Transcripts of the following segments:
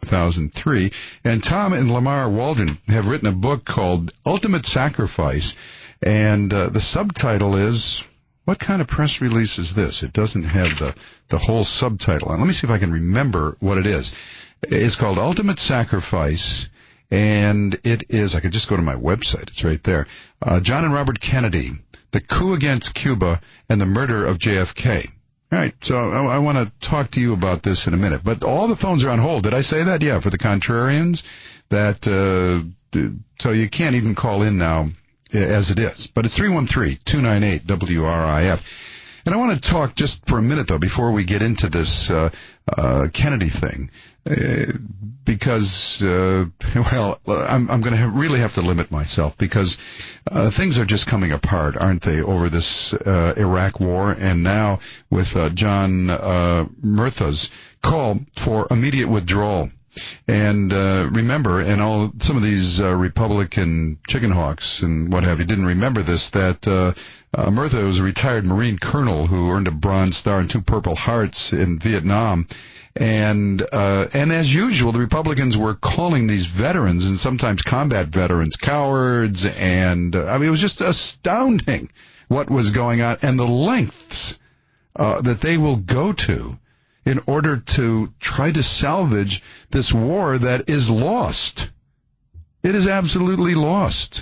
2003. And Tom and Lamar Waldron have written a book called Ultimate Sacrifice, and the subtitle is, what kind of press release is this? It doesn't have the whole subtitle. And let me see if I can remember what it is. It's called Ultimate Sacrifice, and it is, I could just go to my website. It's right there. John and Robert Kennedy, the coup against Cuba, and the murder of JFK. All right, so I want to talk to you about this in a minute. But all the phones are on hold. Did I say that? Yeah, for the contrarians. So you can't even call in now as it is. But it's 313-298-WRIF. And I want to talk just for a minute, though, before we get into this Kennedy thing, because, I'm going to really have to limit myself, because things are just coming apart, aren't they, over this Iraq war, and now with John Murtha's call for immediate withdrawal. And remember, and some of these Republican chicken hawks and what have you didn't remember this, that Murtha was a retired Marine colonel who earned a Bronze Star and 2 Purple Hearts in Vietnam. And as usual, the Republicans were calling these veterans, and sometimes combat veterans, cowards. And it was just astounding what was going on and the lengths that they will go to in order to try to salvage this war that is lost. It is absolutely lost.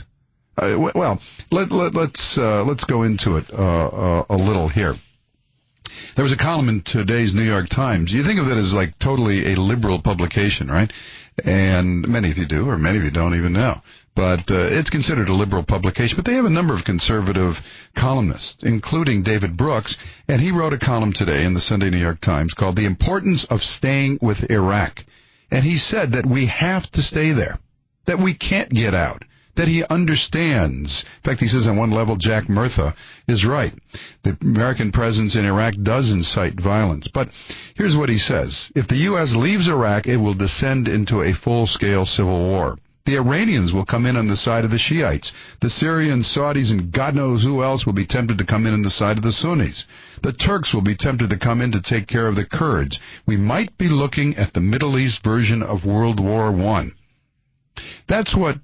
Let's go into it a little here. There was a column in today's New York Times. You think of it as like totally a liberal publication, right? And many of you do, or many of you don't even know. But it's considered a liberal publication. But they have a number of conservative columnists, including David Brooks, and he wrote a column today in the Sunday New York Times called The Importance of Staying with Iraq. And he said that we have to stay there, that we can't get out, that he understands. In fact, he says on one level, Jack Murtha is right. The American presence in Iraq does incite violence. But here's what he says. If the U.S. leaves Iraq, it will descend into a full-scale civil war. The Iranians will come in on the side of the Shiites. The Syrians, Saudis, and God knows who else will be tempted to come in on the side of the Sunnis. The Turks will be tempted to come in to take care of the Kurds. We might be looking at the Middle East version of World War I. That's what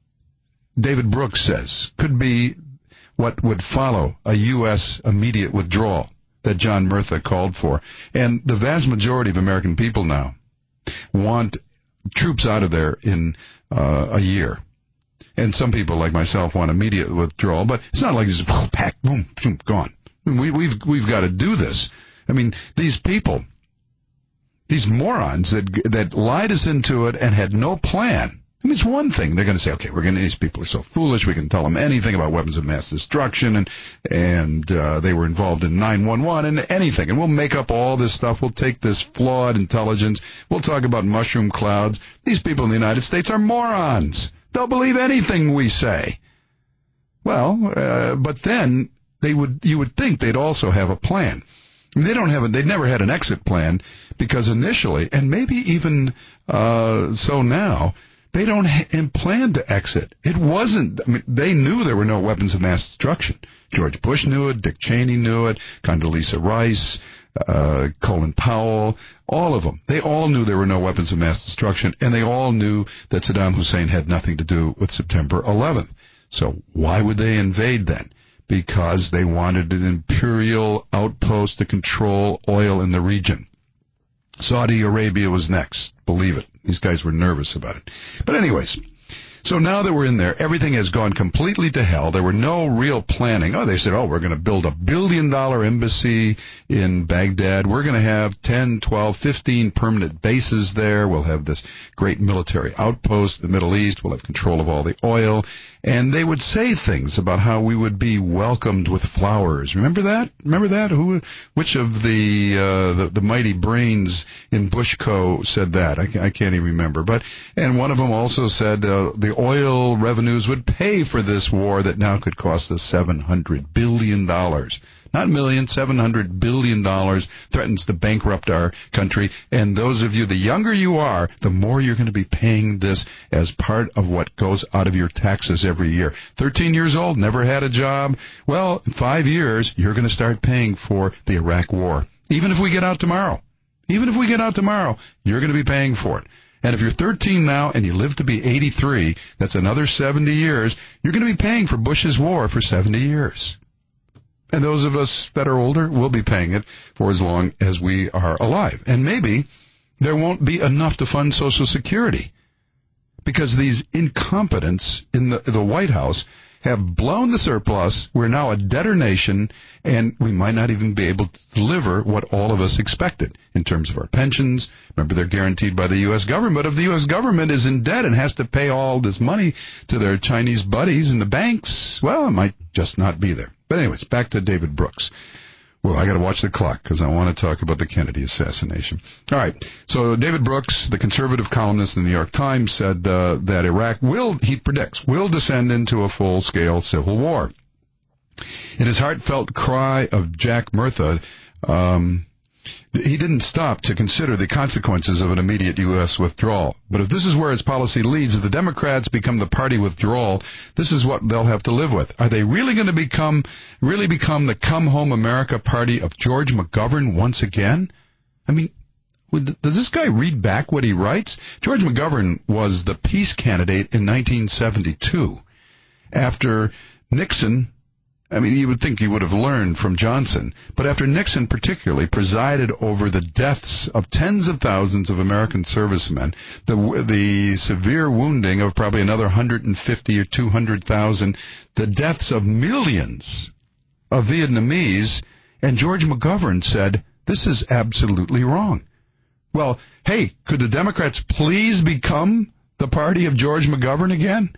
David Brooks says could be what would follow a U.S. immediate withdrawal that John Murtha called for. And the vast majority of American people now want troops out of there in a year. And some people, like myself, want immediate withdrawal, but it's not like it's pack, boom, boom, gone. We've got to do this. I mean, these people, these morons that lied us into it and had no plan. I mean, it's one thing. They're going to say, okay, these people are so foolish, we can tell them anything about weapons of mass destruction, and they were involved in 9/11 and anything, and we'll make up all this stuff. We'll take this flawed intelligence. We'll talk about mushroom clouds. These people in the United States are morons. They'll believe anything we say. Well, but then you would think they'd also have a plan. I mean, they've never had an exit plan, because initially, and maybe even so now, they don't plan to exit. It wasn't, they knew there were no weapons of mass destruction. George Bush knew it, Dick Cheney knew it, Condoleezza Rice, Colin Powell, all of them. They all knew there were no weapons of mass destruction, and they all knew that Saddam Hussein had nothing to do with September 11th. So why would they invade then? Because they wanted an imperial outpost to control oil in the region. Saudi Arabia was next. Believe it. These guys were nervous about it. But anyways, so now that we're in there, everything has gone completely to hell. There were no real planning. They said, we're going to build $1 billion embassy in Baghdad. We're going to have 10, 12, 15 permanent bases there. We'll have this great military outpost in the Middle East. We'll have control of all the oil. And they would say things about how we would be welcomed with flowers. Remember that? Which of the mighty brains in Bushco said that? I can't even remember. And one of them also said the oil revenues would pay for this war that now could cost us $700 billion. Not million, $700 billion threatens to bankrupt our country. And those of you, the younger you are, the more you're going to be paying this as part of what goes out of your taxes every year. 13 years old, never had a job. Well, in 5 years, you're going to start paying for the Iraq war. Even if we get out tomorrow, you're going to be paying for it. And if you're 13 now and you live to be 83, that's another 70 years, you're going to be paying for Bush's war for 70 years. And those of us that are older will be paying it for as long as we are alive. And maybe there won't be enough to fund Social Security, because these incompetents in the White House have blown the surplus. We're now a debtor nation, and we might not even be able to deliver what all of us expected in terms of our pensions. Remember, they're guaranteed by the U.S. government. If the U.S. government is in debt and has to pay all this money to their Chinese buddies in the banks, well, it might just not be there. But anyways, back to David Brooks. Well, I got to watch the clock because I want to talk about the Kennedy assassination. All right. So David Brooks, the conservative columnist in the New York Times, said that Iraq he predicts, will descend into a full-scale civil war. In his heartfelt cry of Jack Murtha, he didn't stop to consider the consequences of an immediate U.S. withdrawal. But if this is where his policy leads, if the Democrats become the party withdrawal, this is what they'll have to live with. Are they really going to become the Come Home America party of George McGovern once again? I mean, does this guy read back what he writes? George McGovern was the peace candidate in 1972 after Nixon. I mean, you would think he would have learned from Johnson, but after Nixon particularly presided over the deaths of tens of thousands of American servicemen, the severe wounding of probably another 150 or 200,000, the deaths of millions of Vietnamese, and George McGovern said, this is absolutely wrong. Well, hey, could the Democrats please become the party of George McGovern again?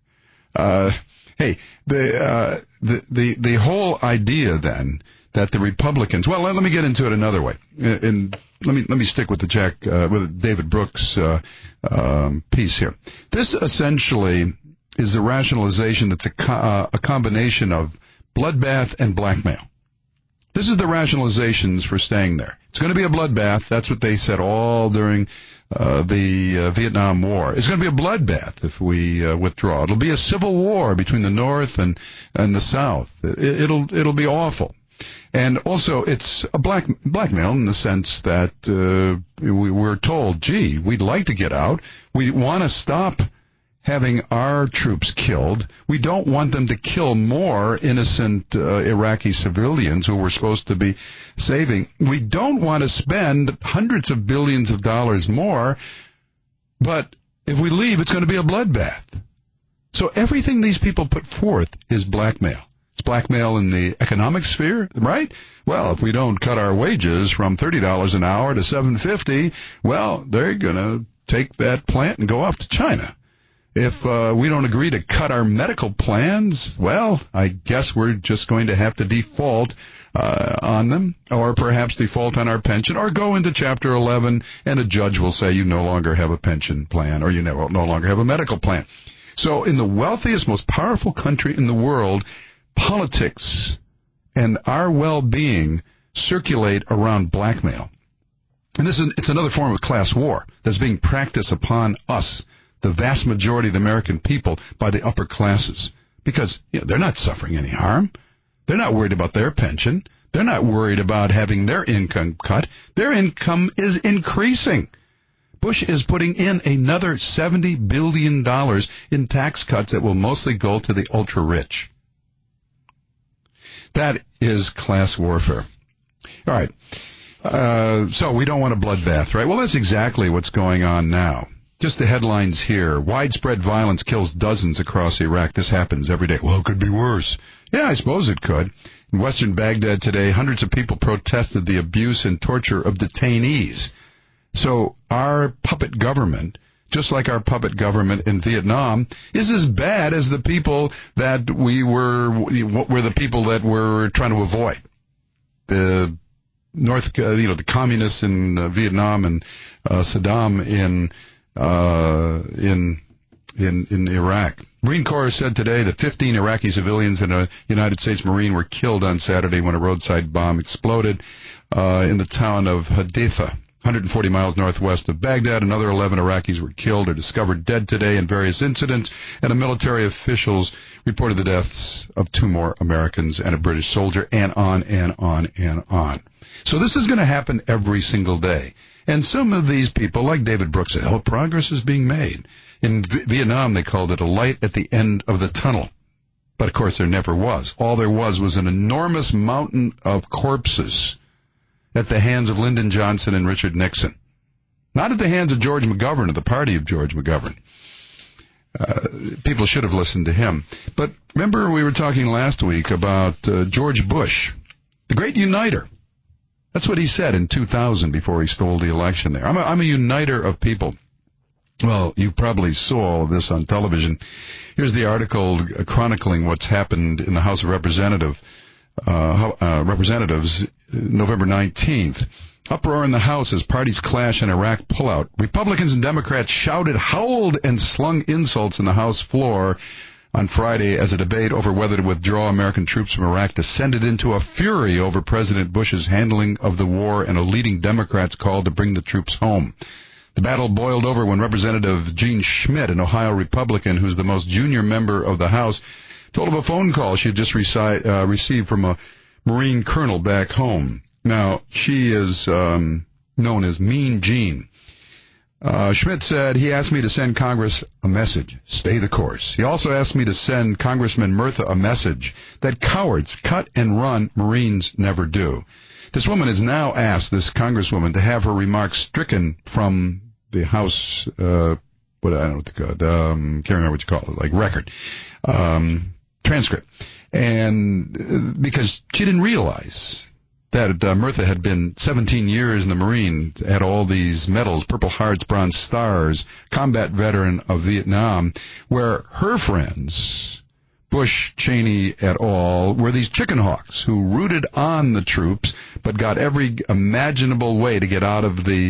Hey, the whole idea then that the Republicans. Well, let me get into it another way, and let me stick with with David Brooks' piece here. This essentially is the rationalization that's a combination of bloodbath and blackmail. This is the rationalizations for staying there. It's going to be a bloodbath. That's what they said all during the Vietnam War. It's going to be a bloodbath if we withdraw. It'll be a civil war between the North and the South. It'll be awful. And also, it's a blackmail in the sense that we're told, gee, we'd like to get out. We want to stop having our troops killed. We don't want them to kill more innocent Iraqi civilians who we're supposed to be saving. We don't want to spend hundreds of billions of dollars more, but if we leave, it's going to be a bloodbath. So everything these people put forth is blackmail. It's blackmail in the economic sphere, right? Well, if we don't cut our wages from $30 an hour to $7.50, well, they're going to take that plant and go off to China. If we don't agree to cut our medical plans, well, I guess we're just going to have to default on them, or perhaps default on our pension, or go into Chapter 11, and a judge will say you no longer have a pension plan, or you no longer have a medical plan. So in the wealthiest, most powerful country in the world, politics and our well-being circulate around blackmail. And it's another form of class war that's being practiced upon us, the vast majority of the American people, by the upper classes. Because they're not suffering any harm. They're not worried about their pension. They're not worried about having their income cut. Their income is increasing. Bush is putting in another $70 billion in tax cuts that will mostly go to the ultra-rich. That is class warfare. All right. So we don't want a bloodbath, right? Well, that's exactly what's going on now. Just the headlines here. Widespread violence kills dozens across Iraq. This happens every day. Well, it could be worse. Yeah, I suppose it could. In western Baghdad today, hundreds of people protested the abuse and torture of detainees. So our puppet government, just like our puppet government in Vietnam, is as bad as the people that were the people that we're trying to avoid. The the communists in Vietnam and Saddam in Iraq. Marine Corps said today that 15 Iraqi civilians and a United States Marine were killed on Saturday when a roadside bomb exploded in the town of Haditha, 140 miles northwest of Baghdad. Another 11 Iraqis were killed or discovered dead today in various incidents, and military officials reported the deaths of 2 more Americans and a British soldier, and on and on and on. So this is going to happen every single day. And some of these people, like David Brooks, said, progress is being made. In Vietnam, they called it a light at the end of the tunnel. But, of course, there never was. All there was an enormous mountain of corpses at the hands of Lyndon Johnson and Richard Nixon. Not at the hands of George McGovern or the party of George McGovern. People should have listened to him. But remember we were talking last week about George Bush, the great uniter. That's what he said in 2000 before he stole the election there. I'm a uniter of people. Well, you probably saw all of this on television. Here's the article chronicling what's happened in the House of Representatives November 19th. Uproar in the House as parties clash in Iraq pullout. Republicans and Democrats shouted, howled, and slung insults in the House floor on Friday as a debate over whether to withdraw American troops from Iraq descended into a fury over President Bush's handling of the war and a leading Democrats' call to bring the troops home. The battle boiled over when Representative Gene Schmidt, an Ohio Republican who's the most junior member of the House, told of a phone call she had just received from a Marine colonel back home. Now, she is known as Mean Gene. Schmidt said, he asked me to send Congress a message, stay the course. He also asked me to send Congressman Murtha a message that cowards cut and run Marines never do. This woman has now asked this Congresswoman to have her remarks stricken from the House, I don't know what to call it, can't remember what you call it, like record, transcript. And because she didn't realize that Murtha had been 17 years in the Marines, had all these medals, Purple Hearts, Bronze Stars, combat veteran of Vietnam, where her friends, Bush, Cheney et al., were these chicken hawks who rooted on the troops but got every imaginable way to get out of the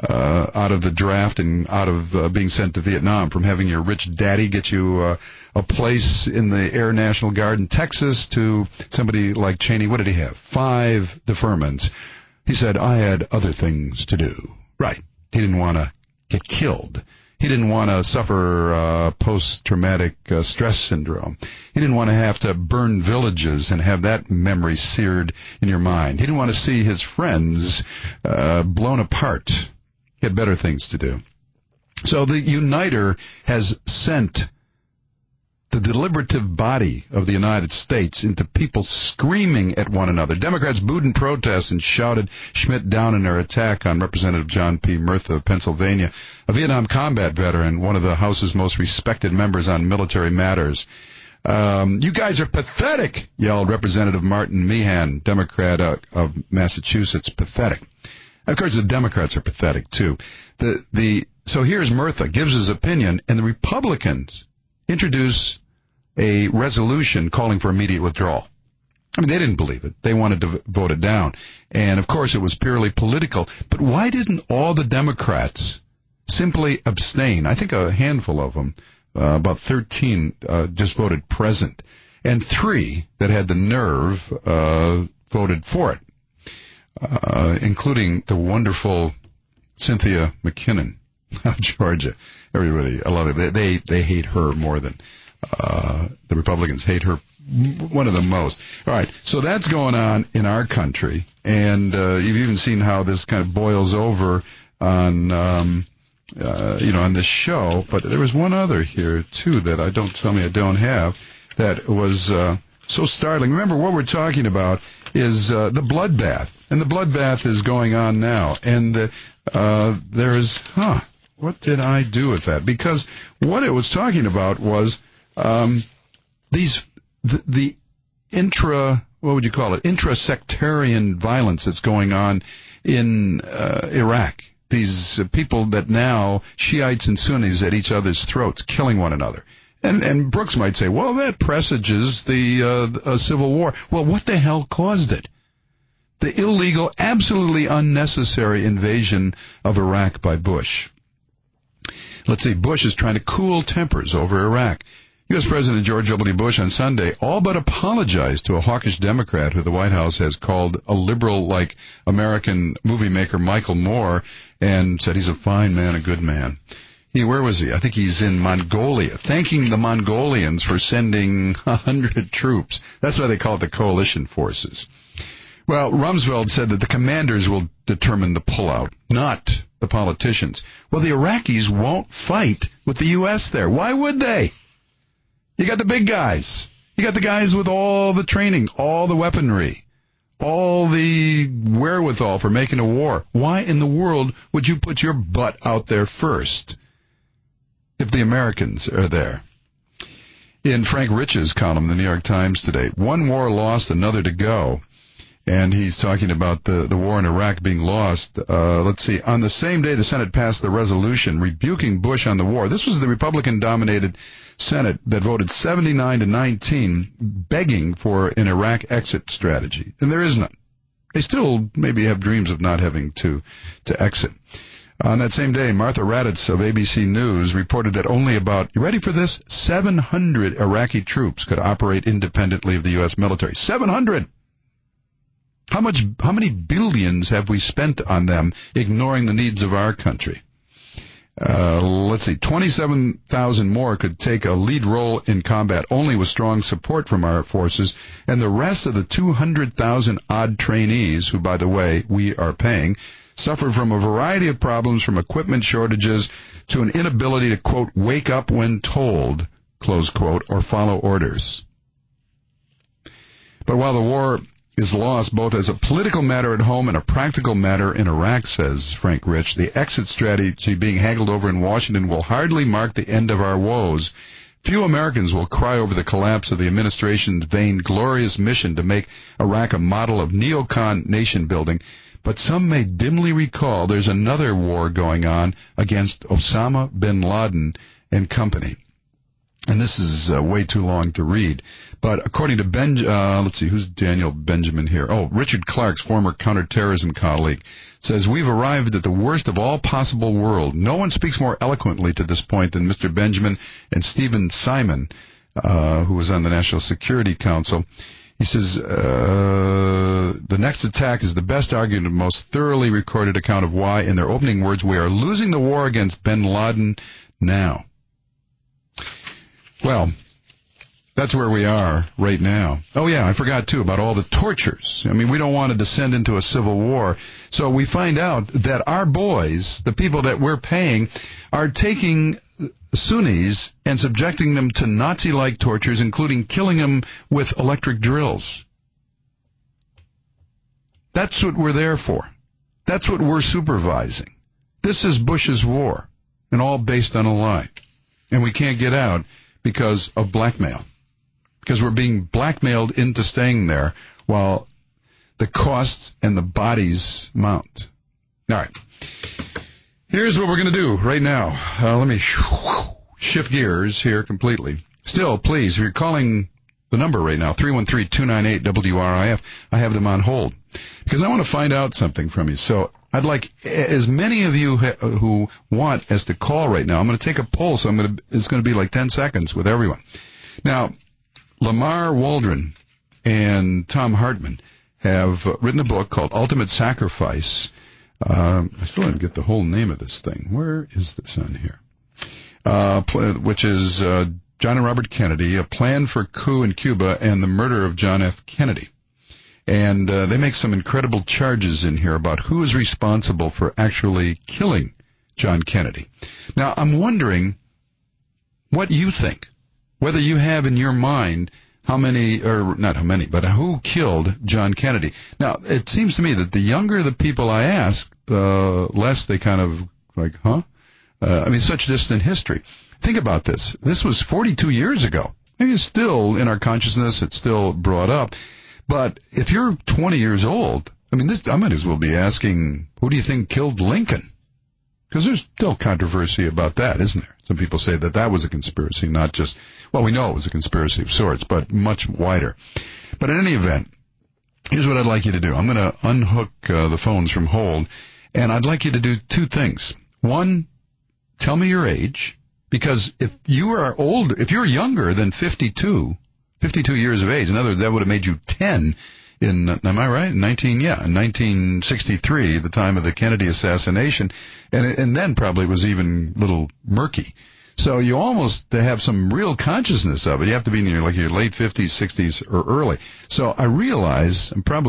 draft and out of being sent to Vietnam, from having your rich daddy get you a place in the Air National Guard in Texas to somebody like Cheney. What did he have? 5 deferments. He said, I had other things to do. Right. He didn't want to get killed. He didn't want to suffer post-traumatic stress syndrome. He didn't want to have to burn villages and have that memory seared in your mind. He didn't want to see his friends blown apart. He had better things to do. So the uniter has sent the deliberative body of the United States into people screaming at one another. Democrats booed in protest and shouted Schmidt down in their attack on Representative John P. Murtha of Pennsylvania, a Vietnam combat veteran, one of the House's most respected members on military matters. You guys are pathetic, yelled Representative Martin Meehan, Democrat of Massachusetts. Pathetic. Of course, the Democrats are pathetic, too. So here's Murtha, gives his opinion, and the Republicans introduce a resolution calling for immediate withdrawal. I mean, they didn't believe it. They wanted to vote it down. And, of course, it was purely political. But why didn't all the Democrats simply abstain? I think a handful of them, about 13, just voted present. And 3 that had the nerve voted for it, including the wonderful Cynthia McKinnon of Georgia. Everybody, I love it. They hate her more than the Republicans hate her, one of the most. All right, so that's going on in our country, and you've even seen how this kind of boils over on on this show. But there was one other here too that I don't have that was so startling. Remember, what we're talking about is the bloodbath, and the bloodbath is going on now, and there's what did I do with that? Because what it was talking about was the intra-sectarian violence that's going on in Iraq. These people that now, Shiites and Sunnis at each other's throats, killing one another. And Brooks might say, well, that presages the civil war. Well, what the hell caused it? The illegal, absolutely unnecessary invasion of Iraq by Bush. Let's see, Bush is trying to cool tempers over Iraq. U.S. President George W. Bush on Sunday all but apologized to a hawkish Democrat who the White House has called a liberal-like American movie maker, Michael Moore, and said he's a fine man, a good man. Where was he? I think he's in Mongolia, thanking the Mongolians for sending 100 troops. That's why they call it the coalition forces. Well, Rumsfeld said that the commanders will determine the pullout, not the politicians. Well, the Iraqis won't fight with the U.S. there. Why would they? You got the big guys. You got the guys with all the training, all the weaponry, all the wherewithal for making a war. Why in the world would you put your butt out there first if the Americans are there? In Frank Rich's column in the New York Times today, one war lost, another to go. And he's talking about the war in Iraq being lost. Let's see. On the same day, the Senate passed the resolution rebuking Bush on the war. This was the Republican-dominated Senate that voted 79-19, begging for an Iraq exit strategy. And there is none. They still maybe have dreams of not having to exit. On that same day, Martha Raddatz of ABC News reported that only about, you ready for this, 700 Iraqi troops could operate independently of the U.S. military. 700! How many billions have we spent on them, ignoring the needs of our country? Let's see, 27,000 more could take a lead role in combat, only with strong support from our forces, and the rest of the 200,000 odd trainees, who, by the way, we are paying, suffer from a variety of problems, from equipment shortages to an inability to, quote, wake up when told, close quote, or follow orders. But while the war is lost both as a political matter at home and a practical matter in Iraq, says Frank Rich, the exit strategy being haggled over in Washington will hardly mark the end of our woes. Few Americans will cry over the collapse of the administration's vain-glorious mission to make Iraq a model of neocon nation-building, but some may dimly recall there's another war going on against Osama bin Laden and company. And this is way too long to read. But according to let's see, who's Daniel Benjamin here? Oh, Richard Clark's former counterterrorism colleague says, we've arrived at the worst of all possible world. No one speaks more eloquently to this point than Mr. Benjamin and Stephen Simon, who was on the National Security Council. He says, the next attack is the best argument and most thoroughly recorded account of why, in their opening words, we are losing the war against bin Laden now. Well, that's where we are right now. Oh, yeah, I forgot, too, about all the tortures. I mean, we don't want to descend into a civil war. So we find out that our boys, the people that we're paying, are taking Sunnis and subjecting them to Nazi-like tortures, including killing them with electric drills. That's what we're there for. That's what we're supervising. This is Bush's war, and all based on a lie. And we can't get out because of blackmail. Because we're being blackmailed into staying there while the costs and the bodies mount. All right. Here's what we're going to do right now. Let me shift gears here completely. Still, please, if you're calling the number right now, 313-298-WRIF, I have them on hold. Because I want to find out something from you. So I'd like as many of you who want as to call right now. I'm going to take a poll, so it's going to be like 10 seconds with everyone. Now, Lamar Waldron and Tom Hartman have written a book called Ultimate Sacrifice. I still didn't get the whole name of this thing. Where is this on here? Which is John and Robert Kennedy, A Plan for Coup in Cuba and the Murder of John F. Kennedy. And they make some incredible charges in here about who is responsible for actually killing John Kennedy. Now, I'm wondering what you think, whether you have in your mind how many, or not how many, but who killed John Kennedy. Now, it seems to me that the younger the people I ask, the less they kind of like, huh? I mean, such distant history. Think about this. This was 42 years ago. Maybe it's still in our consciousness. It's still brought up. But if you're 20 years old, I mean, I might as well be asking, who do you think killed Lincoln? Because there's still controversy about that, isn't there? Some people say that was a conspiracy, not just, well, we know it was a conspiracy of sorts, but much wider. But in any event, here's what I'd like you to do. I'm going to unhook the phones from hold, and I'd like you to do two things. One, tell me your age, because if you're younger than 52 years of age, in other words, that would have made you 10 in, am I right? In 1963, the time of the Kennedy assassination, and then probably was even a little murky. So you almost have some real consciousness of it. You have to be in your late 50s, 60s, or early. So I realize I'm probably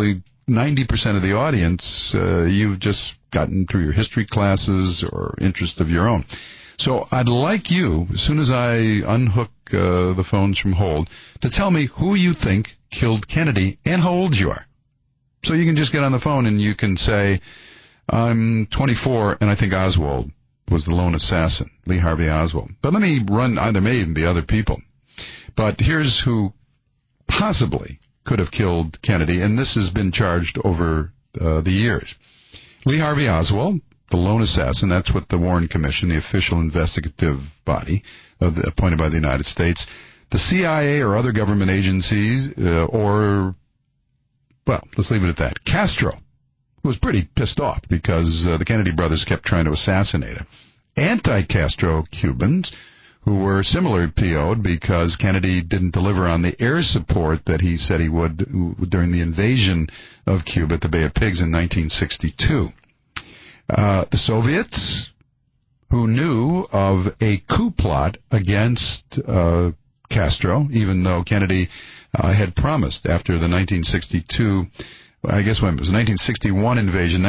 90% of the audience, you've just gotten through your history classes or interest of your own. So I'd like you, as soon as I unhook the phones from hold, to tell me who you think killed Kennedy and how old you are. So you can just get on the phone and you can say, I'm 24 and I think Oswald was the lone assassin, Lee Harvey Oswald. But let me run, there may even be other people. But here's who possibly could have killed Kennedy, and this has been charged over the years. Lee Harvey Oswald, the lone assassin, that's what the Warren Commission, the official investigative body appointed by the United States, the CIA or other government agencies, or, well, let's leave it at that. Castro, who was pretty pissed off because the Kennedy brothers kept trying to assassinate him. Anti-Castro Cubans, who were similarly PO'd because Kennedy didn't deliver on the air support that he said he would during the invasion of Cuba at the Bay of Pigs in 1962. The Soviets, who knew of a coup plot against Castro, even though Kennedy had promised after the 1962, I guess when it was 1961 invasion,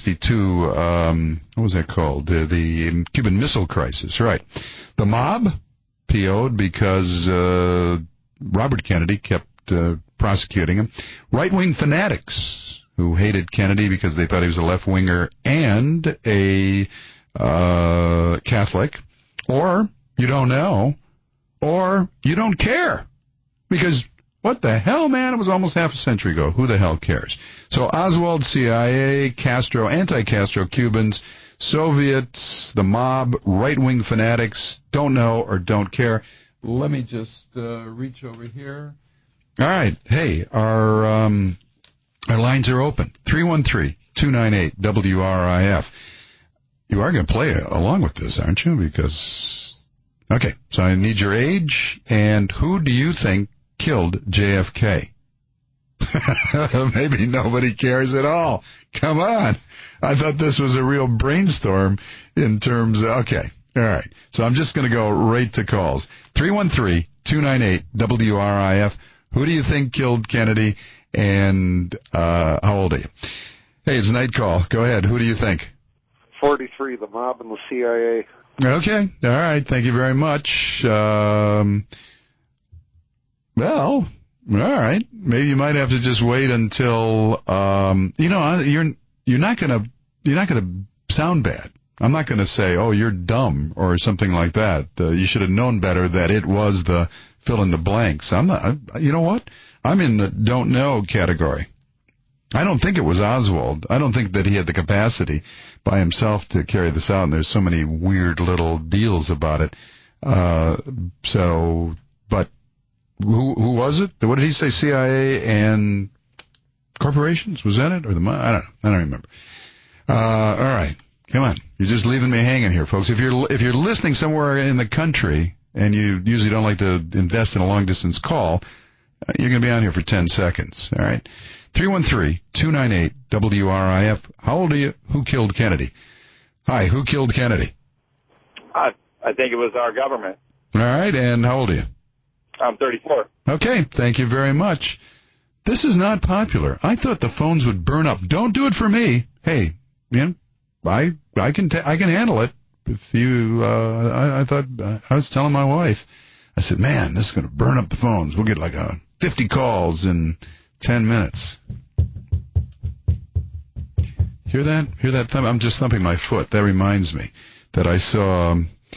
1962, what was that called? The Cuban Missile Crisis, right. The mob, PO'd because Robert Kennedy kept prosecuting him. Right-wing fanatics who hated Kennedy because they thought he was a left-winger and a Catholic. Or you don't know. Or you don't care. Because what the hell, man? It was almost half a century ago. Who the hell cares? So Oswald, CIA, Castro, anti-Castro Cubans, Soviets, the mob, right-wing fanatics, don't know or don't care. Let me just reach over here. All right. Hey, our lines are open. 313-298-WRIF. You are going to play along with this, aren't you? Because, okay, so I need your age, and who do you think killed JFK? Maybe nobody cares at all. Come on. I thought this was a real brainstorm in terms of, okay, all right. So I'm just going to go right to calls. 313-298-WRIF. Who do you think killed Kennedy, and how old are you? Hey, it's Night Call. Go ahead. Who do you think? 43, the mob and the CIA. Okay. All right. Thank you very much. Well, all right. Maybe you might have to just wait until you're not gonna sound bad. I'm not gonna say, oh, you're dumb or something like that. You should have known better that it was the fill in the blanks. I'm not. You know what? I'm in the don't know category. I don't think it was Oswald. I don't think that he had the capacity by himself to carry this out. And there's so many weird little deals about it. But who was it? What did he say? CIA and corporations? Was that it? Or I don't remember. All right. Come on. You're just leaving me hanging here, folks. If you're listening somewhere in the country and you usually don't like to invest in a long distance call, you're going to be on here for 10 seconds. All right. 313-298-WRIF. How old are you? Who killed Kennedy? Hi. Who killed Kennedy? I think it was our government. All right. And how old are you? I'm 34. Okay, thank you very much. This is not popular. I thought the phones would burn up. Don't do it for me. Hey, man, I can handle it. If you, I thought I was telling my wife. I said, man, this is going to burn up the phones. We'll get like 50 calls in 10 minutes. Hear that? Hear that thump? I'm just thumping my foot. That reminds me that I saw.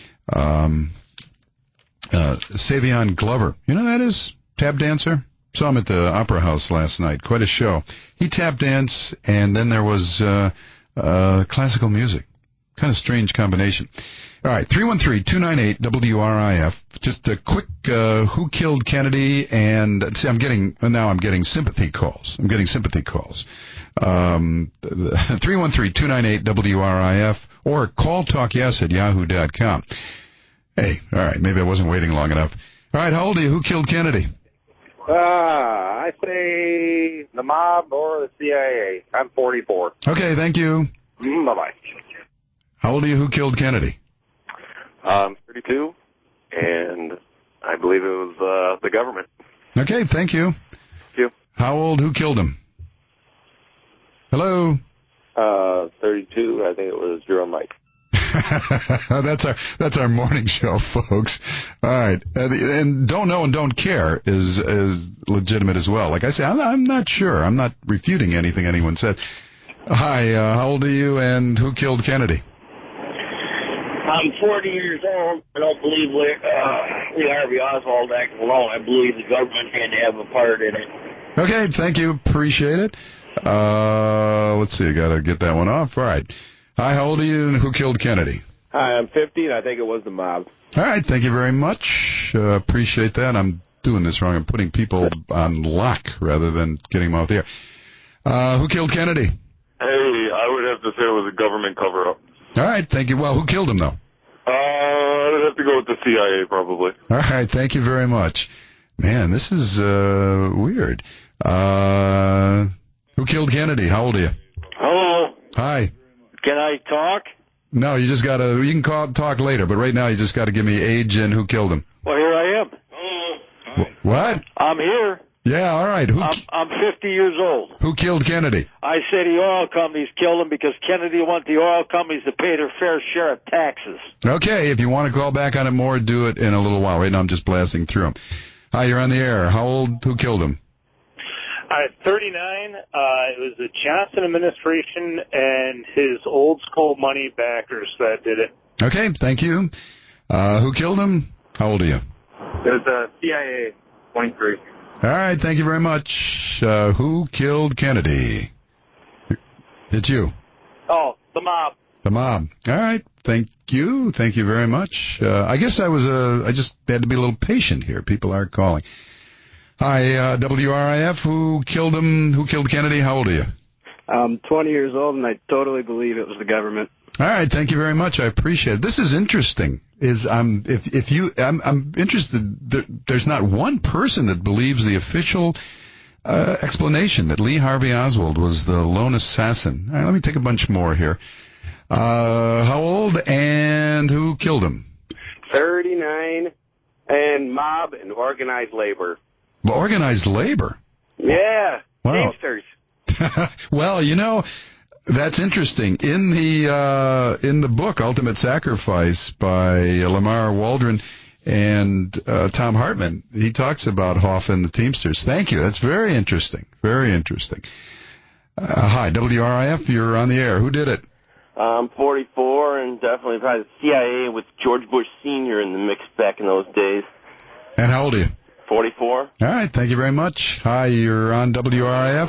Savion Glover. You know who that is? Tap dancer. Saw him at the Opera House last night. Quite a show. He tap danced, and then there was classical music. Kind of strange combination. All right, 313-298-WRIF. Just a quick who killed Kennedy, and see, I'm getting sympathy calls. 313-298-WRIF or calltalkyes@yahoo.com. Hey, all right, maybe I wasn't waiting long enough. All right, how old are you? Who killed Kennedy? I say the mob or the CIA. I'm 44. Okay, thank you. Bye-bye. How old are you? Who killed Kennedy? 32, and I believe it was the government. Okay, thank you. Thank you. How old? Who killed him? Hello. 32. I think it was Zero Mike. That's our morning show, folks. All right, and don't know and don't care is legitimate as well. Like I say, I'm not sure. I'm not refuting anything anyone said. Hi, how old are you, and who killed Kennedy? I'm 40 years old. I don't believe Lee Harvey Oswald acted alone. I believe the government had to have a part in it. Okay, thank you. Appreciate it. Let's see. I got to get that one off. All right. Hi, how old are you, and who killed Kennedy? Hi, I'm 50, and I think it was the mob. All right, thank you very much. Appreciate that. I'm doing this wrong. I'm putting people on lock rather than getting them off the air. Who killed Kennedy? Hey, I would have to say it was a government cover-up. All right, thank you. Well, who killed him, though? I would have to go with the CIA, probably. All right, thank you very much. Man, this is weird. Who killed Kennedy? How old are you? Hello. Hi. Can I talk? No, you just gotta. You can talk later, but right now you just got to give me age and who killed him. Well, here I am. What? I'm here. Yeah, all right. I'm 50 years old. Who killed Kennedy? I say the oil companies killed him because Kennedy wanted the oil companies to pay their fair share of taxes. Okay, if you want to call back on it more, do it in a little while. Right now I'm just blasting through them. Hi, you're on the air. How old? Who killed him? 39. It was the Johnson administration and his old school money backers that did it. Okay, thank you. Who killed him? How old are you? It was CIA, 23. All right, thank you very much. Who killed Kennedy? It's you. Oh, the mob. The mob. All right, thank you. Thank you very much. I guess I just had to be a little patient here. People are calling. Hi, WRIF. Who killed him? Who killed Kennedy? How old are you? I'm 20 years old, and I totally believe it was the government. All right, thank you very much. I appreciate it. This is interesting. I'm interested. There's not one person that believes the official explanation that Lee Harvey Oswald was the lone assassin. All right, let me take a bunch more here. How old and who killed him? 39, and mob and organized labor. Organized labor? Yeah, wow. Teamsters. Well, that's interesting. In the book Ultimate Sacrifice by Lamar Waldron and Tom Hartman, he talks about Hoff and the Teamsters. Thank you. That's very interesting. Very interesting. Hi, WRIF. You're on the air. Who did it? I'm 44, and definitely probably the CIA with George Bush Sr. in the mix back in those days. And how old are you? 44. All right, thank you very much. Hi, you're on WRIF.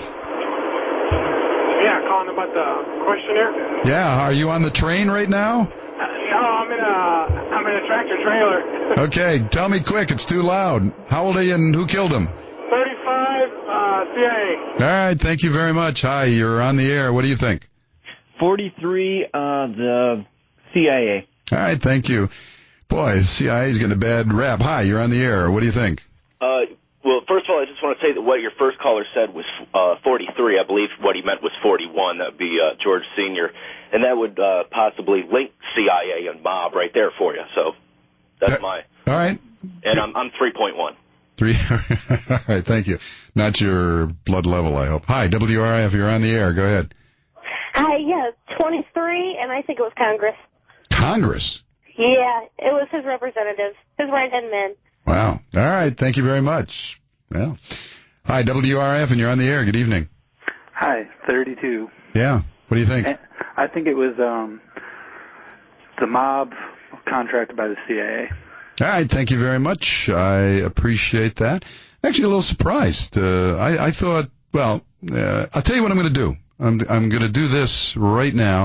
Yeah, calling about the questionnaire. Yeah, are you on the train right now? No, I'm in a tractor trailer. Okay, tell me quick. It's too loud. How old are you and who killed him? 35, CIA. All right, thank you very much. Hi, you're on the air. What do you think? 43, the CIA. All right, thank you. Boy, the CIA's getting a bad rap. Hi, you're on the air. What do you think? Well, first of all, I just want to say that what your first caller said was 43. I believe what he meant was 41. That would be George Sr., and that would possibly link CIA and mob right there for you. So that's my... All right. And I'm 3.1. 3. All right, thank you. Not your blood level, I hope. Hi, WRIF, you're on the air. Go ahead. Hi, yeah, 23, and I think it was Congress. Congress? Yeah, it was his representatives, his right-hand men. Wow. All right, thank you very much. Well, hi, WRIF, and you're on the air. Good evening. Hi, 32. Yeah, what do you think? I think it was the mob contracted by the CIA. All right, thank you very much. I appreciate that. Actually, a little surprised. I thought, well, I'll tell you what I'm going to do. I'm going to do this right now.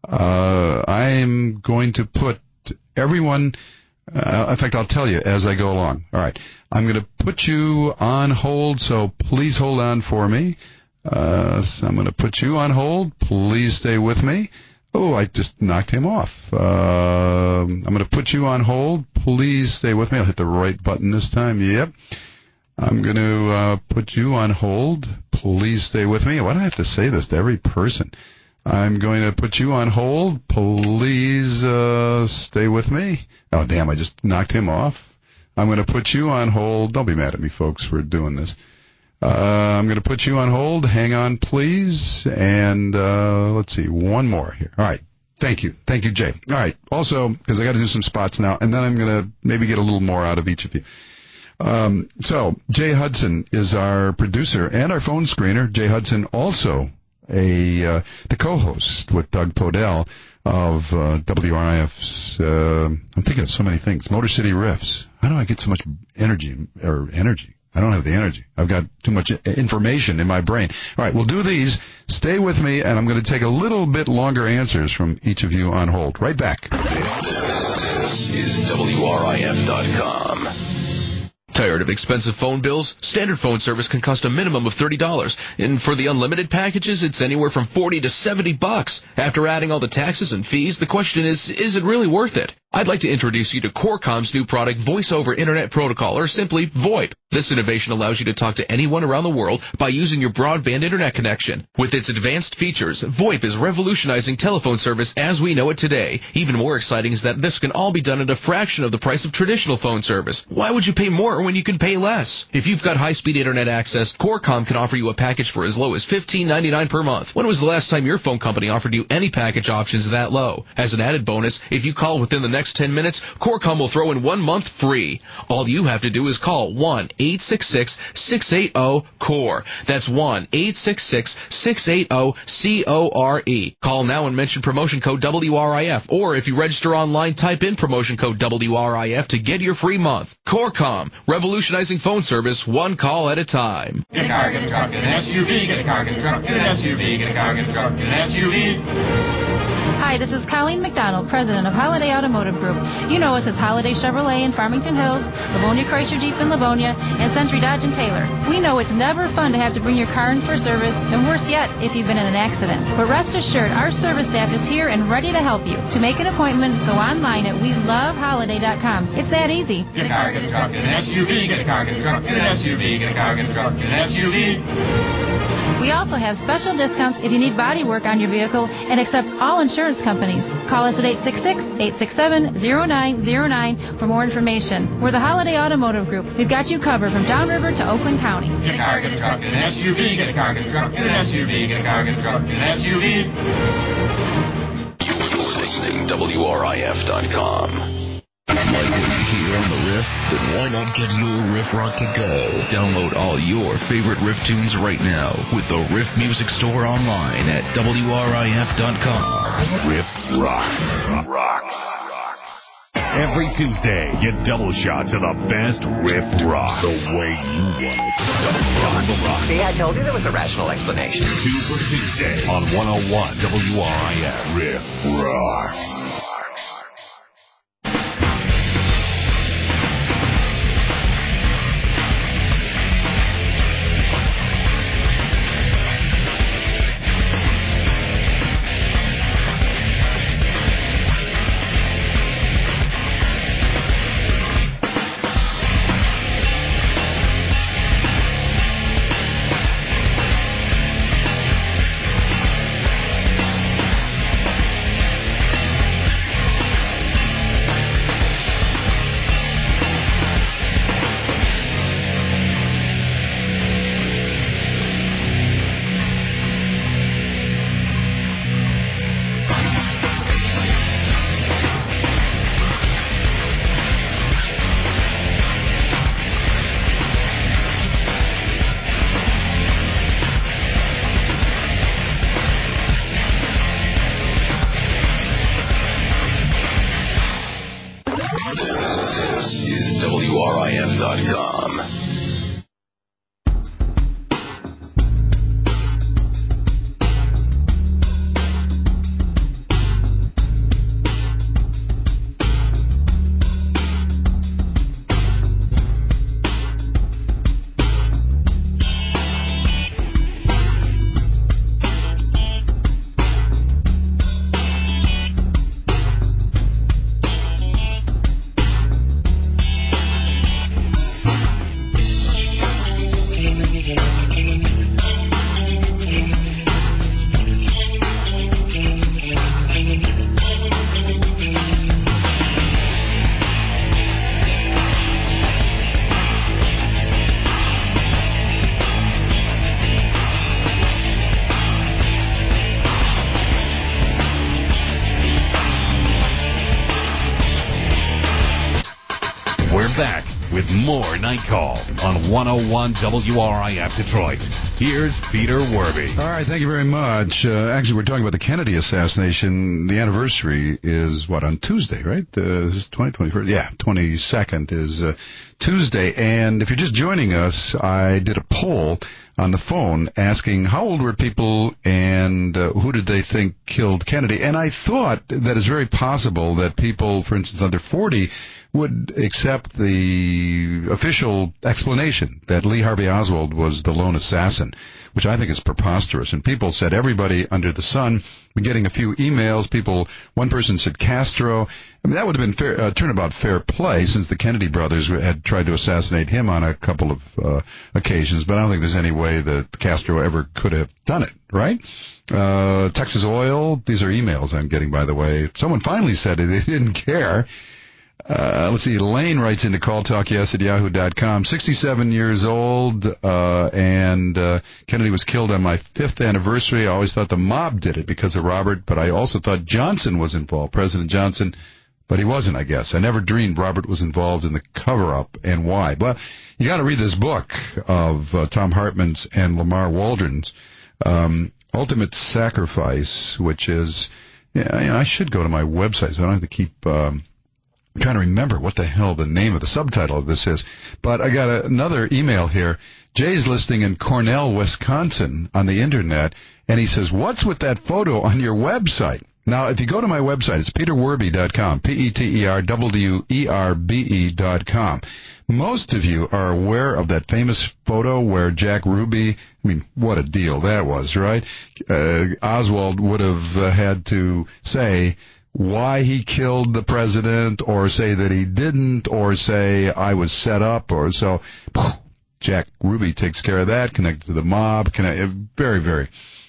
I'm going to put everyone... in fact, I'll tell you as I go along. All right. I'm going to put you on hold, so please hold on for me. So I'm going to put you on hold. Please stay with me. Oh, I just knocked him off. I'm going to put you on hold. Please stay with me. I'll hit the right button this time. Yep. I'm going to put you on hold. Please stay with me. Why do I have to say this to every person? I'm going to put you on hold. Please stay with me. Oh, damn, I just knocked him off. I'm going to put you on hold. Don't be mad at me, folks, for doing this. I'm going to put you on hold. Hang on, please. And let's see, one more here. All right. Thank you. Thank you, Jay. All right. Also, because I got to do some spots now, and then I'm going to maybe get a little more out of each of you. So, Jay Hudson is our producer and our phone screener. Jay Hudson also the co-host with Doug Podell of WRIF's, I'm thinking of so many things, Motor City Riffs. How do I get so much energy? I don't have the energy. I've got too much information in my brain. All right, we'll do these. Stay with me, and I'm going to take a little bit longer answers from each of you on hold. Right back. This is WRIF.com. Tired of expensive phone bills? Standard phone service can cost a minimum of $30. And for the unlimited packages, it's anywhere from $40 to $70. After adding all the taxes and fees, the question is it really worth it? I'd like to introduce you to Qualcomm's new product, Voice over Internet Protocol, or simply VoIP. This innovation allows you to talk to anyone around the world by using your broadband internet connection. With its advanced features, VoIP is revolutionizing telephone service as we know it today. Even more exciting is that this can all be done at a fraction of the price of traditional phone service. Why would you pay more when you can pay less? If you've got high-speed internet access, Qualcomm can offer you a package for as low as $15.99 per month. When was the last time your phone company offered you any package options that low? As an added bonus, if you call within the next 10 minutes, Qualcomm will throw in 1 month free. All you have to do is call 1-866-680-CORE. That's 1-866-680-CORE. Call now and mention promotion code WRIF. Or if you register online, type in promotion code WRIF to get your free month. Qualcomm, revolutionizing phone service one call at a time. Get a car, get a truck, get an SUV. Get a car, get a truck, get an SUV. Get a car, get a truck, get an SUV. Hi, this is Colleen McDonald, president of Holiday Automotive Group. You know us as Holiday Chevrolet in Farmington Hills, Livonia Chrysler Jeep in Livonia, and Century Dodge in Taylor. We know it's never fun to have to bring your car in for service, and worse yet, if you've been in an accident. But rest assured, our service staff is here and ready to help you. To make an appointment, go online at WeLoveHoliday.com. It's that easy. Get a car, get a truck, get an SUV. Get a car, get a truck, get an SUV. Get a car, get a truck, get an SUV. We also have special discounts if you need body work on your vehicle and accept all insurance companies. Call us at 866-867-0909 for more information. We're the Holiday Automotive Group. We've got you covered from Downriver to Oakland County. Get a car, get a truck, get an SUV. Get a car, get a truck, get an SUV. Get a car, get a truck, get an SUV. You're listening to WRIF.com. Like what you hear on the Riff? Then why not get your Riff Rock to go? Download all your favorite Riff tunes right now with the Riff Music Store online at WRIF.com. Riff rocks. Every Tuesday, get double shots of the best Riff Rock the way you want it. Double rock. See, I told you there was a rational explanation. Super Tuesday on 101 WRIF. Riff Rocks. We're back with more Night Call on 101 WRIF Detroit. Here's Peter Werby. All right, thank you very much. Actually, we're talking about the Kennedy assassination. The anniversary is, on Tuesday, right? This is 21st? Yeah, 22nd is Tuesday. And if you're just joining us, I did a poll on the phone asking how old were people and who did they think killed Kennedy. And I thought that it's very possible that people, for instance, under 40 would accept the official explanation that Lee Harvey Oswald was the lone assassin, which I think is preposterous. And people said everybody under the sun. We're getting a few emails. One person said Castro. I mean, that would have been turnabout fair play, since the Kennedy brothers had tried to assassinate him on a couple of occasions. But I don't think there's any way that Castro ever could have done it, right? Texas Oil. These are emails I'm getting, by the way. Someone finally said it. They didn't care. Let's see, Lane writes into calltalkyes@yahoo.com. 67 years old, and Kennedy was killed on my 5th anniversary. I always thought the mob did it because of Robert, but I also thought Johnson was involved, President Johnson, but he wasn't, I guess. I never dreamed Robert was involved in the cover-up, and why. Well, you got to read this book of Tom Hartman's and Lamar Waldron's, Ultimate Sacrifice, which is, I should go to my website so I don't have to keep trying to remember what the hell the name of the subtitle of this is. But I got another email here. Jay's listening in Cornell, Wisconsin on the internet, and he says, what's with that photo on your website? Now, if you go to my website, it's peterwerby.com, peterwerbe.com. Most of you are aware of that famous photo where Jack Ruby, what a deal that was, right? Oswald would have had to say why he killed the president, or say that he didn't, or say I was set up, or so. Jack Ruby takes care of that, connected to the mob, very, very,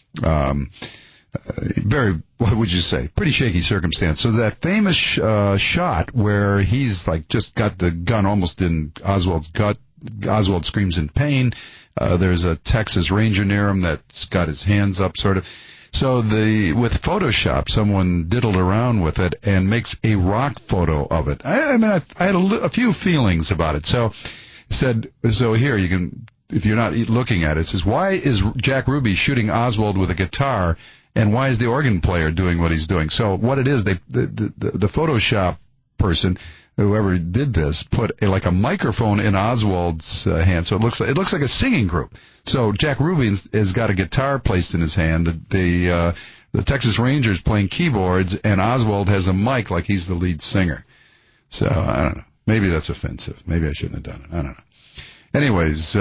what would you say, pretty shaky circumstance. So that famous shot where he's just got the gun almost in Oswald's gut, Oswald screams in pain, there's a Texas Ranger near him that's got his hands up, sort of. So with Photoshop, someone diddled around with it and makes a rock photo of it. I had a few feelings about it. So here you can, if you're not looking at it, it says, why is Jack Ruby shooting Oswald with a guitar, and why is the organ player doing what he's doing? So what it is, the Photoshop person, whoever did this, put a microphone in Oswald's hand, so it looks like a singing group. So Jack Ruby has got a guitar placed in his hand. The Texas Rangers playing keyboards, and Oswald has a mic like he's the lead singer. So I don't know. Maybe that's offensive. Maybe I shouldn't have done it. I don't know. Anyways,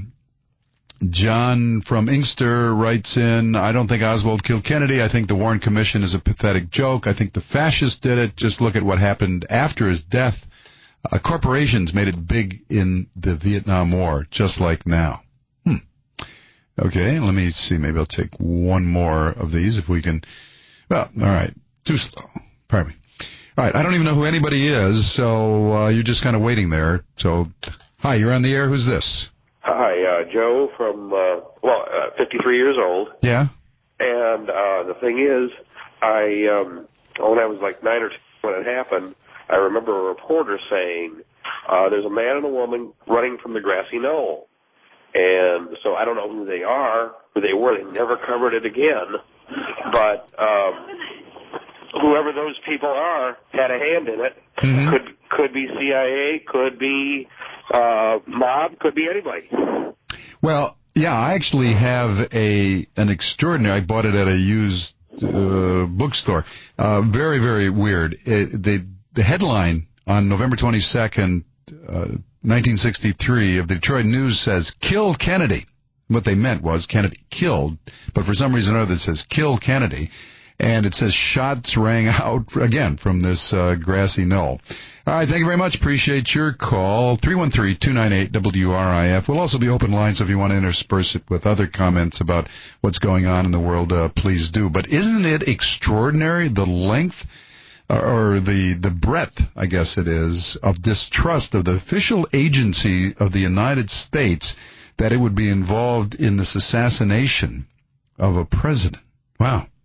John from Inkster writes in, I don't think Oswald killed Kennedy. I think the Warren Commission is a pathetic joke. I think the fascists did it. Just look at what happened after his death. Corporations made it big in the Vietnam War, just like now. Okay, let me see. Maybe I'll take one more of these if we can. Well, all right. Too slow. Pardon me. All right, I don't even know who anybody is, so you're just kind of waiting there. So, hi, you're on the air. Who's this? Hi, Joe from, 53 years old. Yeah? And the thing is, when I was 9 or 10 when it happened, I remember a reporter saying, there's a man and a woman running from the grassy knoll. And so I don't know who they are, who they were. They never covered it again. But whoever those people are had a hand in it. Mm-hmm. Could be CIA, could be mob, could be anybody. Well, yeah, I actually have an extraordinary. I bought it at a used bookstore. Very, very weird. The headline on November 22nd, 1963 of the Detroit News says, "Kill Kennedy." What they meant was Kennedy killed, but for some reason or other it says, "Kill Kennedy." And it says shots rang out, again, from this grassy knoll. All right, thank you very much. Appreciate your call. 313-298-WRIF. We'll also be open line, so if you want to intersperse it with other comments about what's going on in the world, please do. But isn't it extraordinary, the length or the breadth, I guess it is, of distrust of the official agency of the United States that it would be involved in this assassination of a president? Wow.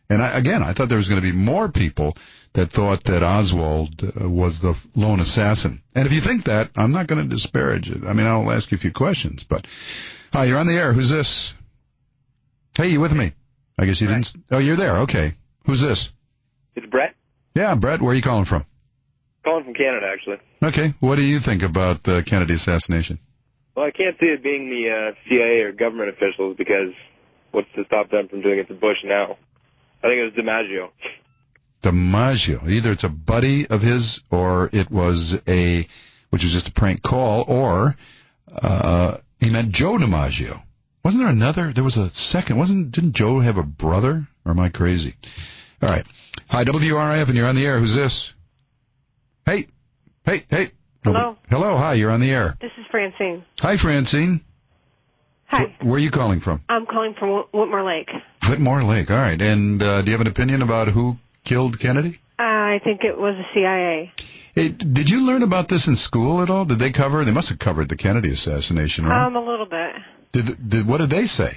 And I thought there was going to be more people that thought that Oswald was the lone assassin. And if you think that, I'm not going to disparage it. I mean, I'll ask you a few questions. But, hi, you're on the air. Who's this? Hey, you with me? I guess you didn't. Oh, you're there. Okay. Who's this? It's Brett. Yeah, Brett. Where are you calling from? Calling from Canada, actually. Okay. What do you think about the Kennedy assassination? Well, I can't see it being the CIA or government officials because what's to stop them from doing it to Bush now? I think it was DiMaggio. DiMaggio. Either it's a buddy of his or it was which was just a prank call, or he meant Joe DiMaggio. Wasn't there another? There was a second. Didn't Joe have a brother? Or am I crazy? All right. Hi, WRIF, and you're on the air. Who's this? Hey. Hello. Hello, hi, you're on the air. This is Francine. Hi, Francine. Hi. Where are you calling from? I'm calling from Whitmore Lake. Whitmore Lake, all right. And do you have an opinion about who killed Kennedy? I think it was the CIA. Hey, did you learn about this in school at all? Did they cover? They must have covered the Kennedy assassination, right? A little bit. What did they say?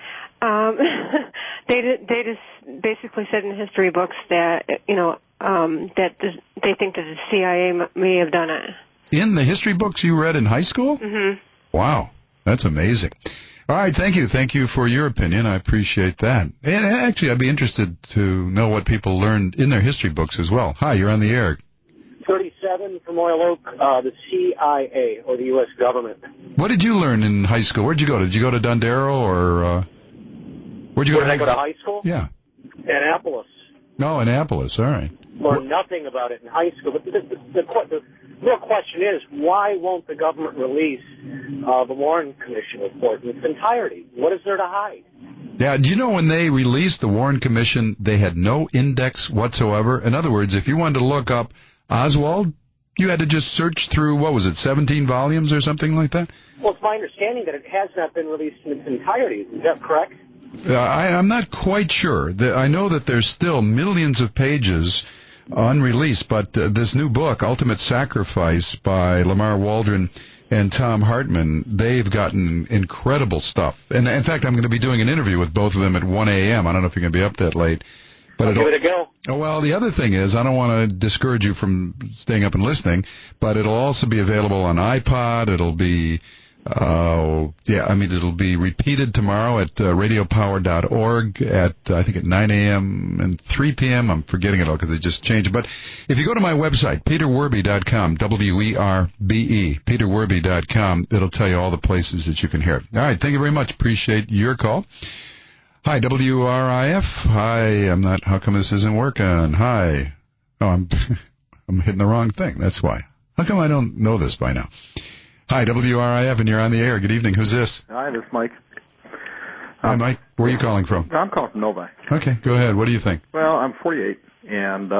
They just basically said in history books that that they think that the CIA may have done it. In the history books you read in high school? Mm-hmm. Wow, that's amazing. All right, thank you. Thank you for your opinion. I appreciate that. And actually, I'd be interested to know what people learned in their history books as well. Hi, you're on the air. 37 from Royal Oak, the CIA, or the U.S. government. What did you learn in high school? Where'd you go? Did you go to Dondero, or where'd you go? Where did I go to high school? Yeah. Annapolis. No, Annapolis. All right. Learned nothing about it in high school. But the real question is, why won't the government release the Warren Commission report in its entirety? What is there to hide? Yeah, do you know when they released the Warren Commission, they had no index whatsoever? In other words, if you wanted to look up Oswald, you had to just search through, 17 volumes or something like that? Well, it's my understanding that it has not been released in its entirety. Is that correct? I'm not quite sure. I know that there's still millions of pages unreleased, but this new book, Ultimate Sacrifice by Lamar Waldron and Tom Hartman, they've gotten incredible stuff. And in fact, I'm going to be doing an interview with both of them at 1 a.m. I don't know if you're going to be up that late. But give it a go. Well, the other thing is, I don't want to discourage you from staying up and listening, but it'll also be available on iPod. It'll be, it'll be repeated tomorrow at radiopower.org at, I think, at 9 a.m. and 3 p.m. I'm forgetting it all because they just changed it. But if you go to my website, peterwerby.com, W-E-R-B-E, peterwerby.com, it'll tell you all the places that you can hear it. All right, thank you very much. Appreciate your call. Hi, WRIF. Hi, how come this isn't working? Hi. Oh, I'm hitting the wrong thing. That's why. How come I don't know this by now? Hi, WRIF, and you're on the air. Good evening. Who's this? Hi, this is Mike. Hi, Mike. Where are you calling from? I'm calling from Novi. Okay, go ahead. What do you think? Well, I'm 48, and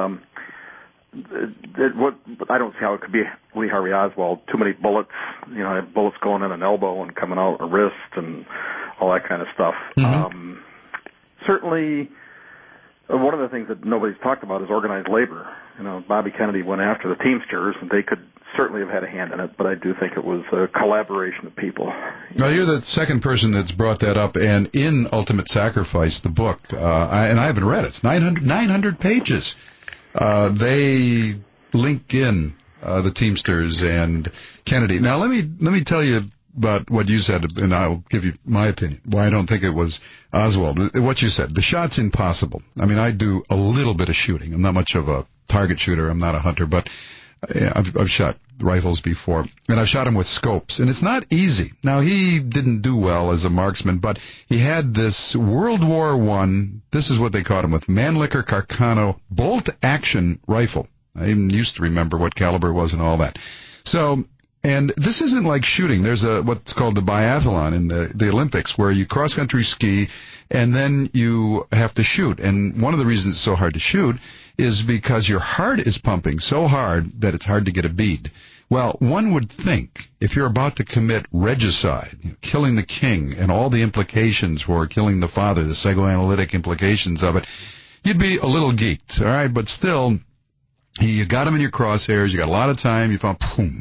I don't see how it could be Lee Harvey Oswald. Too many bullets, bullets going in an elbow and coming out a wrist and all that kind of stuff. Mm-hmm. Certainly, one of the things that nobody's talked about is organized labor. Bobby Kennedy went after the Teamsters, and they could certainly have had a hand in it, but I do think it was a collaboration of people. Now, you're the second person that's brought that up, and in Ultimate Sacrifice, the book, and I haven't read it, it's 900 pages. They link in the Teamsters and Kennedy. Now, let me tell you about what you said, and I'll give you my opinion, why I don't think it was Oswald. What you said, the shot's impossible. I mean, I do a little bit of shooting. I'm not much of a target shooter. I'm not a hunter, but I've shot rifles before, and I've shot them with scopes, and it's not easy. Now, he didn't do well as a marksman, but he had this World War I, this is what they called him, with Mannlicher Carcano bolt-action rifle. I even used to remember what caliber it was and all that. So, and this isn't like shooting. There's what's called the biathlon in the Olympics, where you cross-country ski, and then you have to shoot. And one of the reasons it's so hard to shoot is because your heart is pumping so hard that it's hard to get a bead. Well, one would think if you're about to commit regicide, killing the king and all the implications for killing the father, the psychoanalytic implications of it, you'd be a little geeked, all right? But still, you got him in your crosshairs, you got a lot of time, you found, boom.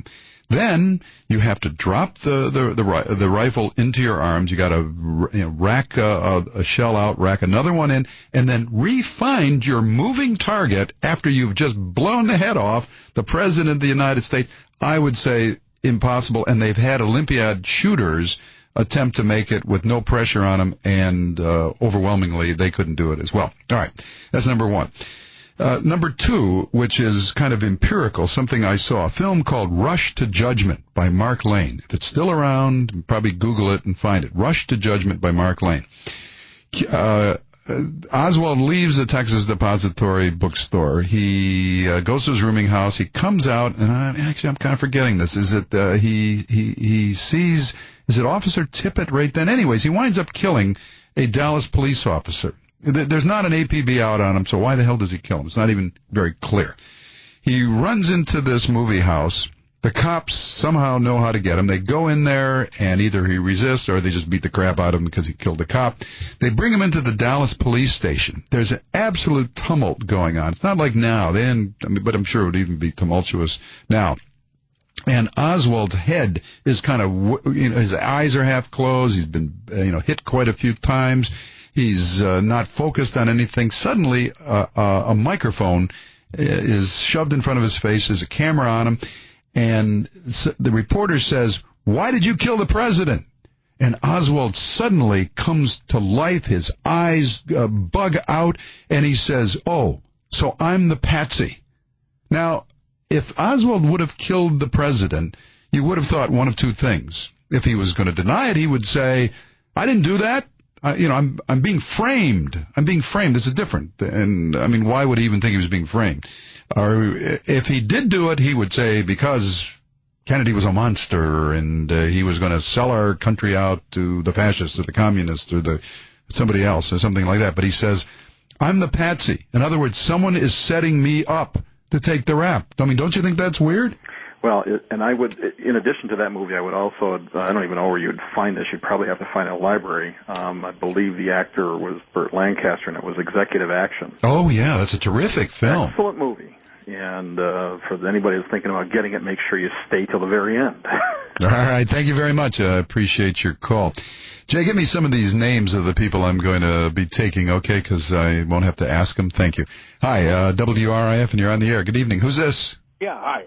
Then you have to drop the rifle into your arms. You got to rack a shell out, rack another one in, and then re-find your moving target after you've just blown the head off the President of the United States. I would say impossible, and they've had Olympiad shooters attempt to make it with no pressure on them, and overwhelmingly they couldn't do it as well. All right, that's number one. Number two, which is kind of empirical, something I saw, a film called Rush to Judgment by Mark Lane. If it's still around, probably Google it and find it. Rush to Judgment by Mark Lane. Oswald leaves the Texas Depository bookstore. He goes to his rooming house. He comes out, and I'm kind of forgetting this. Is it he sees, is it Officer Tippett right then? Anyways, he winds up killing a Dallas police officer. There's not an APB out on him, so why the hell does he kill him? It's not even very clear. He runs into this movie house. The cops somehow know how to get him. They go in there, and either he resists or they just beat the crap out of him because he killed the cop. They bring him into the Dallas police station. There's an absolute tumult going on. It's not like now. But I'm sure it would even be tumultuous now. And Oswald's head is kind of, his eyes are half closed. He's been, hit quite a few times. He's not focused on anything. Suddenly, a microphone is shoved in front of his face. There's a camera on him. And the reporter says, "Why did you kill the president?" And Oswald suddenly comes to life. His eyes bug out. And he says, "Oh, so I'm the patsy." Now, if Oswald would have killed the president, you would have thought one of two things. If he was going to deny it, he would say, "I didn't do that. I'm being framed. I'm being framed." This is different. And, I mean, why would he even think he was being framed? Or if he did do it, he would say because Kennedy was a monster and he was going to sell our country out to the fascists or the communists or somebody else or something like that. But he says, "I'm the patsy." In other words, someone is setting me up to take the rap. I mean, don't you think that's weird? Well, and I would, in addition to that movie, I would also, I don't even know where you'd find this. You'd probably have to find a library. I believe the actor was Burt Lancaster, and it was Executive Action. Oh, yeah, that's a terrific film. Excellent movie. And for anybody who's thinking about getting it, make sure you stay till the very end. All right, thank you very much. I appreciate your call. Jay, give me some of these names of the people I'm going to be taking, okay, because I won't have to ask them. Thank you. Hi, WRIF, and you're on the air. Good evening. Who's this? Yeah, hi.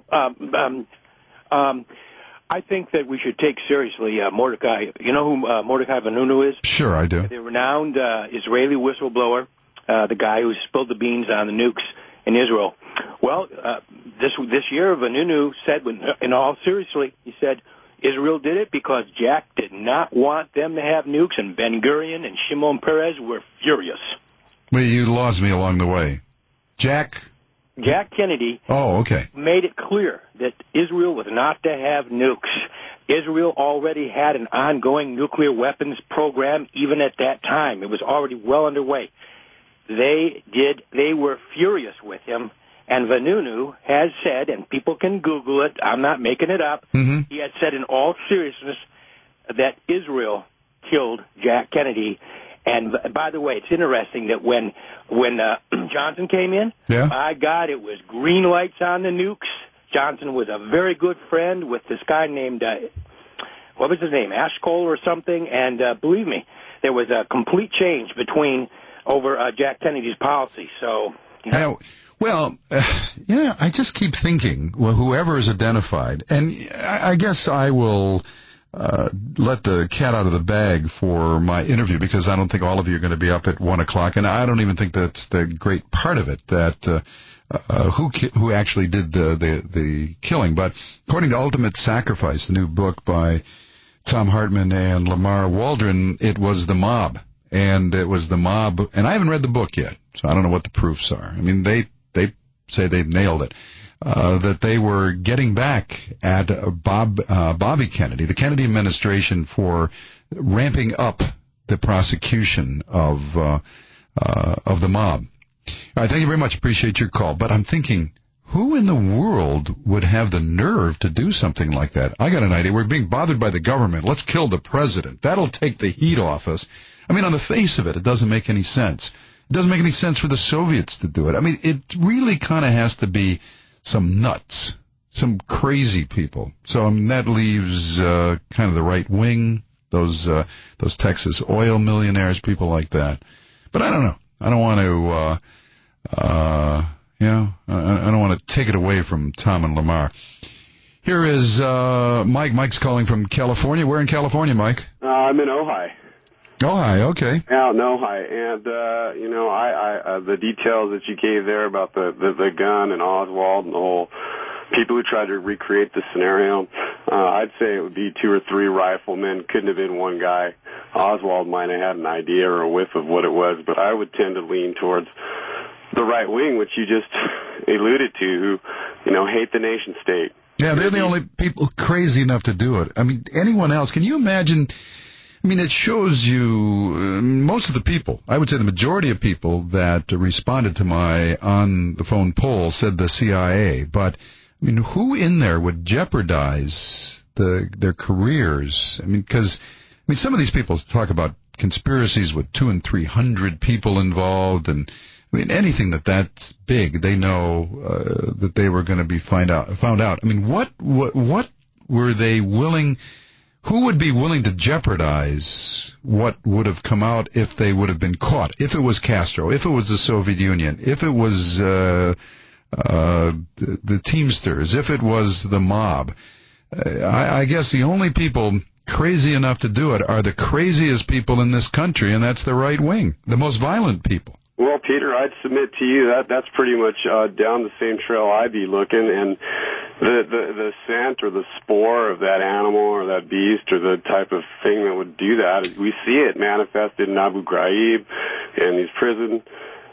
I think that we should take seriously Mordecai. You know who Mordecai Vanunu is? Sure, I do. The renowned Israeli whistleblower, the guy who spilled the beans on the nukes in Israel. Well, this year, Vanunu said, in all seriously, he said, Israel did it because Jack did not want them to have nukes, and Ben-Gurion and Shimon Peres were furious. Well, you lost me along the way. Jack Kennedy okay. made it clear that Israel was not to have nukes. Israel already had an ongoing nuclear weapons program even at that time. It was already well underway. They were furious with him, and Vanunu has said, and people can Google it, I'm not making it up, he had said in all seriousness that Israel killed Jack Kennedy. And by the way, it's interesting that when Johnson came in, my God, it was green lights on the nukes. Johnson was a very good friend with this guy named, what was his name, Ashcole or something. And believe me, there was a complete change over Jack Kennedy's policy. So, I just keep thinking, whoever is identified, and I guess I will let the cat out of the bag for my interview, because I don't think all of you are going to be up at 1 o'clock, and I don't even think that's the great part of it, that who actually did the killing. But according to Ultimate Sacrifice, the new book by Tom Hartman and Lamar Waldron, it was the mob. And it was the mob, and I haven't read the book yet, so I don't know what the proofs are. I mean, they say they've nailed it. That they were getting back at Bobby Kennedy, the Kennedy administration, for ramping up the prosecution of the mob. All right, thank you very much. Appreciate your call. But I'm thinking, who in the world would have the nerve to do something like that? I got an idea. We're being bothered by the government. Let's kill the president. That'll take the heat off us. I mean, on the face of it, it doesn't make any sense. It doesn't make any sense for the Soviets to do it. I mean, it really kind of has to be some nuts Some crazy people. So that leaves kind of the right wing, those Texas oil millionaires, people like that. But I don't know. I don't want to, I don't want to take it away from Tom and Lamar. Here is Mike. Mike's calling from California. Where in California, Mike? I'm in Ojai. Ojai, okay. Out in Ojai, and I the details that you gave there about the gun and Oswald and the whole people who tried to recreate the scenario, I'd say it would be 2 or 3 riflemen. Couldn't have been one guy. Oswald might have had an idea or a whiff of what it was, but I would tend to lean towards the right wing, which you just alluded to, who hate the nation state. Yeah, they're the only people crazy enough to do it. I mean, anyone else? Can you imagine? I mean, it shows you most of the people, I would say the majority of people that responded to my on-the-phone poll said the CIA. But, I mean, who in there would jeopardize their careers? I mean, because some of these people talk about conspiracies with 200 and 300 people involved, and I mean, anything that's big, they know that they were going to be found out. I mean, what were they willing? Who would be willing to jeopardize what would have come out if they would have been caught? If it was Castro, if it was the Soviet Union, if it was the Teamsters, if it was the mob. I guess the only people crazy enough to do it are the craziest people in this country, and that's the right wing, the most violent people. Well, Peter, I'd submit to you that's pretty much down the same trail I'd be looking, and the scent or the spore of that animal or that beast or the type of thing that would do that, we see it manifested in Abu Ghraib and these prisons,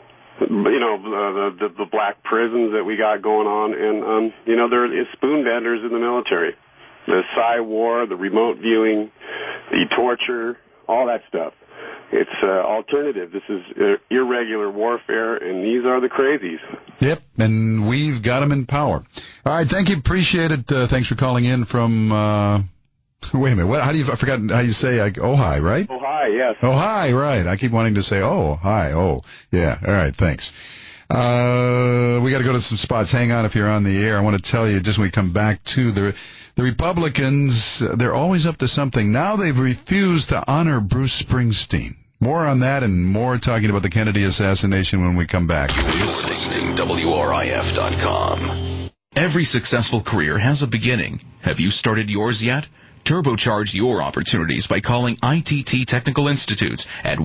the black prisons that we got going on, and there is spoon benders in the military, the Psy War, the remote viewing, the torture, all that stuff. It's alternative. This is irregular warfare, and these are the crazies. Yep, and we've got them in power. All right, thank you. Appreciate it. Thanks for calling in from, wait a minute, I forgot how you say, Ojai, right? Ojai, yes. Ojai, right. I keep wanting to say, hi, yeah. All right, thanks. We got to go to some spots. Hang on if you're on the air. I want to tell you, just when we come back to the Republicans, they're always up to something. Now they've refused to honor Bruce Springsteen. More on that and more talking about the Kennedy assassination when we come back. You're listening to WRIF.com. Every successful career has a beginning. Have you started yours yet? Turbocharge your opportunities by calling ITT Technical Institutes at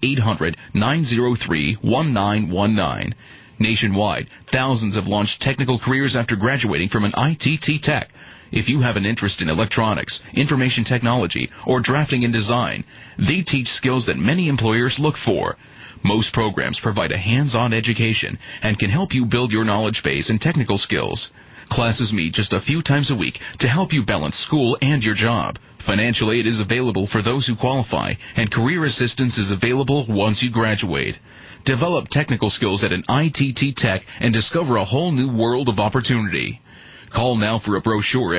1-800-903-1919. Nationwide, thousands have launched technical careers after graduating from an ITT Tech. If you have an interest in electronics, information technology, or drafting and design, they teach skills that many employers look for. Most programs provide a hands-on education and can help you build your knowledge base and technical skills. Classes meet just a few times a week to help you balance school and your job. Financial aid is available for those who qualify, and career assistance is available once you graduate. Develop technical skills at an ITT Tech and discover a whole new world of opportunity. Call now for a brochure at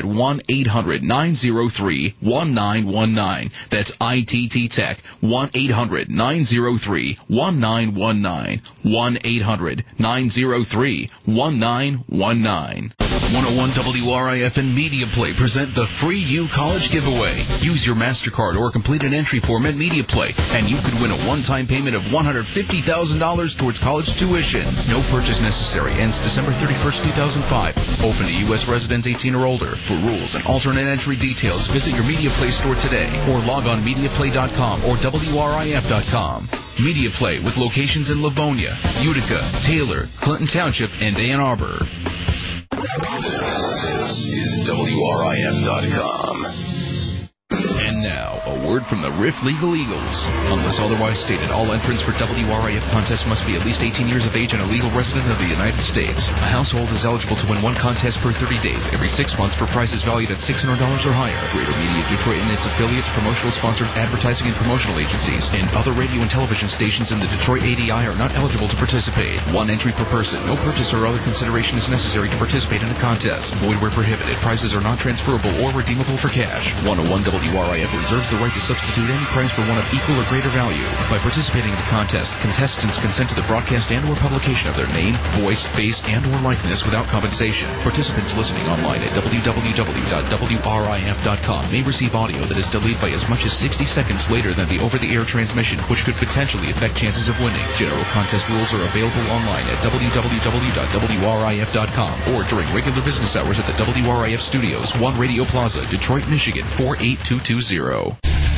1-800-903-1919. That's ITT Tech, 1-800-903-1919. 1-800-903-1919. 101 WRIF and Media Play present the free U College Giveaway. Use your MasterCard or complete an entry form at Media Play, and you could win a one-time payment of $150,000 towards college tuition. No purchase necessary. Ends December 31st, 2005. Open to U.S. residents 18 or older. For rules and alternate entry details, visit your Media Play store today or log on MediaPlay.com or WRIF.com. Media Play with locations in Livonia, Utica, Taylor, Clinton Township, and Ann Arbor. This is WRIF.com. And now, a word from the Riff Legal Eagles. Unless otherwise stated, all entrants for WRIF contests must be at least 18 years of age and a legal resident of the United States. A household is eligible to win one contest per 30 days every 6 months for prizes valued at $600 or higher. Greater Media Detroit and its affiliates, promotional sponsored advertising and promotional agencies, and other radio and television stations in the Detroit ADI are not eligible to participate. One entry per person. No purchase or other consideration is necessary to participate in a contest. Void where prohibited. Prizes are not transferable or redeemable for cash. 101 WRIF reserves the right to substitute any price for one of equal or greater value. By participating in the contest, contestants consent to the broadcast and or publication of their name, voice, face, and or likeness without compensation. Participants listening online at www.wrif.com may receive audio that is delayed by as much as 60 seconds later than the over-the-air transmission, which could potentially affect chances of winning. General contest rules are available online at www.wrif.com or during regular business hours at the WRIF Studios, 1 Radio Plaza, Detroit, Michigan, 48220.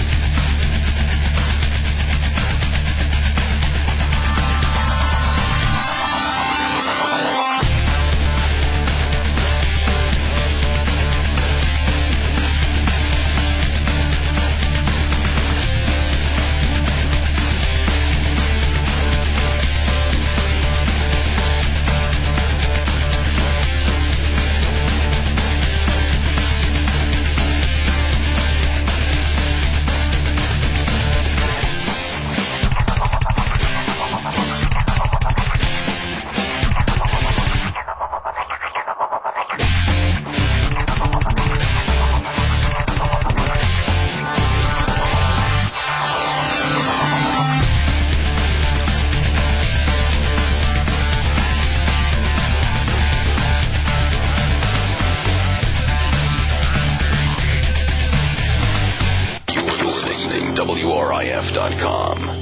WRIF.com.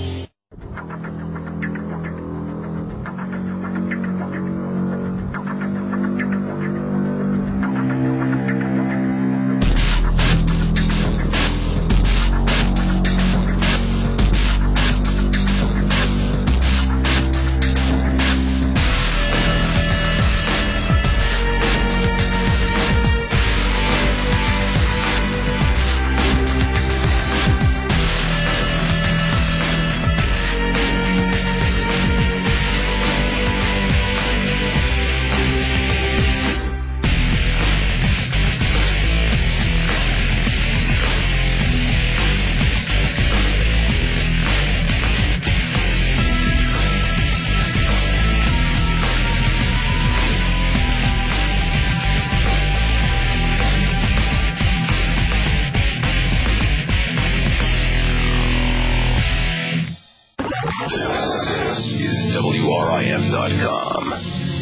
WRIF.com.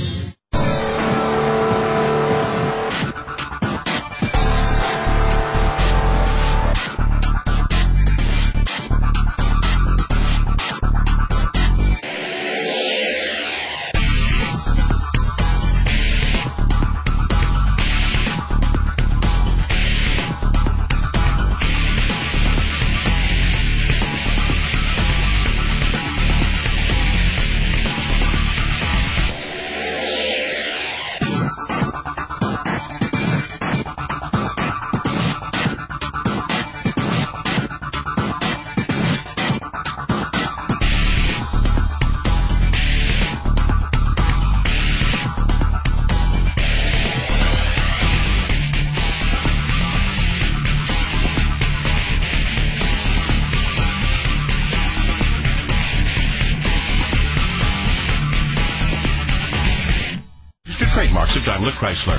Trademarks of Daimler Chrysler.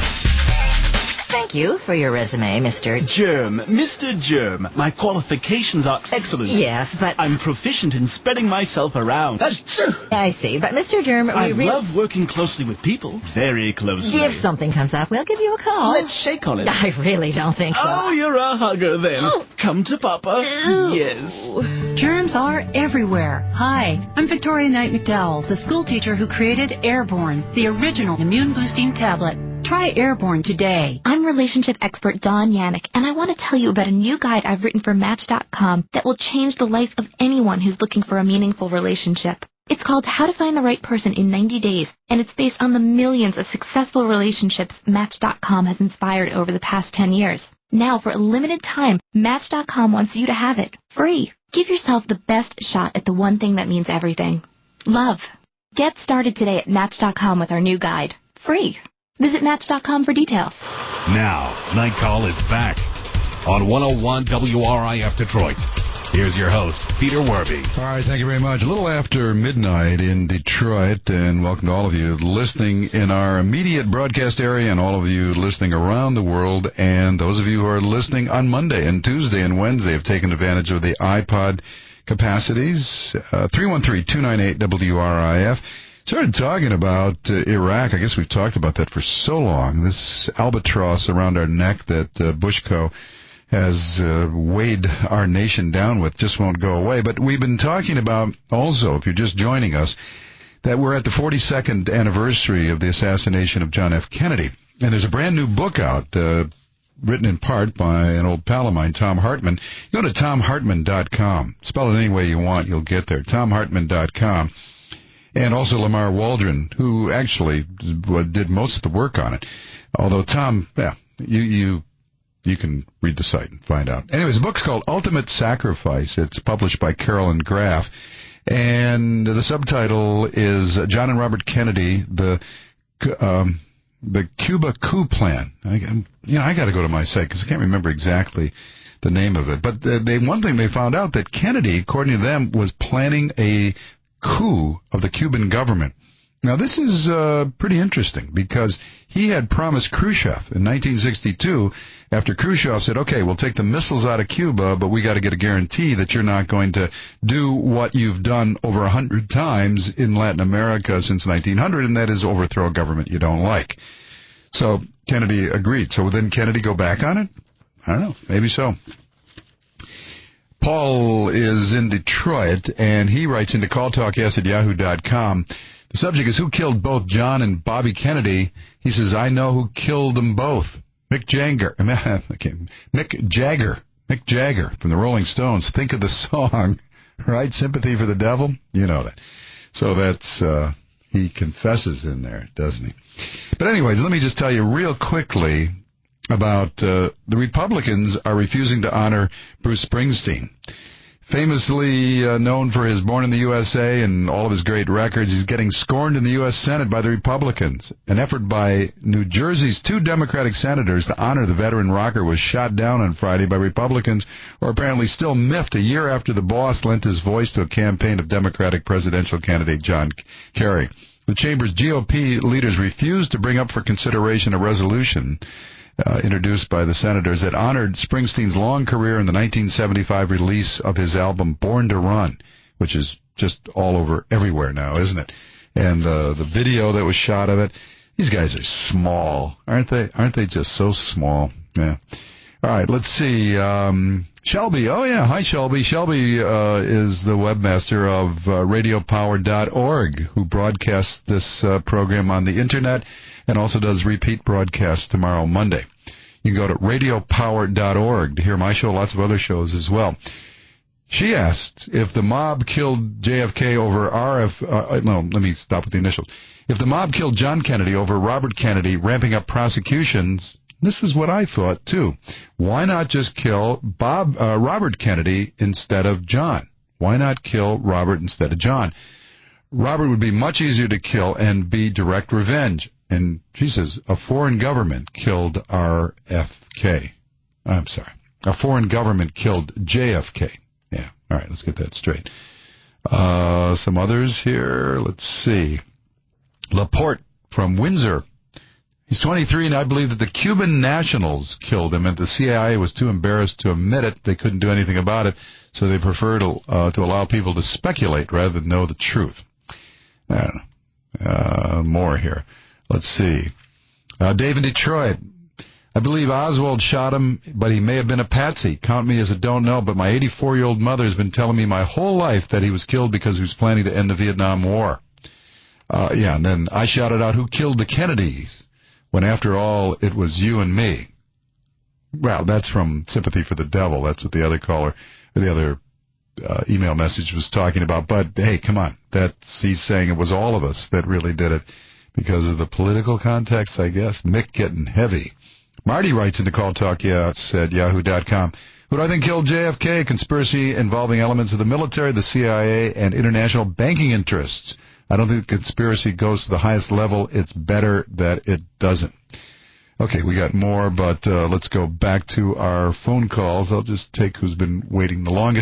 Thank you for your resume, Mr. Germ. Mr. Germ. My qualifications are excellent. Yes, but... I'm proficient in spreading myself around. I see, but Mr. Germ, I love working closely with people. Very closely. If something comes up, we'll give you a call. Let's shake on it. I really don't think so. Oh, you're a hugger then. Oh. Come to Papa. Ew. Yes. Germs are everywhere. Hi, I'm Victoria Knight McDowell, the school teacher who created Airborne, the original immune-boosting tablet. Try Airborne today. I'm relationship expert Dawn Yannick, and I want to tell you about a new guide I've written for Match.com that will change the life of anyone who's looking for a meaningful relationship. It's called How to Find the Right Person in 90 Days, and it's based on the millions of successful relationships Match.com has inspired over the past 10 years. Now, for a limited time, Match.com wants you to have it, free. Give yourself the best shot at the one thing that means everything. Love. Get started today at Match.com with our new guide, free. Visit Match.com for details. Now, Night Call is back on 101 WRIF Detroit. Here's your host, Peter Werby. All right, thank you very much. A little after midnight in Detroit, and welcome to all of you listening in our immediate broadcast area and all of you listening around the world, and those of you who are listening on Monday and Tuesday and Wednesday have taken advantage of the iPod capacities. 313-298-WRIF. Started talking about Iraq. I guess we've talked about that for so long. This albatross around our neck that Bushko has weighed our nation down with just won't go away. But we've been talking about also, if you're just joining us, that we're at the 42nd anniversary of the assassination of John F. Kennedy. And there's a brand new book out, written in part by an old pal of mine, Thom Hartmann. Go to ThomHartmann.com. Spell it any way you want, you'll get there. ThomHartmann.com. And also Lamar Waldron, who actually did most of the work on it. Although Tom, you can read the site and find out. Anyways, the book's called Ultimate Sacrifice. It's published by Carolyn Graff. And the subtitle is John and Robert Kennedy, the Cuba coup plan. I got to go to my site because I can't remember exactly the name of it. But one thing they found out that Kennedy, according to them, was planning a coup of the Cuban government. Now, this is pretty interesting because he had promised Khrushchev in 1962, after Khrushchev said, okay, we'll take the missiles out of Cuba, but we got to get a guarantee that you're not going to do what you've done over 100 times in Latin America since 1900, and that is overthrow a government you don't like. So Kennedy agreed. So then Kennedy go back on it? I don't know. Maybe so. Paul is in Detroit, and he writes into calltalkyes@yahoo.com. The subject is, who killed both John and Bobby Kennedy? He says, I know who killed them both. Mick Jagger from the Rolling Stones. Think of the song, right? Sympathy for the Devil? You know that. So that's, he confesses in there, doesn't he? But anyways, let me just tell you real quickly about the Republicans are refusing to honor Bruce Springsteen. Famously known for his Born in the USA and all of his great records, he's getting scorned in the U.S. Senate by the Republicans. An effort by New Jersey's 2 Democratic senators to honor the veteran rocker was shot down on Friday by Republicans, who are apparently still miffed a year after the boss lent his voice to a campaign of Democratic presidential candidate John Kerry. The chamber's GOP leaders refused to bring up for consideration a resolution introduced by the senators that honored Springsteen's long career in the 1975 release of his album Born to Run, which is just all over everywhere now, isn't it? And the video that was shot of it, these guys are small, aren't they? Aren't they just so small? Yeah. All right, let's see. Shelby. Oh, yeah. Hi, Shelby. Shelby is the webmaster of radiopower.org, who broadcasts this program on the Internet and also does repeat broadcasts tomorrow, Monday. You can go to radiopower.org to hear my show, lots of other shows as well. She asked if the mob killed JFK over let me stop with the initials. If the mob killed John Kennedy over Robert Kennedy, ramping up prosecutions, this is what I thought, too. Why not just kill Robert Kennedy instead of John? Why not kill Robert instead of John? Robert would be much easier to kill and be direct revenge. And she says, a foreign government killed RFK. I'm sorry. A foreign government killed JFK. Yeah. All right, let's get that straight. Some others here. Let's see. Laporte from Windsor. He's 23, and I believe that the Cuban nationals killed him, and the CIA was too embarrassed to admit it. They couldn't do anything about it, so they prefer to allow people to speculate rather than know the truth. I don't know. More here. Let's see. Dave in Detroit. I believe Oswald shot him, but he may have been a patsy. Count me as a don't know, but my 84-year-old mother has been telling me my whole life that he was killed because he was planning to end the Vietnam War. And then I shouted out, who killed the Kennedys? When after all, it was you and me. Well, that's from Sympathy for the Devil. That's what the other caller, or the other email message was talking about. But, hey, come on. He's saying it was all of us that really did it because of the political context, I guess. Mick getting heavy. Marty writes into calltalkyahoo.com. Who do I think killed JFK? Conspiracy involving elements of the military, the CIA, and international banking interests. I don't think the conspiracy goes to the highest level. It's better that it doesn't. Okay, we got more, but let's go back to our phone calls. I'll just take who's been waiting the longest.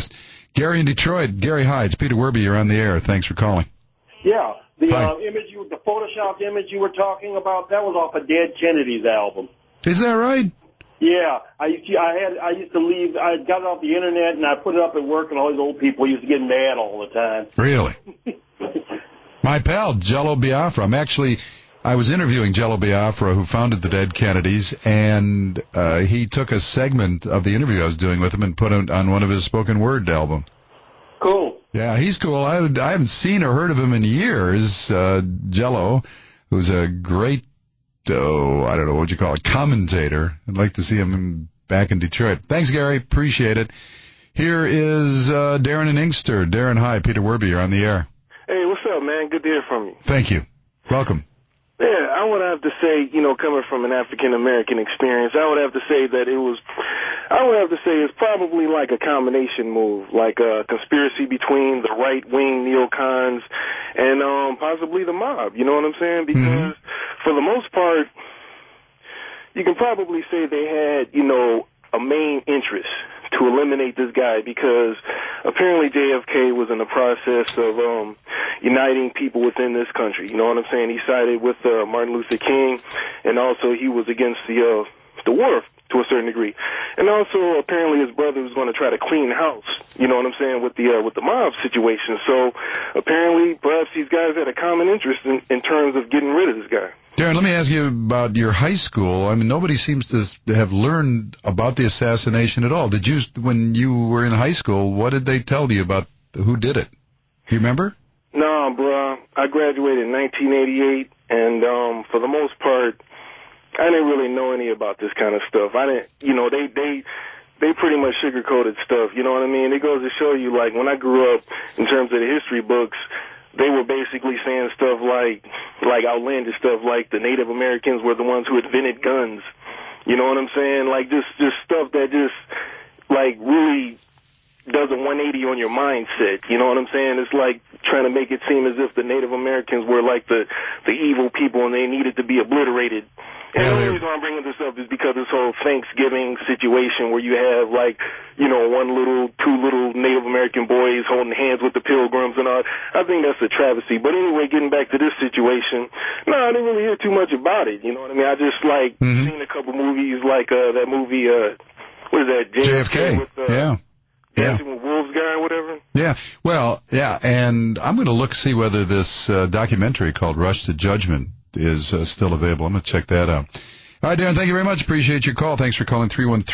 Gary in Detroit. Gary, hi. It's Peter Werby. You're on the air. Thanks for calling. Yeah, the the photoshopped image you were talking about, that was off of Dead Kennedy's album. Is that right? Yeah, I used to leave. I got it off the internet and I put it up at work, and all these old people used to get mad all the time. Really? My pal Jello Biafra. I was interviewing Jello Biafra, who founded the Dead Kennedys, and he took a segment of the interview I was doing with him and put it on one of his spoken word albums. Cool. Yeah, he's cool. I haven't seen or heard of him in years. Jello, who's a great, I don't know what you call it, commentator. I'd like to see him back in Detroit. Thanks, Gary. Appreciate it. Here is Darren in Inkster. Darren, hi. Peter Werby, you're on the air. Hey, what's up, man? Good to hear from you. Thank you. Welcome. Yeah, I would have to say, coming from an African-American experience, I would have to say it's probably like a combination move, like a conspiracy between the right-wing neocons and possibly the mob, you know what I'm saying? Because for the most part, you can probably say they had, a main interest to eliminate this guy, because apparently JFK was in the process of uniting people within this country. You know what I'm saying? He sided with Martin Luther King, and also he was against the war to a certain degree. And also apparently his brother was going to try to clean house. You know what I'm saying, with the mob situation. So apparently perhaps these guys had a common interest in terms of getting rid of this guy. Darren, let me ask you about your high school. I mean, nobody seems to have learned about the assassination at all. Did you, when you were in high school, what did they tell you about who did it? Do you remember? No, bro. I graduated in 1988, and for the most part, I didn't really know any about this kind of stuff. I didn't, they pretty much sugar-coated stuff, you know what I mean? It goes to show you, like, when I grew up, in terms of the history books, they were basically saying stuff like outlandish stuff, like the Native Americans were the ones who invented guns. You know what I'm saying? Like, just stuff that just, like, really does a 180 on your mindset. You know what I'm saying? It's like trying to make it seem as if the Native Americans were like the evil people and they needed to be obliterated. And the only reason I'm bringing this up is because this whole Thanksgiving situation where you have, like, two little Native American boys holding hands with the Pilgrims and all. I think that's a travesty. But anyway, getting back to this situation, no, I didn't really hear too much about it. You know what I mean? I just, seen a couple movies, like that movie, what is that? JFK. With, Dancing with Wolves guy or whatever. Yeah. Well, yeah, and I'm going to see whether this documentary called Rush to Judgment is still available. I'm going to check that out. All right, Darren, thank you very much. Appreciate your call. Thanks for calling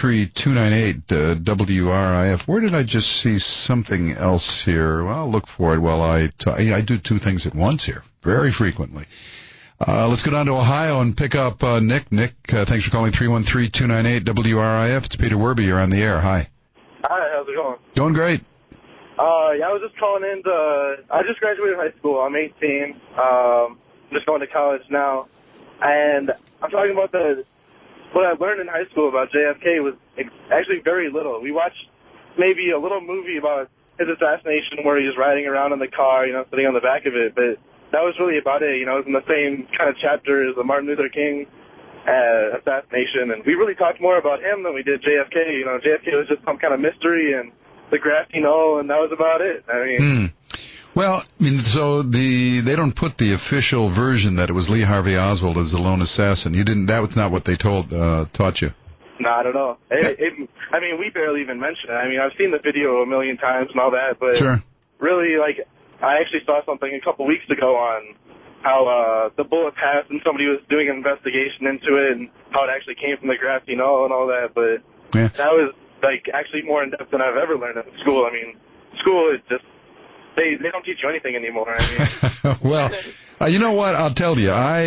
313-298 WRIF. Where did I just see something else here? Well, I'll look for it while I do two things at once here, very frequently. Let's go down to Ohio and pick up Nick. Nick, thanks for calling 313-298 WRIF. It's Peter Werby. You're on the air. Hi. Hi, how's it going? Going great. I was just calling in I just graduated high school. I'm 18. Just going to college now. And I'm talking about what I learned in high school about JFK was actually very little. We watched maybe a little movie about his assassination where he was riding around in the car, sitting on the back of it. But that was really about it. It was in the same kind of chapter as the Martin Luther King assassination. And we really talked more about him than we did JFK. JFK was just some kind of mystery and the grassy knoll, and that was about it. I mean... Well, I mean, so they don't put the official version that it was Lee Harvey Oswald as the lone assassin. That was not what they taught you. No, I don't know. I mean, we barely even mention it. I mean, I've seen the video a million times and all that, but really, like, I actually saw something a couple weeks ago on how the bullet passed and somebody was doing an investigation into it and how it actually came from the grassy knoll and all that, but that was, like, actually more in-depth than I've ever learned in school. I mean, school is just... They don't teach you anything anymore. I mean. Well, you know what? I'll tell you. I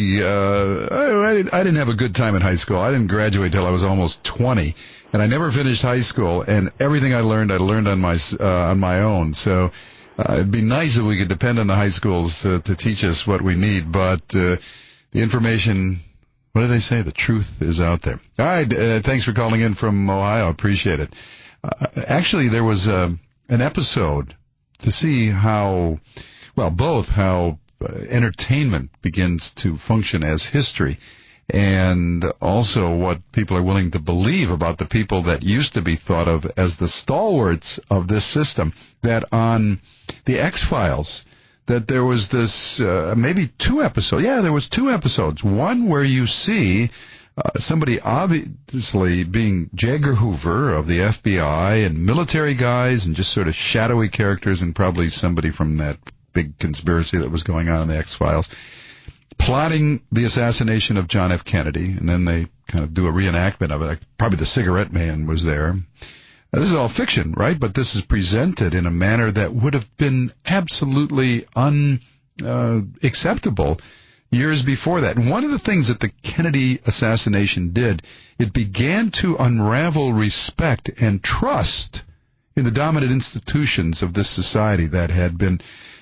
didn't have a good time in high school. I didn't graduate till I was almost 20, and I never finished high school. And everything I learned on my own. So it'd be nice if we could depend on the high schools to teach us what we need. But the information, what do they say? The truth is out there. All right. Thanks for calling in from Ohio. Appreciate it. Actually, there was an episode to see how entertainment begins to function as history, and also what people are willing to believe about the people that used to be thought of as the stalwarts of this system, that on the X-Files, that there was this, maybe 2 episodes. Yeah, there was 2 episodes. One where you see somebody obviously being J. Edgar Hoover of the FBI and military guys and just sort of shadowy characters, and probably somebody from that big conspiracy that was going on in the X-Files, plotting the assassination of John F. Kennedy, and then they kind of do a reenactment of it. Probably the Cigarette Man was there. Now, this is all fiction, right? But this is presented in a manner that would have been absolutely unacceptable years before that. And one of the things that the Kennedy assassination did, it began to unravel respect and trust in the dominant institutions of this society that had been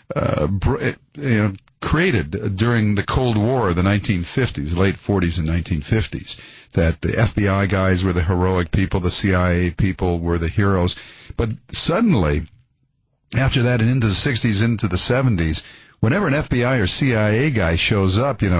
created during the Cold War, the 1950s, late 40s and 1950s, that the FBI guys were the heroic people, the CIA people were the heroes. But suddenly, after that and into the 60s, into the 70s, whenever an FBI or CIA guy shows up, say,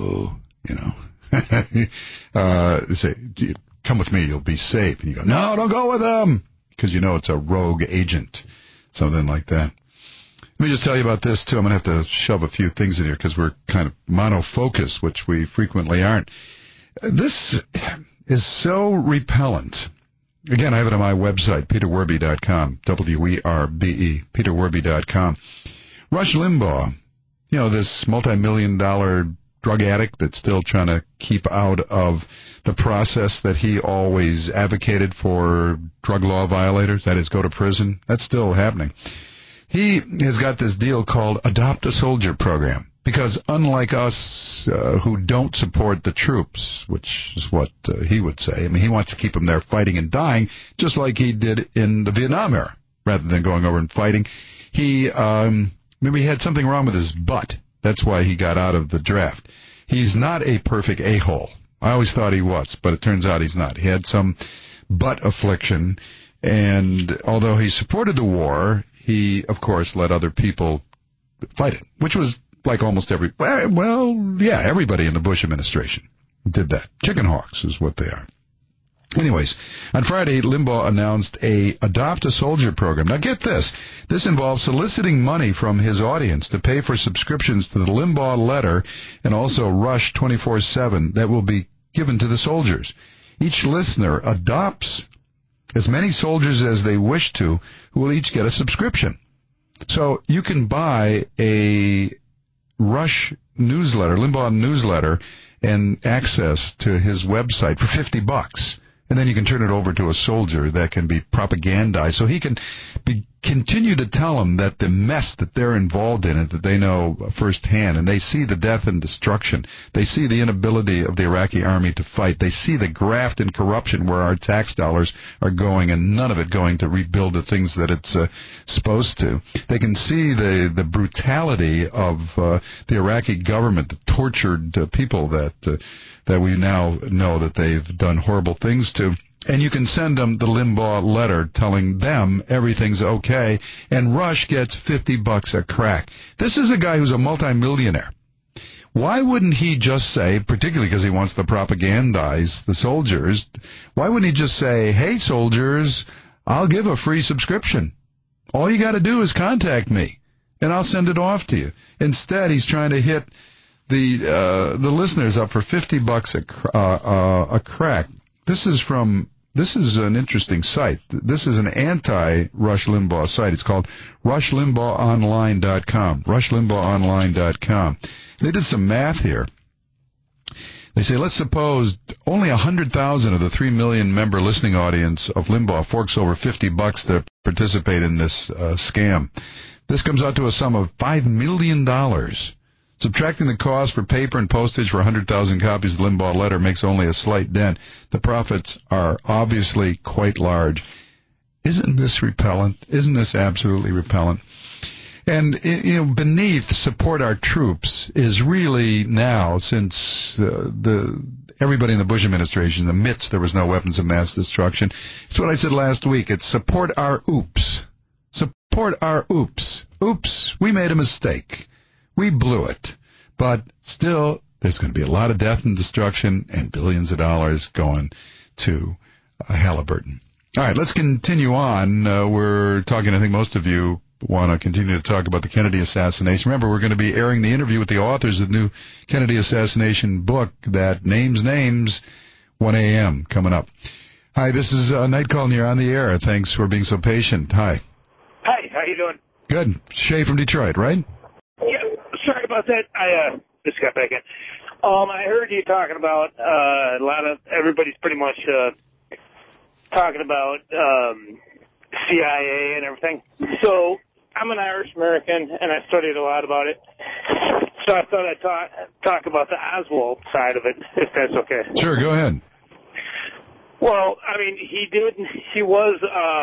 come with me, you'll be safe. And you go, no, don't go with them, because you know it's a rogue agent, something like that. Let me just tell you about this, too. I'm going to have to shove a few things in here because we're kind of monofocused, which we frequently aren't. This is so repellent. Again, I have it on my website, peterwerby.com, W-E-R-B-E, peterwerby.com. Rush Limbaugh, this multi-million-dollar drug addict that's still trying to keep out of the process that he always advocated for drug law violators, that is, go to prison. That's still happening. He has got this deal called Adopt a Soldier program, because unlike us who don't support the troops, which is what he would say, I mean, he wants to keep them there fighting and dying, just like he did in the Vietnam era, rather than going over and fighting. He, maybe he had something wrong with his butt. That's why he got out of the draft. He's not a perfect a-hole. I always thought he was, but it turns out he's not. He had some butt affliction, and although he supported the war, he, of course, let other people fight it, which was like almost everybody in the Bush administration did that. Chicken hawks is what they are. Anyways, on Friday, Limbaugh announced a Adopt a Soldier program. Now get this. This involves soliciting money from his audience to pay for subscriptions to the Limbaugh Letter and also Rush 24/7 that will be given to the soldiers. Each listener adopts as many soldiers as they wish to, who will each get a subscription. So you can buy a Rush newsletter, Limbaugh newsletter, and access to his website for $50. And then you can turn it over to a soldier that can be propagandized, so he can continue to tell them that the mess that they're involved in it, that they know firsthand, and they see the death and destruction. They see the inability of the Iraqi army to fight. They see the graft and corruption where our tax dollars are going, and none of it going to rebuild the things that it's supposed to. They can see the brutality of the Iraqi government, the tortured people that we now know that they've done horrible things to. And you can send them the Limbaugh Letter telling them everything's okay, and Rush gets $50 a crack. This is a guy who's a multimillionaire. Why wouldn't he just say, particularly because he wants to propagandize the soldiers, why wouldn't he just say, hey, soldiers, I'll give a free subscription. All you got to do is contact me, and I'll send it off to you. Instead, he's trying to hit the listeners up for $50 a crack. This is an interesting site. This is an anti-Rush Limbaugh site. It's called RushLimbaughOnline.com. RushLimbaughOnline.com. They did some math here. They say, let's suppose only 100,000 of the 3 million member listening audience of Limbaugh forks over $50 to participate in this scam. This comes out to a sum of $5 million. Subtracting the cost for paper and postage for 100,000 copies of the Limbaugh Letter makes only a slight dent. The profits are obviously quite large. Isn't this repellent? Isn't this absolutely repellent? And, beneath support our troops is really now, since everybody in the Bush administration admits there was no weapons of mass destruction, it's what I said last week. It's support our oops. Support our oops. Oops, we made a mistake. We blew it. But still, there's going to be a lot of death and destruction and billions of dollars going to Halliburton. All right, let's continue on. We're talking, I think most of you want to continue to talk about the Kennedy assassination. Remember, we're going to be airing the interview with the authors of the new Kennedy assassination book that names names, 1 a.m. coming up. Hi, this is Night Call, and you're on the air. Thanks for being so patient. Hi. Hi, how you doing? Good. Shay from Detroit, right? Yeah, sorry about that. I just got back in. I heard you talking about a lot of, everybody's pretty much talking about CIA and everything. So I'm an Irish American, and I studied a lot about it. So I thought I'd talk about the Oswald side of it, if that's okay. Sure, go ahead. Well, I mean, he was,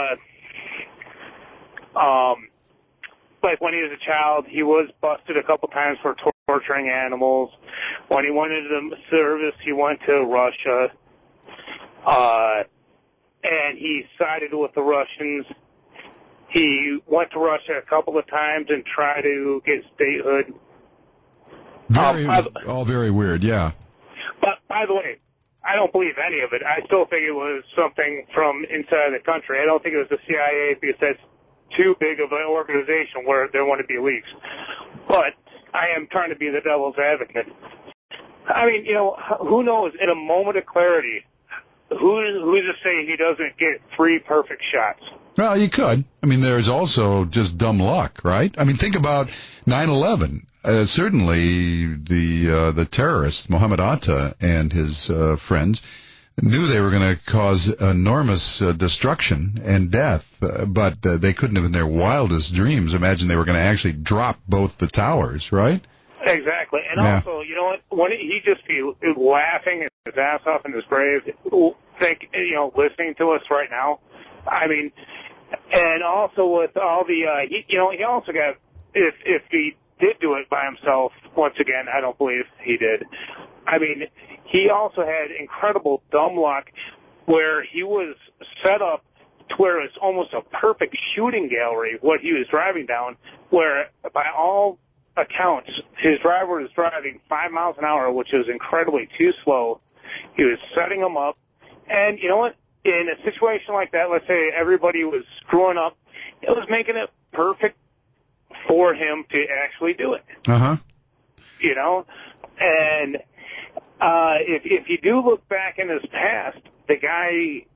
like when he was a child, he was busted a couple times for torturing animals. When he went into the service, he went to Russia, and he sided with the Russians. He went to Russia a couple of times and tried to get statehood. All very weird, yeah. But, by the way, I don't believe any of it. I still think it was something from inside the country. I don't think it was the CIA because that's too big of an organization where there want to be leaks. But I am trying to be the devil's advocate. I mean, who knows? In a moment of clarity, who's to say he doesn't get 3 perfect shots? Well, you could. I mean, there's also just dumb luck, right? I mean, think about 9/11. Certainly, the terrorist Mohammed Atta and his friends knew they were going to cause enormous destruction and death, but they couldn't have in their wildest dreams imagined they were going to actually drop both the towers, right? Exactly. And also, you know what? When he just be laughing his ass off in his grave, listening to us right now. I mean, and also with all the, he also got, if he did do it by himself, once again, I don't believe he did. I mean, he also had incredible dumb luck where he was set up to where it's almost a perfect shooting gallery, what he was driving down, where by all accounts, his driver was driving 5 miles an hour, which is incredibly too slow. He was setting them up. And you know what? In a situation like that, let's say everybody was screwing up, it was making it perfect for him to actually do it. Uh-huh. And if you do look back in his past, the guy,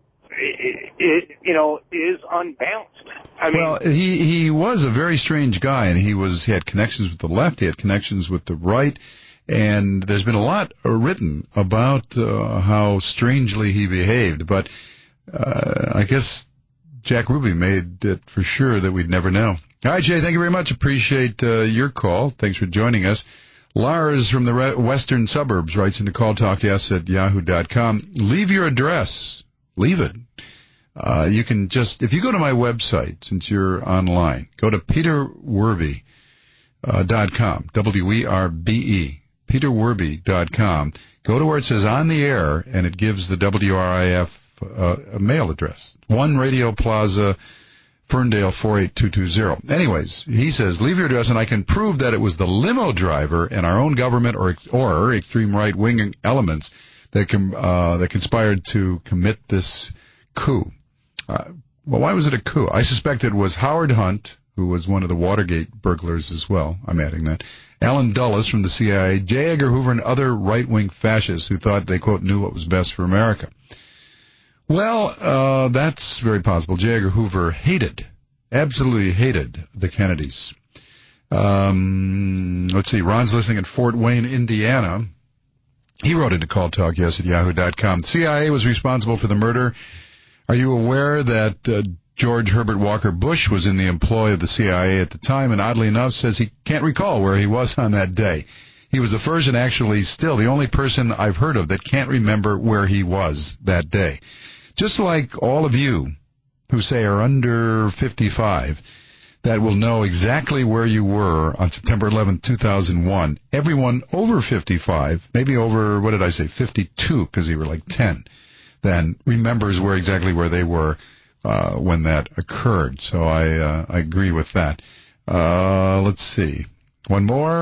is unbalanced. I mean, well, he was a very strange guy, and he had connections with the left, he had connections with the right, and there's been a lot written about how strangely he behaved, but I guess Jack Ruby made it for sure that we'd never know. All right, Jay, thank you very much. Appreciate your call. Thanks for joining us. Lars from the western suburbs writes into calltalkyes@yahoo.com. Leave your address. Leave it. You can just, if you go to my website, since you're online, go to peterwerbe.com, W-E-R-B-E, peterwerbe.com. Go to where it says on the air, and it gives the WRIF a mail address. 1 Radio Plaza, Ferndale 48220. Anyways, he says, leave your address and I can prove that it was the limo driver and our own government or extreme right-wing elements that conspired to commit this coup. Well, why was it a coup? I suspect it was Howard Hunt, who was one of the Watergate burglars as well. I'm adding that. Alan Dulles from the CIA, J. Edgar Hoover, and other right-wing fascists who thought they, quote, knew what was best for America. Well, that's very possible. J. Edgar Hoover absolutely hated the Kennedys. Let's see, Ron's listening in Fort Wayne, Indiana. He wrote into calltalkyes@yahoo.com. CIA was responsible for the murder. Are you aware that George Herbert Walker Bush was in the employ of the CIA at the time, and oddly enough says he can't recall where he was on that day. He was the first and actually still the only person I've heard of that can't remember where he was that day. Just like all of you who say are under 55 that will know exactly where you were on September 11, 2001, everyone over 55, maybe over, 52, because they were like 10, then remembers exactly where they were when that occurred. So I agree with that. Let's see. One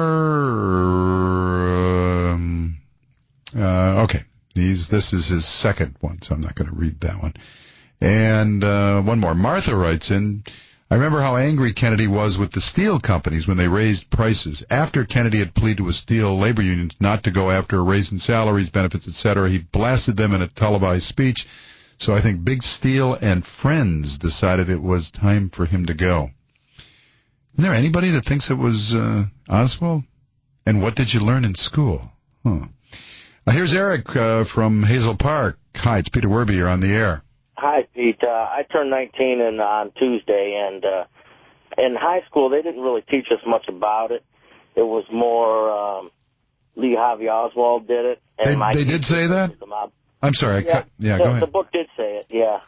more. Okay. This is his second one, so I'm not going to read that one. And one more. Martha writes in, I remember how angry Kennedy was with the steel companies when they raised prices. After Kennedy had pleaded with steel labor unions not to go after a raise in salaries, benefits, etc., he blasted them in a televised speech. So I think Big Steel and friends decided it was time for him to go. Isn't there anybody that thinks it was Oswald? And what did you learn in school? Here's Eric from Hazel Park. Hi, it's Peter Werby. You're on the air. Hi, Pete. I turned 19 on Tuesday, and in high school they didn't really teach us much about it. It was more Lee Harvey Oswald did it. And they did say that? I'm sorry. Go ahead. The book did say it, yeah.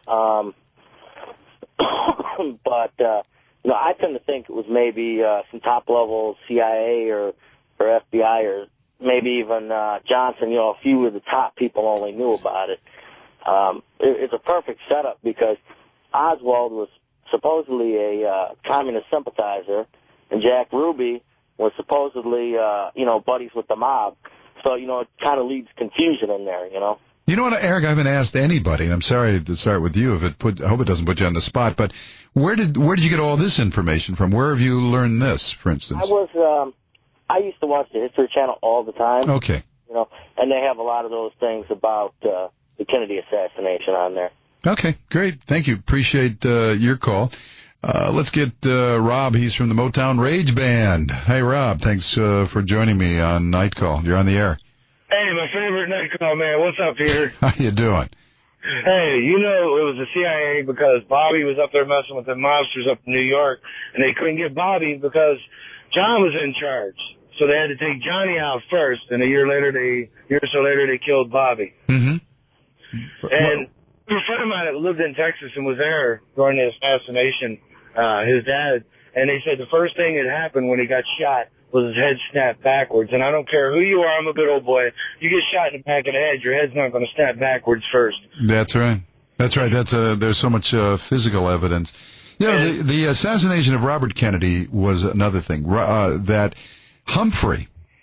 But I tend to think it was maybe some top-level CIA or FBI or maybe even Johnson. A few of the top people only knew about it. It's a perfect setup because Oswald was supposedly a communist sympathizer, and Jack Ruby was supposedly, buddies with the mob. So, it kind of leads confusion in there, You know what, Eric, I haven't asked anybody, and I'm sorry to start with you. I hope it doesn't put you on the spot, but where did you get all this information from? Where have you learned this, for instance? I used to watch the History Channel all the time. Okay. And they have a lot of those things about the Kennedy assassination on there. Okay, great. Thank you. Appreciate your call. Let's get Rob. He's from the Motown Rage Band. Hey, Rob. Thanks for joining me on Night Call. You're on the air. Hey, my favorite Night Call, man. What's up, Peter? How you doing? Hey, it was the CIA because Bobby was up there messing with the mobsters up in New York, and they couldn't get Bobby because John was in charge. So they had to take Johnny out first, and a year or so later, they killed Bobby. Mm-hmm. And a friend of mine that lived in Texas and was there during the assassination, his dad, and they said the first thing that happened when he got shot was his head snapped backwards. And I don't care who you are, I'm a good old boy. You get shot in the back of the head, your head's not going to snap backwards first. That's right. There's so much physical evidence. The assassination of Robert Kennedy was another thing. That Humphrey,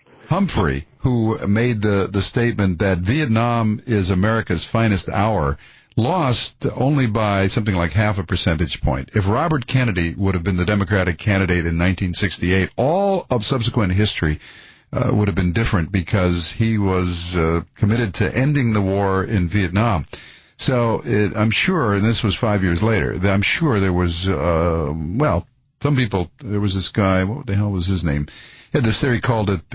who made the statement that Vietnam is America's finest hour, lost only by something like half a percentage point. If Robert Kennedy would have been the Democratic candidate in 1968, all of subsequent history would have been different because he was committed to ending the war in Vietnam. So I'm sure, and this was 5 years later, I'm sure there was, some people, there was this guy, what the hell was his name? He had this theory, called it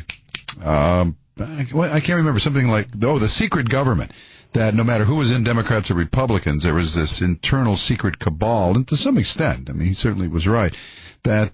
I can't remember, something like, the secret government. That no matter who was in, Democrats or Republicans, there was this internal secret cabal, and to some extent, I mean, he certainly was right, that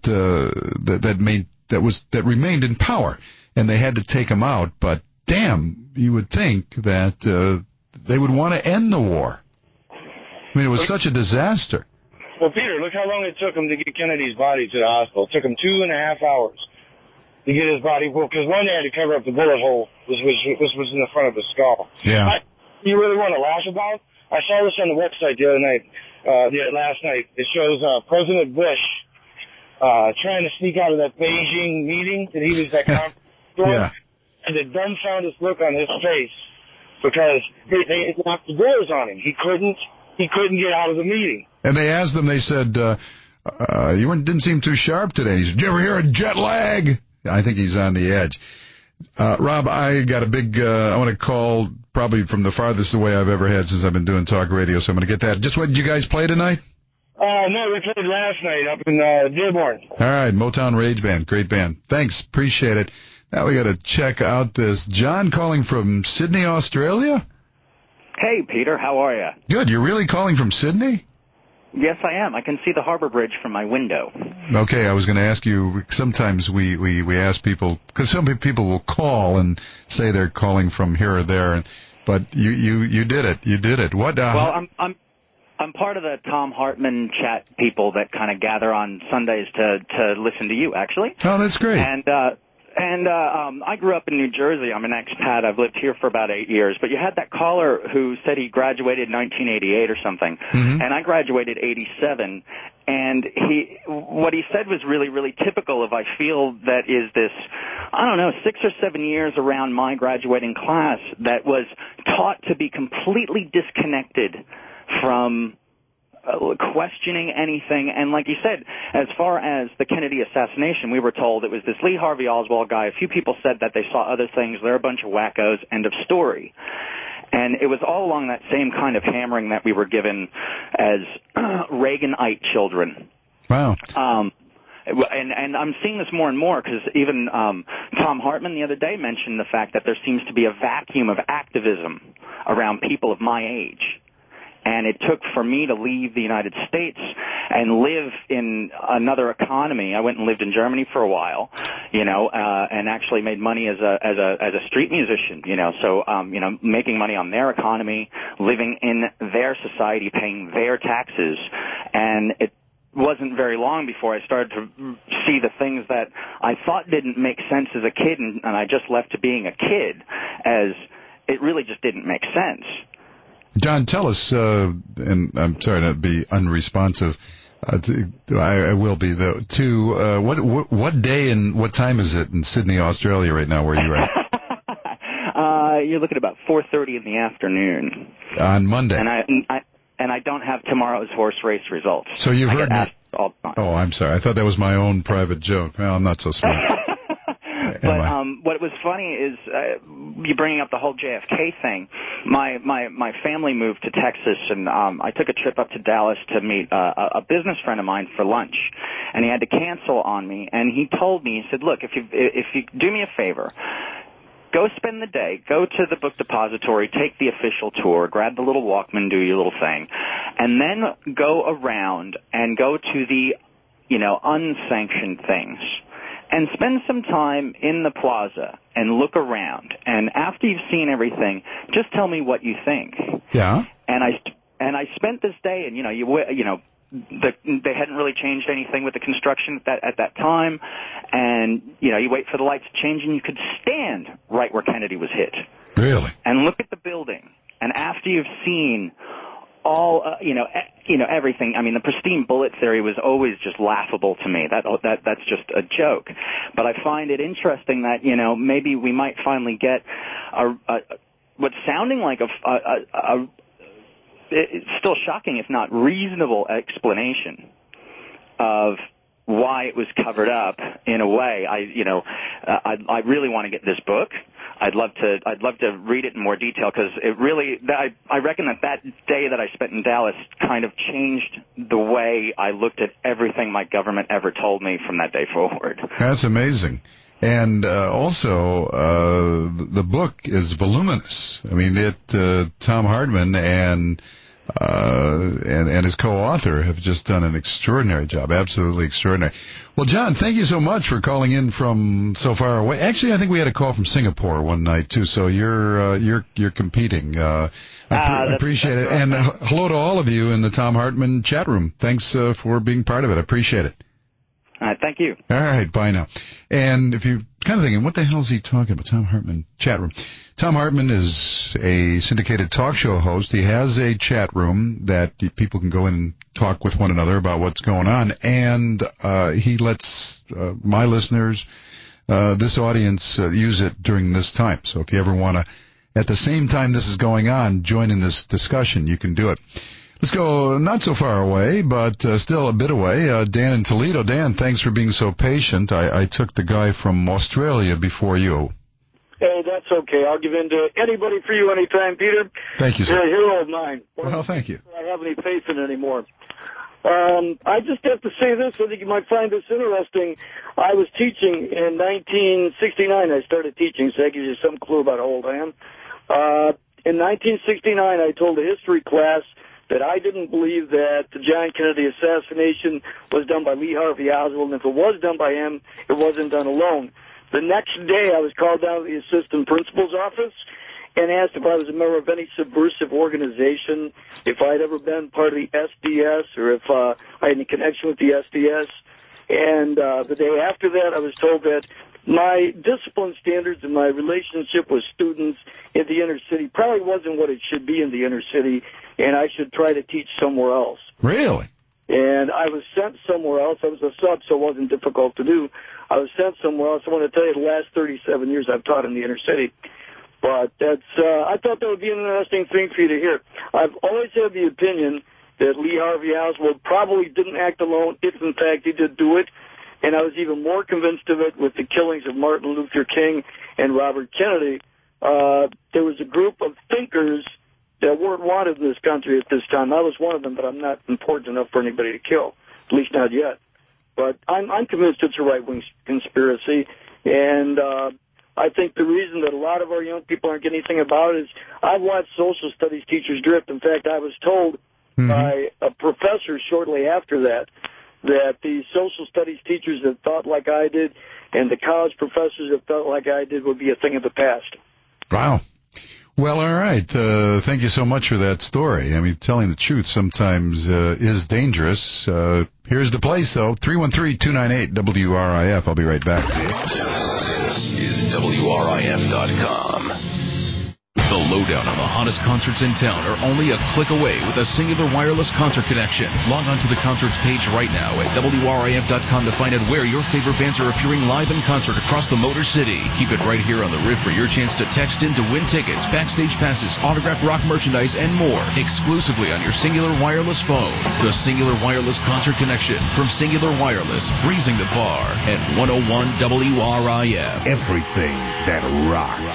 remained in power, and they had to take him out. But damn, you would think that they would want to end the war. I mean, it was such a disaster. Well, Peter, look how long it took him to get Kennedy's body to the hospital. It took him 2.5 hours to get his body, because one, they had to cover up the bullet hole, which was in the front of the skull. Yeah. You really want to laugh about? I saw this on the website the other night, last night. It shows President Bush trying to sneak out of that Beijing meeting that he was at conference doing. Yeah. And the dumbfounded look on his face because they locked the doors on him. He couldn't get out of the meeting. And they asked him, they said, you didn't seem too sharp today. He said, did you ever hear of jet lag? I think he's on the edge. Rob, I got a big, I want to call probably from the farthest away I've ever had since I've been doing talk radio, so I'm going to get that. Just what did you guys play tonight? No, we played last night up in Dearborn. All right, Motown Rage Band, great band. Thanks, appreciate it. Now we got to check out this. John calling from Sydney, Australia? Hey, Peter, how are you? Good, you're really calling from Sydney? Yes, I am. I can see the harbor bridge from my window. Okay, I was going to ask you, sometimes we ask people, because some people will call and say they're calling from here or there, but you did it. You did it. What? Well, I'm part of the Tom Hartman chat people that kind of gather on Sundays to listen to you, actually. Oh, that's great. And I grew up in New Jersey. I'm an expat. I've lived here for about 8 years. But you had that caller who said he graduated in 1988 or something. Mm-hmm. And I graduated 87. And what he said was really, really typical of, I feel, that is this, 6 or 7 years around my graduating class that was taught to be completely disconnected from questioning anything. And like you said, as far as the Kennedy assassination, we were told it was this Lee Harvey Oswald guy. A few people said that they saw other things. They're a bunch of wackos. End of story. And it was all along that same kind of hammering that we were given as Reaganite children. Wow. And I'm seeing this more and more because even Tom Hartman the other day mentioned the fact that there seems to be a vacuum of activism around people of my age. And it took for me to leave the United States and live in another economy. I went and lived in Germany for a while, and actually made money as a street musician, So, making money on their economy, living in their society, paying their taxes. And it wasn't very long before I started to see the things that I thought didn't make sense as a kid, and I just left to being a kid, as it really just didn't make sense. John, tell us, and I'm sorry to be unresponsive. I will be, though. What day and what time is it in Sydney, Australia, right now? Where you're at? You're looking at about 4:30 in the afternoon on Monday. And I don't have tomorrow's horse race results. So you've heard me. All the time. Oh, I'm sorry. I thought that was my own private joke. Well, I'm not so smart. But what was funny is you bringing up the whole JFK thing. My family moved to Texas, and I took a trip up to Dallas to meet a business friend of mine for lunch, and he had to cancel on me. And he told me, he said, "Look, if you do me a favor, go spend the day, go to the book depository, take the official tour, grab the little Walkman, do your little thing, and then go around and go to the unsanctioned things." And spend some time in the plaza and look around. And after you've seen everything, just tell me what you think. Yeah. And I spent this day, and they hadn't really changed anything with the construction at that time. And you wait for the lights to change, and you could stand right where Kennedy was hit. Really? And look at the building. And after you've seen all everything. I mean, the pristine bullet theory was always just laughable to me. That's just a joke. But I find it interesting that maybe we might finally get what's sounding like it's still shocking, if not reasonable, explanation of why it was covered up in a way. I really want to get this book. I'd love to read it in more detail because it really, I reckon that day that I spent in Dallas kind of changed the way I looked at everything my government ever told me from that day forward. That's amazing. And also, the book is voluminous. I mean, Tom Hartman and his co-author have just done an extraordinary job, absolutely extraordinary. Well, John, thank you so much for calling in from so far away. Actually, I think we had a call from Singapore one night too. So you're competing. I appreciate it. And hello to all of you in the Tom Hartman chat room. Thanks for being part of it. I appreciate it. All right, thank you. All right, bye now. And if you're kind of thinking, what the hell is he talking about? Tom Hartman chat room. Tom Hartman is a syndicated talk show host. He has a chat room that people can go in and talk with one another about what's going on. And he lets my listeners, this audience, use it during this time. So if you ever want to, at the same time this is going on, join in this discussion, you can do it. Let's go not so far away, but still a bit away. Dan in Toledo. Dan, thanks for being so patient. I took the guy from Australia before you. Hey, that's okay. I'll give in to anybody for you anytime, Peter. Thank you, sir. You're a hero of mine. Well, thank you. I don't have any faith in it anymore. I just have to say this. I think you might find this interesting. I was teaching in 1969. I started teaching, so that gives you some clue about how old I am. In 1969, I told a history class that I didn't believe that the John Kennedy assassination was done by Lee Harvey Oswald, and if it was done by him, it wasn't done alone. The next day, I was called down to the assistant principal's office and asked if I was a member of any subversive organization, if I'd ever been part of the SDS, or if I had any connection with the SDS. And the day after that, I was told that my discipline standards and my relationship with students in the inner city probably wasn't what it should be in the inner city, and I should try to teach somewhere else. Really? And I was sent somewhere else. I was a sub, so it wasn't difficult to do. I was sent somewhere else. I want to tell you, the last 37 years I've taught in the inner city. But that's, I thought that would be an interesting thing for you to hear. I've always had the opinion that Lee Harvey Oswald probably didn't act alone, if in fact he did do it. And I was even more convinced of it with the killings of Martin Luther King and Robert Kennedy. There was a group of thinkers that weren't wanted in this country at this time. I was one of them, but I'm not important enough for anybody to kill, at least not yet. But I'm convinced it's a right-wing conspiracy, and I think the reason that a lot of our young people aren't getting anything about it is I've watched social studies teachers drift. In fact, I was told by a professor shortly after that the social studies teachers that thought like I did and the college professors that thought like I did would be a thing of the past. Wow. Well, all right. Thank you so much for that story. I mean, telling the truth sometimes is dangerous. Here's the place, though. 313-298-WRIF. I'll be right back. This is WRIF.com. The lowdown on the hottest concerts in town are only a click away with a Singular Wireless concert connection. Log on to the concerts page right now at WRIF.com to find out where your favorite bands are appearing live in concert across the Motor City. Keep it right here on the Riff for your chance to text in to win tickets, backstage passes, autographed rock merchandise, and more exclusively on your Singular Wireless phone. The Singular Wireless concert connection from Singular Wireless, raising the bar at 101 WRIF. Everything that rocks.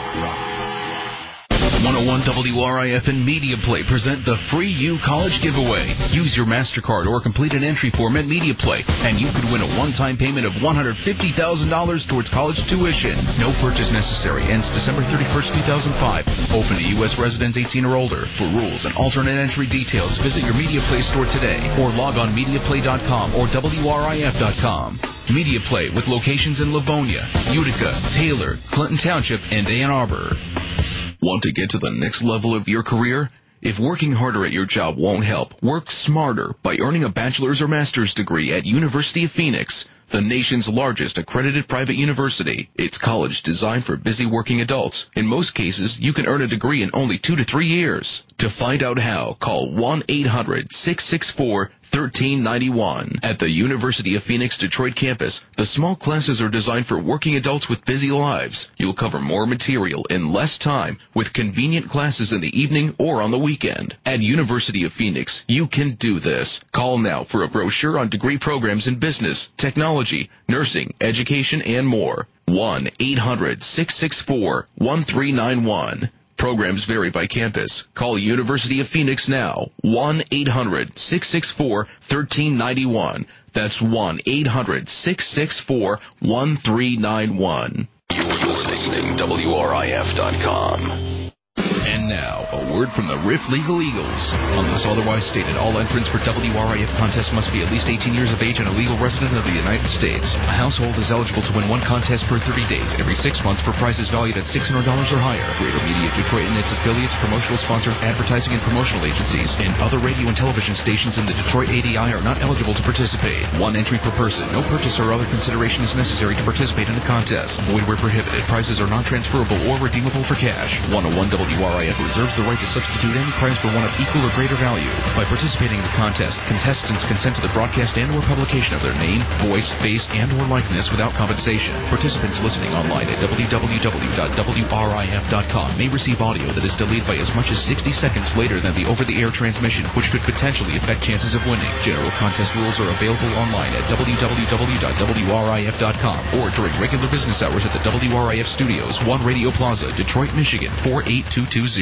101 WRIF and Media Play present the free U College Giveaway. Use your MasterCard or complete an entry form at Media Play, and you could win a one-time payment of $150,000 towards college tuition. No purchase necessary. Ends December 31st, 2005. Open to U.S. residents 18 or older. For rules and alternate entry details, visit your Media Play store today or log on MediaPlay.com or WRIF.com. Media Play with locations in Livonia, Utica, Taylor, Clinton Township, and Ann Arbor. Want to get to the next level of your career? If working harder at your job won't help, work smarter by earning a bachelor's or master's degree at University of Phoenix, the nation's largest accredited private university. It's college designed for busy working adults. In most cases, you can earn a degree in only 2 to 3 years. To find out how, call 1-800-664-1391. At the University of Phoenix Detroit campus, the small classes are designed for working adults with busy lives. You'll cover more material in less time with convenient classes in the evening or on the weekend. At University of Phoenix, you can do this. Call now for a brochure on degree programs in business, technology, nursing, education, and more. 1-800-664-1391. Programs vary by campus. Call University of Phoenix now. 1-800-664-1391. That's 1-800-664-1391. You're listening to WRIF.com. And now, a word from the Riff Legal Eagles. Unless otherwise stated, all entrants for WRIF contests must be at least 18 years of age and a legal resident of the United States. A household is eligible to win one contest per 30 days every 6 months for prizes valued at $600 or higher. Greater Media Detroit and its affiliates, promotional sponsors, advertising and promotional agencies, and other radio and television stations in the Detroit ADI are not eligible to participate. One entry per person. No purchase or other consideration is necessary to participate in the contest. Void where prohibited. Prizes are non-transferable or redeemable for cash. 101 WRIF reserves the right to substitute any prize for one of equal or greater value. By participating in the contest, contestants consent to the broadcast and or publication of their name, voice, face, and or likeness without compensation. Participants listening online at www.wrif.com may receive audio that is delayed by as much as 60 seconds later than the over-the-air transmission, which could potentially affect chances of winning. General contest rules are available online at www.wrif.com or during regular business hours at the WRIF Studios, 1 Radio Plaza, Detroit, Michigan, 48220.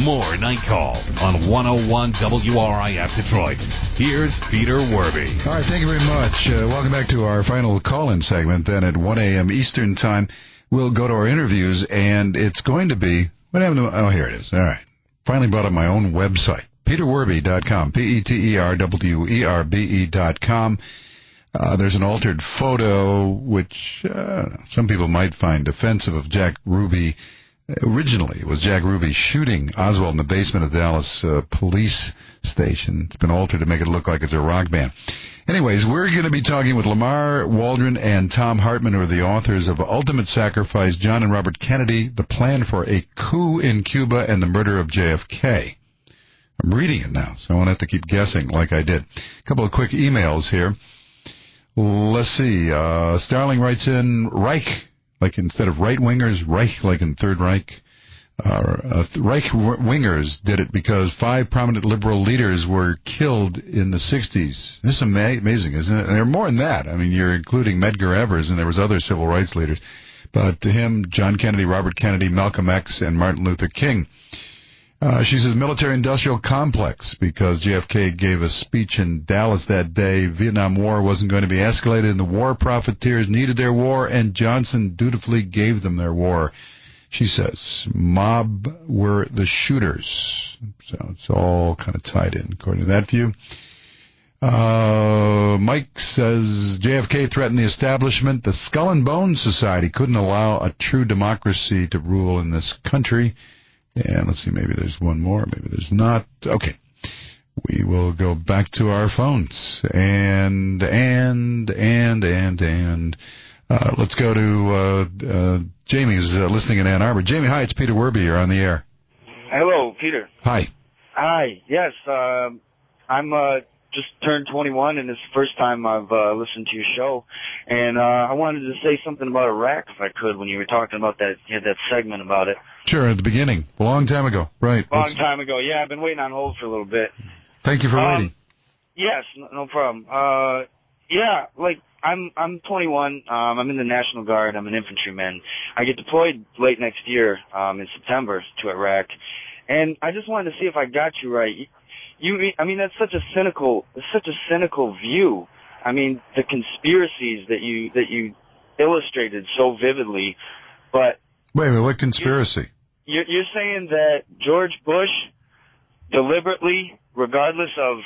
more Night Call on 101 WRIF Detroit. Here's Peter Werby. All right, thank you very much. Welcome back to our final call-in segment. Then at 1 a.m. Eastern Time, we'll go to our interviews, and it's going to be... What happened to... Oh, here it is. All right. Finally brought up my own website, peterwerby.com, peterwerbe.com. There's an altered photo, which some people might find offensive, of Jack Ruby. Originally, it was Jack Ruby shooting Oswald in the basement of the Dallas police station. It's been altered to make it look like it's a rock band. Anyways, we're going to be talking with Lamar Waldron and Tom Hartman, who are the authors of Ultimate Sacrifice, John and Robert Kennedy, The Plan for a Coup in Cuba, and the Murder of JFK. I'm reading it now, so I won't have to keep guessing like I did. A couple of quick emails here. Let's see. Starling writes in, Reich, like instead of right-wingers, Reich, like in Third Reich. Reich-wingers did it because 5 prominent liberal leaders were killed in the 60s. This is amazing, isn't it? And there are more than that. I mean, you're including Medgar Evers, and there was other civil rights leaders. But to him, John Kennedy, Robert Kennedy, Malcolm X, and Martin Luther King. She says military-industrial complex because JFK gave a speech in Dallas that day. Vietnam War wasn't going to be escalated, and the war profiteers needed their war, and Johnson dutifully gave them their war. She says mob were the shooters. So it's all kind of tied in, according to that view. Mike says JFK threatened the establishment. The Skull and Bones Society couldn't allow a true democracy to rule in this country. And let's see, maybe there's one more, maybe there's not. Okay. We will go back to our phones. And let's go to Jamie, who's listening in Ann Arbor. Jamie, hi, it's Peter Werby. You're on the air. Hello, Peter. Hi. Hi, yes. I'm just turned 21, and it's the first time I've listened to your show. And I wanted to say something about Iraq, if I could, when you were talking about that, you had that segment about it. Sure, at the beginning. A long time ago. Right. Long time ago. Yeah, I've been waiting on hold for a little bit. Thank you for waiting. Yes, no problem. Yeah, like, I'm 21. I'm in the National Guard. I'm an infantryman. I get deployed late next year, in September, to Iraq. And I just wanted to see if I got you right. I mean, that's such a cynical view. I mean, the conspiracies that you illustrated so vividly, but... Wait a minute, what conspiracy? You're saying that George Bush deliberately, regardless of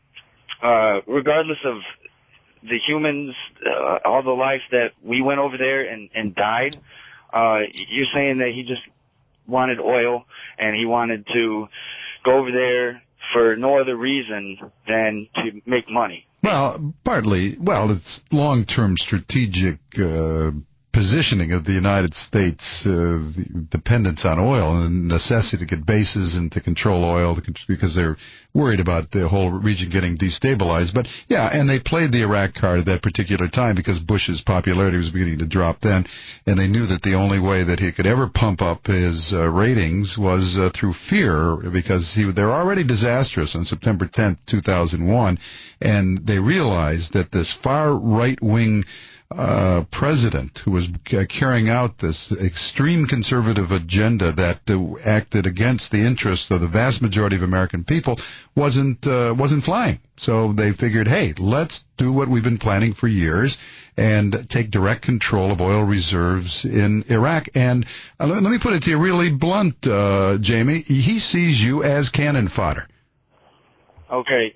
the humans, all the life that we went over there and died, you're saying that he just wanted oil and he wanted to go over there for no other reason than to make money. Well, partly. Well, it's long-term strategic positioning of the United States, dependence on oil and the necessity to get bases and to control oil because they're worried about the whole region getting destabilized. But, yeah, and they played the Iraq card at that particular time because Bush's popularity was beginning to drop then, and they knew that the only way that he could ever pump up his ratings was through fear because they're already disastrous on September 10th, 2001, and they realized that this far right-wing president who was carrying out this extreme conservative agenda that acted against the interests of the vast majority of American people wasn't flying. So they figured, hey, let's do what we've been planning for years and take direct control of oil reserves in Iraq. And let me put it to you really blunt, Jamie. He sees you as cannon fodder. Okay,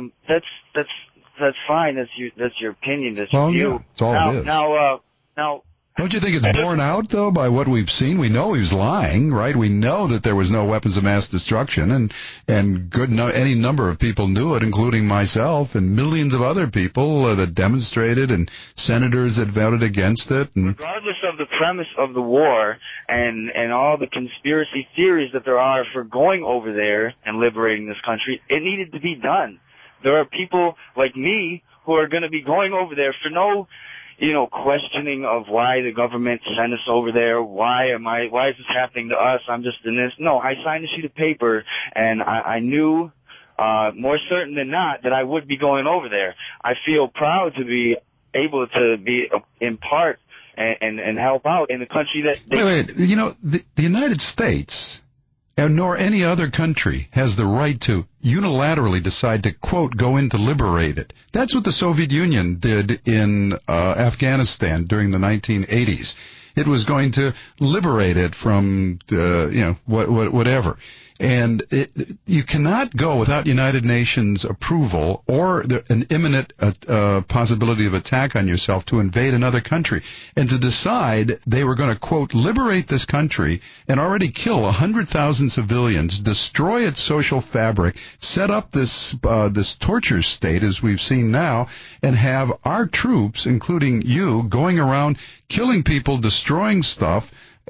that's fine. That's your opinion. That's your view. Yeah, that's all it is. Now, don't you think it's borne out, though, by what we've seen? We know he was lying, right? We know that there was no weapons of mass destruction, and any number of people knew it, including myself and millions of other people that demonstrated, and senators that voted against it. And regardless of the premise of the war and all the conspiracy theories that there are for going over there and liberating this country, it needed to be done. There are people like me who are going to be going over there for no, questioning of why the government sent us over there. Why is this happening to us? I'm just in this. No, I signed a sheet of paper, and I knew, more certain than not, that I would be going over there. I feel proud to be able to be in part and help out in the country that... Wait. The United States and nor any other country has the right to unilaterally decide to, quote, go in to liberate it. That's what the Soviet Union did in Afghanistan during the 1980s. It was going to liberate it from, whatever. And you cannot go without United Nations approval or an imminent possibility of attack on yourself to invade another country. And to decide they were going to, quote, liberate this country and already kill 100,000 civilians, destroy its social fabric, set up this torture state, as we've seen now, and have our troops, including you, going around killing people, destroying stuff.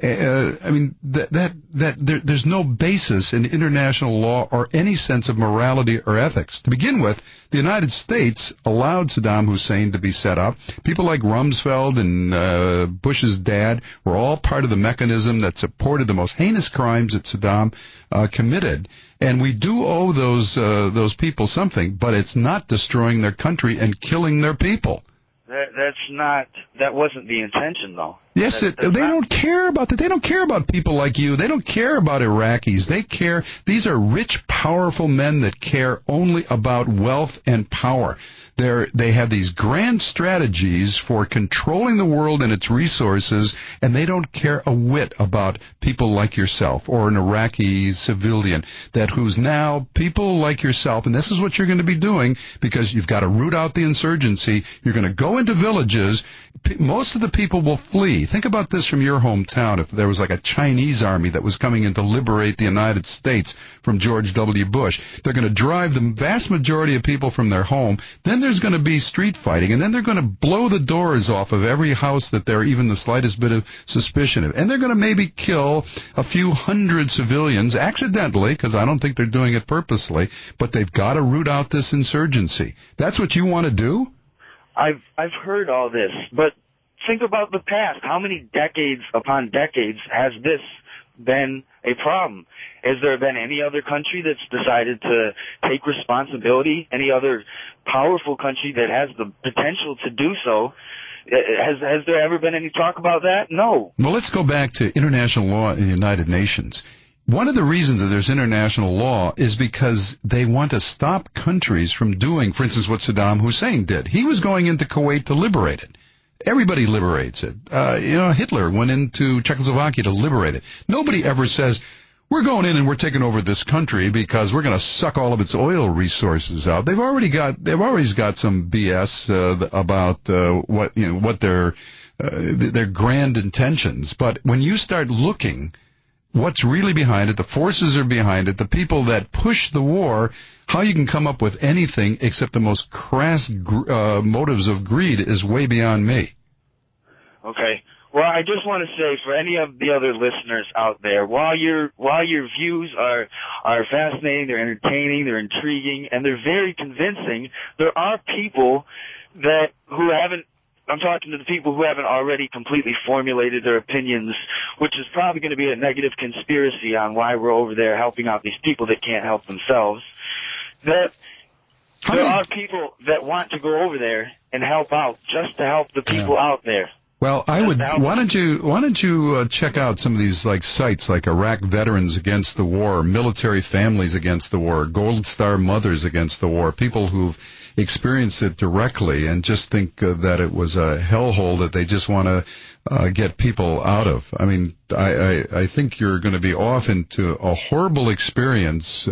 There's no basis in international law or any sense of morality or ethics. To begin with, the United States allowed Saddam Hussein to be set up. People like Rumsfeld and Bush's dad were all part of the mechanism that supported the most heinous crimes that Saddam committed. And we do owe those people something, but it's not destroying their country and killing their people. That wasn't the intention, though. Yes, they don't care about that. They don't care about people like you. They don't care about Iraqis. These are rich, powerful men that care only about wealth and power. They have these grand strategies for controlling the world and its resources, and they don't care a whit about people like yourself or an Iraqi civilian who's now people like yourself. And this is what you're going to be doing, because you've got to root out the insurgency. You're going to go into villages. Most of the people will flee. Think about this from your hometown. If there was like a Chinese army that was coming in to liberate the United States from George W. Bush, they're going to drive the vast majority of people from their home. Then there's going to be street fighting, and then they're going to blow the doors off of every house that they're even the slightest bit of suspicion of. And they're going to maybe kill a few hundred civilians accidentally, because I don't think they're doing it purposely, but they've got to root out this insurgency. That's what you want to do? I've heard all this, but think about the past. How many decades upon decades has this been a problem? Has there been any other country that's decided to take responsibility? Any other powerful country that has the potential to do so? Has there ever been any talk about that? No. Well, let's go back to international law in the United Nations. One of the reasons that there's international law is because they want to stop countries from doing, for instance, what Saddam Hussein did. He was going into Kuwait to liberate it. Everybody liberates it. Hitler went into Czechoslovakia to liberate it. Nobody ever says, we're going in and we're taking over this country because we're going to suck all of its oil resources out. They've always got some BS about what their grand intentions. But when you start looking what's really behind it, the forces are behind it, the people that push the war, how you can come up with anything except the most crass motives of greed is way beyond me. Okay. Well, I just want to say for any of the other listeners out there, while your views are fascinating, they're entertaining, they're intriguing, and they're very convincing, there are people I'm talking to the people who haven't already completely formulated their opinions, which is probably going to be a negative conspiracy on why we're over there helping out these people that can't help themselves. There are people that want to go over there and help out just to help the people out there. Well, why don't you check out some of these sites like Iraq Veterans Against the War, Military Families Against the War, Gold Star Mothers Against the War, people who've experienced it directly and just think that it was a hellhole that they just want to get people out of. I mean, I think you're going to be off into a horrible experience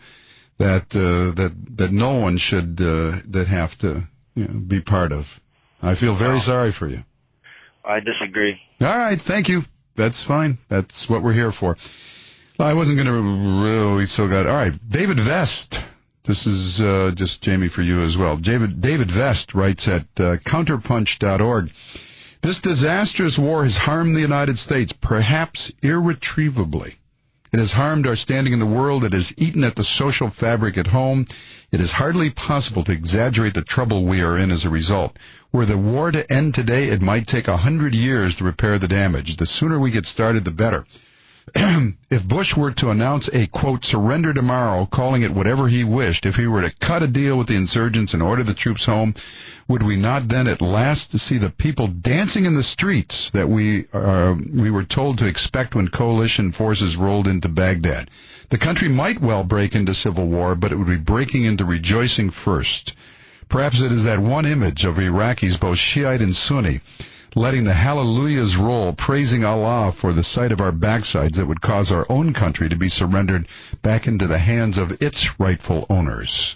that no one should have to be part of. I feel very sorry for you. I disagree. All right, thank you. That's fine. That's what we're here for. I wasn't going to really still got. All right, David Vest. This is just Jamie for you as well. David Vest writes at counterpunch.org. This disastrous war has harmed the United States, perhaps irretrievably. It has harmed our standing in the world. It has eaten at the social fabric at home. It is hardly possible to exaggerate the trouble we are in as a result. Were the war to end today, it might take 100 years to repair the damage. The sooner we get started, the better. If Bush were to announce a, quote, surrender tomorrow, calling it whatever he wished, if he were to cut a deal with the insurgents and order the troops home, would we not then at last see the people dancing in the streets that we were told to expect when coalition forces rolled into Baghdad? The country might well break into civil war, but it would be breaking into rejoicing first. Perhaps it is that one image of Iraqis, both Shiite and Sunni, letting the hallelujahs roll, praising Allah for the sight of our backsides that would cause our own country to be surrendered back into the hands of its rightful owners.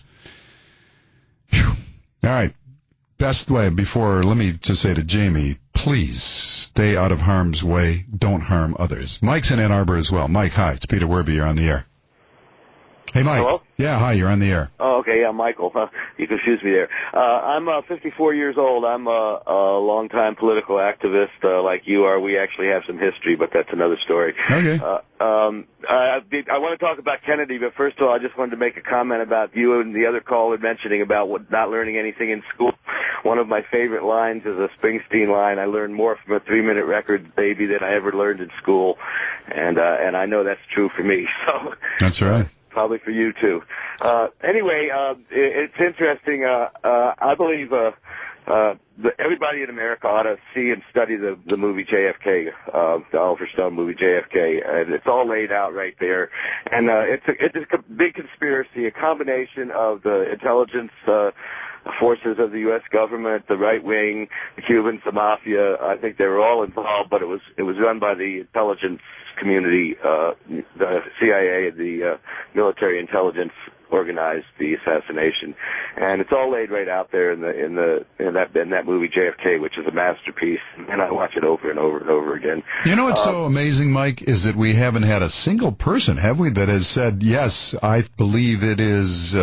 Whew. All right. Best way let me just say to Jamie, please stay out of harm's way. Don't harm others. Mike's in Ann Arbor as well. Mike, hi. It's Peter Werby. You're on the air. Hey, Mike. Hello? Yeah, hi. You're on the air. Oh, okay. Yeah, Michael. You confused me there. I'm 54 years old. I'm a longtime political activist like you are. We actually have some history, but that's another story. Okay. I want to talk about Kennedy, but first of all, I just wanted to make a comment about you and the other caller mentioning about not learning anything in school. One of my favorite lines is a Springsteen line. I learned more from a 3-minute record, baby, than I ever learned in school, and I know that's true for me. So that's right. Probably for you too. Anyway, it's interesting. I believe everybody in America ought to see and study the movie JFK, the Oliver Stone movie JFK, and it's all laid out right there. And it's a big conspiracy, a combination of the intelligence forces of the U.S. government, the right wing, the Cubans, the mafia. I think they were all involved, but it was run by the intelligence community. The CIA and the military intelligence organized the assassination, and it's all laid right out there in that movie JFK, which is a masterpiece. And I watch it over and over and over again. You know what's so amazing, Mike, is that we haven't had a single person, have we, that has said, yes, I believe it is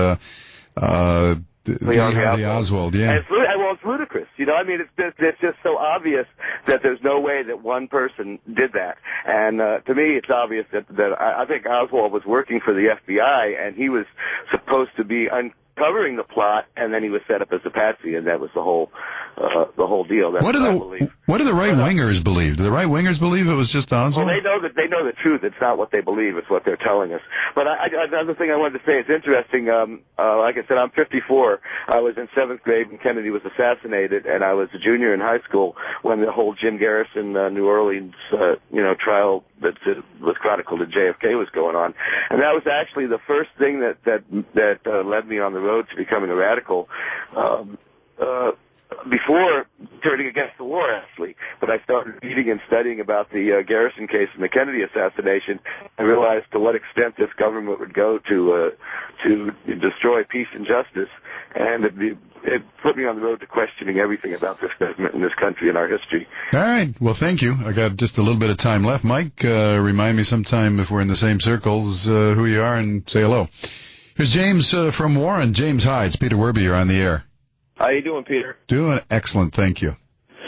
Lee Harvey Oswald, yeah. And it's ludicrous. You know, I mean, it's just so obvious that there's no way that one person did that. And to me, it's obvious that I think Oswald was working for the FBI, and he was supposed to be uncovering the plot, and then he was set up as a patsy, and that was the whole deal. That's what I believe. What do the right-wingers believe? Do the right-wingers believe it was just Oswald? Well, they know the truth. It's not what they believe. It's what they're telling us. But another thing I wanted to say, it's interesting. Like I said, I'm 54. I was in 7th grade when Kennedy was assassinated, and I was a junior in high school when the whole Jim Garrison, New Orleans, trial that was chronicled in JFK was going on. And that was actually the first thing that led me on the road to becoming a radical. Before turning against the war, actually. But I started reading and studying about the Garrison case and the Kennedy assassination, and realized to what extent this government would go to destroy peace and justice. And it put me on the road to questioning everything about this government and this country and our history. All right. Well, thank you. I got just a little bit of time left. Mike, remind me sometime if we're in the same circles who you are, and say hello. Here's James from Warren. James, hi. It's Peter Werby. You're on the air. How you doing, Peter? Doing excellent, thank you.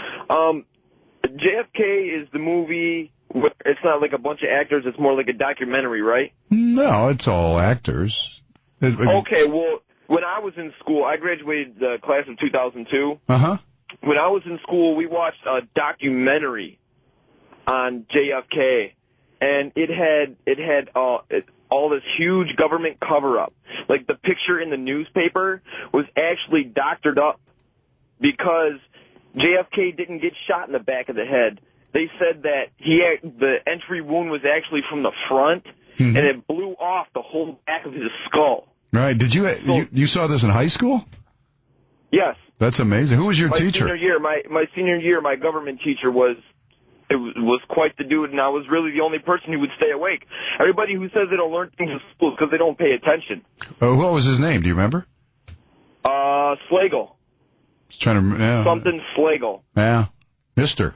JFK is the movie. It's not like a bunch of actors. It's more like a documentary, right? No, it's all actors. Okay, well, when I was in school, I graduated the class of 2002. Uh-huh. When I was in school, we watched a documentary on JFK, and it had all this huge government cover-up. Like, the picture in the newspaper was actually doctored up because JFK didn't get shot in the back of the head. They said that the entry wound was actually from the front, and it blew off the whole back of his skull. Right. Did you saw this in high school? Yes. That's amazing. Who was your teacher? My senior year, my government teacher was quite the dude, and I was really the only person who would stay awake. Everybody who says they don't learn things in school is because they don't pay attention. Oh, what was his name? Do you remember? Slagle. Something Slagle. Yeah. Mister.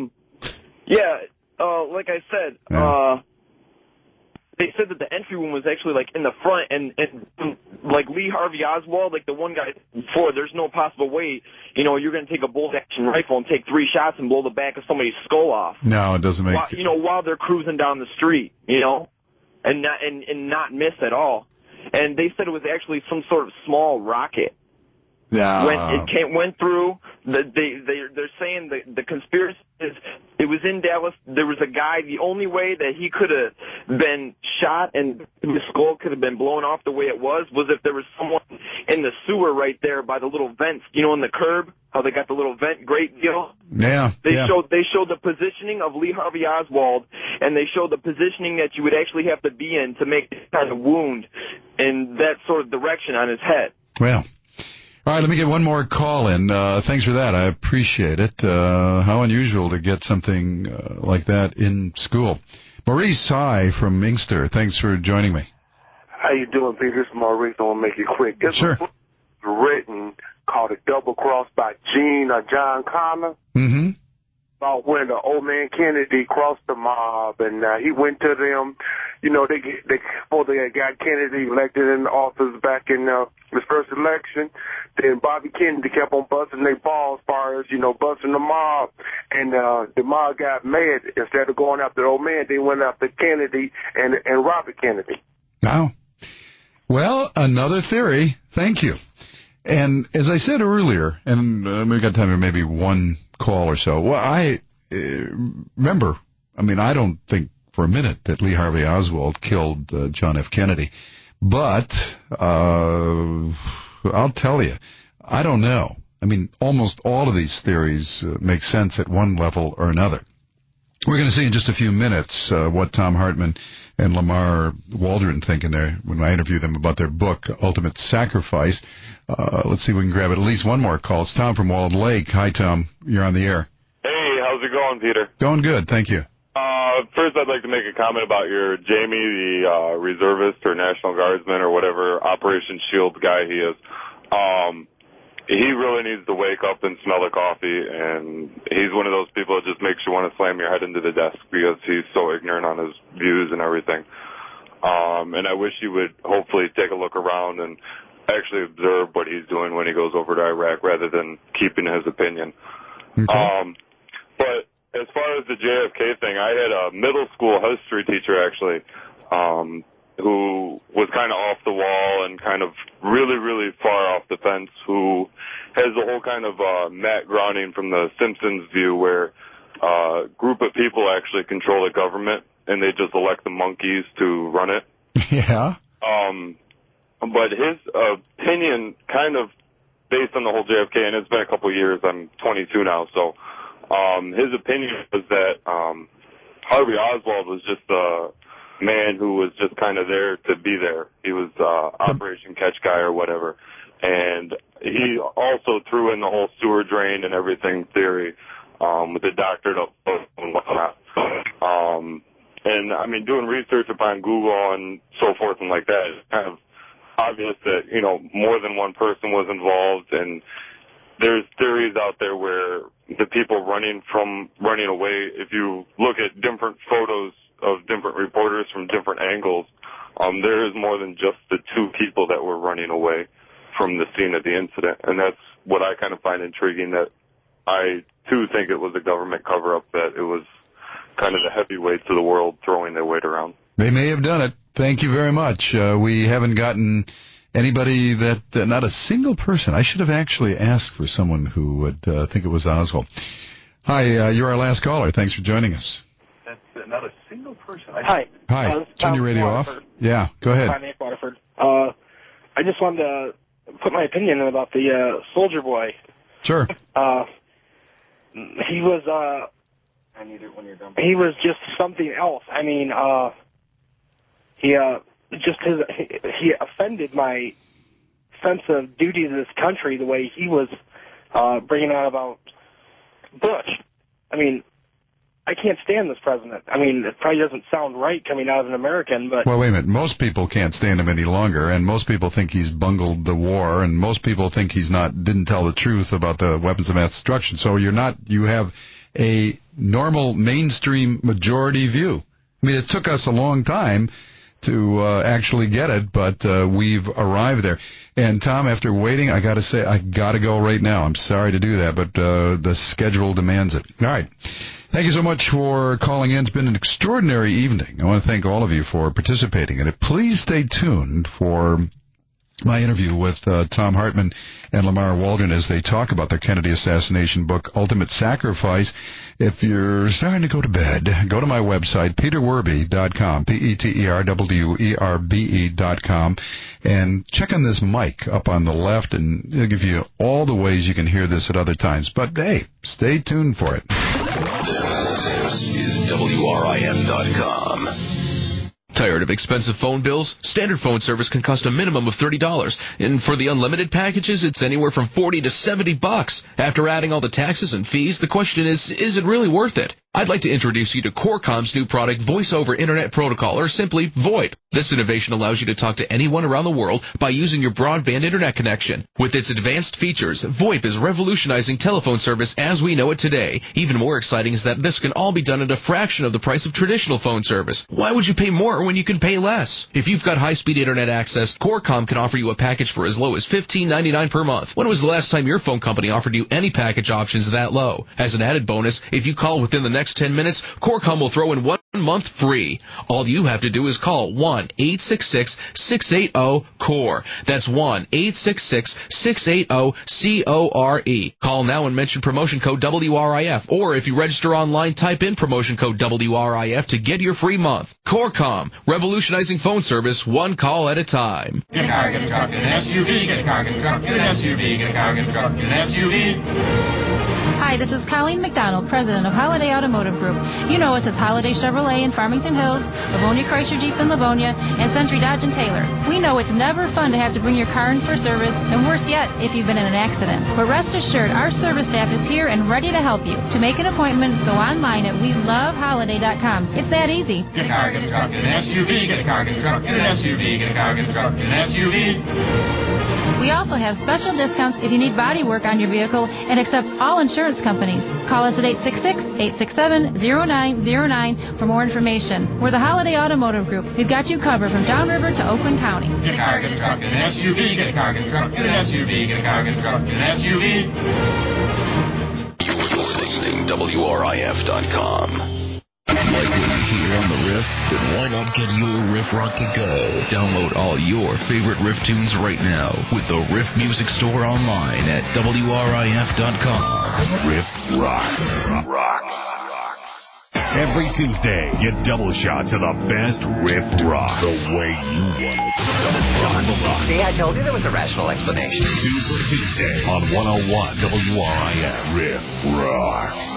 Like I said, they said that the entry wound was actually like in the front, and like Lee Harvey Oswald, like the one guy before, there's no possible way, you're going to take a bolt-action rifle and take 3 shots and blow the back of somebody's skull off. No, it doesn't make. While they're cruising down the street, and not miss at all. And they said it was actually some sort of small rocket. Yeah. When it went through, they're saying the conspiracy is it was in Dallas. There was a guy. The only way that he could have been shot and his skull could have been blown off the way it was if there was someone in the sewer right there by the little vents. You know, in the curb, how they got the little vent grate deal. Yeah. They showed the positioning of Lee Harvey Oswald, and they showed the positioning that you would actually have to be in to make this kind of wound in that sort of direction on his head. Well. All right, let me get one more call in. Thanks for that. I appreciate it. How unusual to get something like that in school. Maurice, hi, from Inkster. Thanks for joining me. How you doing, Peter? This is Maurice. I want to make it quick. This sure. was written called A Double Cross by John Connor. Mm-hmm. About when the old man Kennedy crossed the mob, and he went to them. You know, before they got Kennedy elected in office back in his first election, then Bobby Kennedy kept on busting their balls as far as, busting the mob. And the mob got mad. Instead of going after the old man, they went after Kennedy and Robert Kennedy. Wow. Well, another theory. Thank you. And as I said earlier, and we've got time for maybe one call or so. Well, I remember, I don't think for a minute that Lee Harvey Oswald killed John F. Kennedy. But I'll tell you, I don't know. Almost all of these theories make sense at one level or another. We're going to see in just a few minutes what Thom Hartmann and Lamar Waldron think in there when I interview them about their book, Ultimate Sacrifice. Let's see if we can grab at least one more call. It's Tom from Walled Lake. Hi, Tom. You're on the air. Hey, how's it going, Peter? Going good, thank you. First, I'd like to make a comment about your Jamie, the reservist or National Guardsman or whatever Operation Shield guy he is. He really needs to wake up and smell the coffee, and he's one of those people that just makes you want to slam your head into the desk because he's so ignorant on his views and everything. And I wish he would hopefully take a look around and actually observe what he's doing when he goes over to Iraq rather than keeping his opinion. Okay. But as far as the JFK thing, I had a middle school history teacher actually who was kind of off the wall and kind of really, really far off the fence, who has the whole kind of Matt Groening from The Simpsons view where a group of people actually control the government and they just elect the monkeys to run it. Yeah. But his opinion kind of based on the whole JFK, and it's been a couple of years, I'm 22 now, so his opinion was that Harvey Oswald was just a man who was just kind of there to be there. He was Operation Catch Guy or whatever. And he also threw in the whole sewer drain and everything theory with the doctored up and whatnot. And, doing research upon Google and so forth and like that, it's kind of obvious that, more than one person was involved. And there's theories out there where the people running away, if you look at different photos of different reporters from different angles, there is more than just the two people that were running away from the scene of the incident. And that's what I kind of find intriguing, that I, too, think it was a government cover-up, that it was kind of the heavyweights of the world throwing their weight around. They may have done it. Thank you very much. We haven't gotten anybody not a single person. I should have actually asked for someone who would think it was Oswald. Hi, you're our last caller. Thanks for joining us. That's not a single person. Hi. Turn your radio off. Yeah, go ahead. Hi, Nick Waterford. I just wanted to put my opinion in about the Soldier Boy. Sure. He was he was just something else. He offended my sense of duty to this country the way he was bringing out about Bush. I can't stand this president. It probably doesn't sound right coming out of an American, but... Well, wait a minute. Most people can't stand him any longer, and most people think he's bungled the war, and most people think didn't tell the truth about the weapons of mass destruction. So you have a normal mainstream majority view. It took us a long time to actually get it, but we've arrived there. And Tom, after waiting, I got to say, I got to go right now. I'm sorry to do that, but the schedule demands it. All right. Thank you so much for calling in. It's been an extraordinary evening. I want to thank all of you for participating in it. Please stay tuned for my interview with Tom Hartman and Lamar Waldron as they talk about their Kennedy assassination book, Ultimate Sacrifice. If you're starting to go to bed, go to my website, peterwerbe.com, peterwerbe.com, and check on this mic up on the left, and it'll give you all the ways you can hear this at other times. But, hey, stay tuned for it. This is WRIF.com. Tired of expensive phone bills? Standard phone service can cost a minimum of $30. And for the unlimited packages, it's anywhere from $40 to $70. After adding all the taxes and fees, the question is it really worth it? I'd like to introduce you to Qualcomm's new product, Voice over Internet Protocol, or simply VoIP. This innovation allows you to talk to anyone around the world by using your broadband internet connection. With its advanced features, VoIP is revolutionizing telephone service as we know it today. Even more exciting is that this can all be done at a fraction of the price of traditional phone service. Why would you pay more when you can pay less? If you've got high-speed internet access, Qualcomm can offer you a package for as low as $15.99 per month. When was the last time your phone company offered you any package options that low? As an added bonus, if you call within the next 10 minutes, Qualcomm will throw in 1 month free. All you have to do is call 1-866-680-CORE. That's 1-866-680-CORE. Call now and mention promotion code WRIF. Or if you register online, type in promotion code WRIF to get your free month. Qualcomm, revolutionizing phone service one call at a time. Get a car, get a truck, get an SUV, get a car, get a truck, get an SUV, get a car, get a truck, get an SUV. Hi, this is Colleen McDonald, president of Holiday Automotive Group. You know us as Holiday Chevrolet in Farmington Hills, Livonia Chrysler Jeep in Livonia, and Century Dodge and Taylor. We know it's never fun to have to bring your car in for service, and worse yet, if you've been in an accident. But rest assured, our service staff is here and ready to help you. To make an appointment, go online at weloveholiday.com. It's that easy. Get a car, get a truck, get an SUV, get a car, get a truck, get an SUV, get a car, get a truck, get an SUV. We also have special discounts if you need body work on your vehicle and accept all insurance companies. Call us at 866-867-0909 for more information. We're the Holiday Automotive Group. We've got you covered from Downriver to Oakland County. Get a car, get a truck, get an SUV, get a car, get a truck, get an SUV, get a car, get a truck, get an SUV. You're listening to WRIF.com. Like what you hear on the Riff? Then why not get your Riff Rock to go? Download all your favorite Riff tunes right now with the Riff Music Store online at WRIF.com. Riff rocks. Every Tuesday, get double shots of the best Riff Rock the way you want it. See, I told you there was a rational explanation. Super Tuesday on 101 WRIF. Riff Rocks.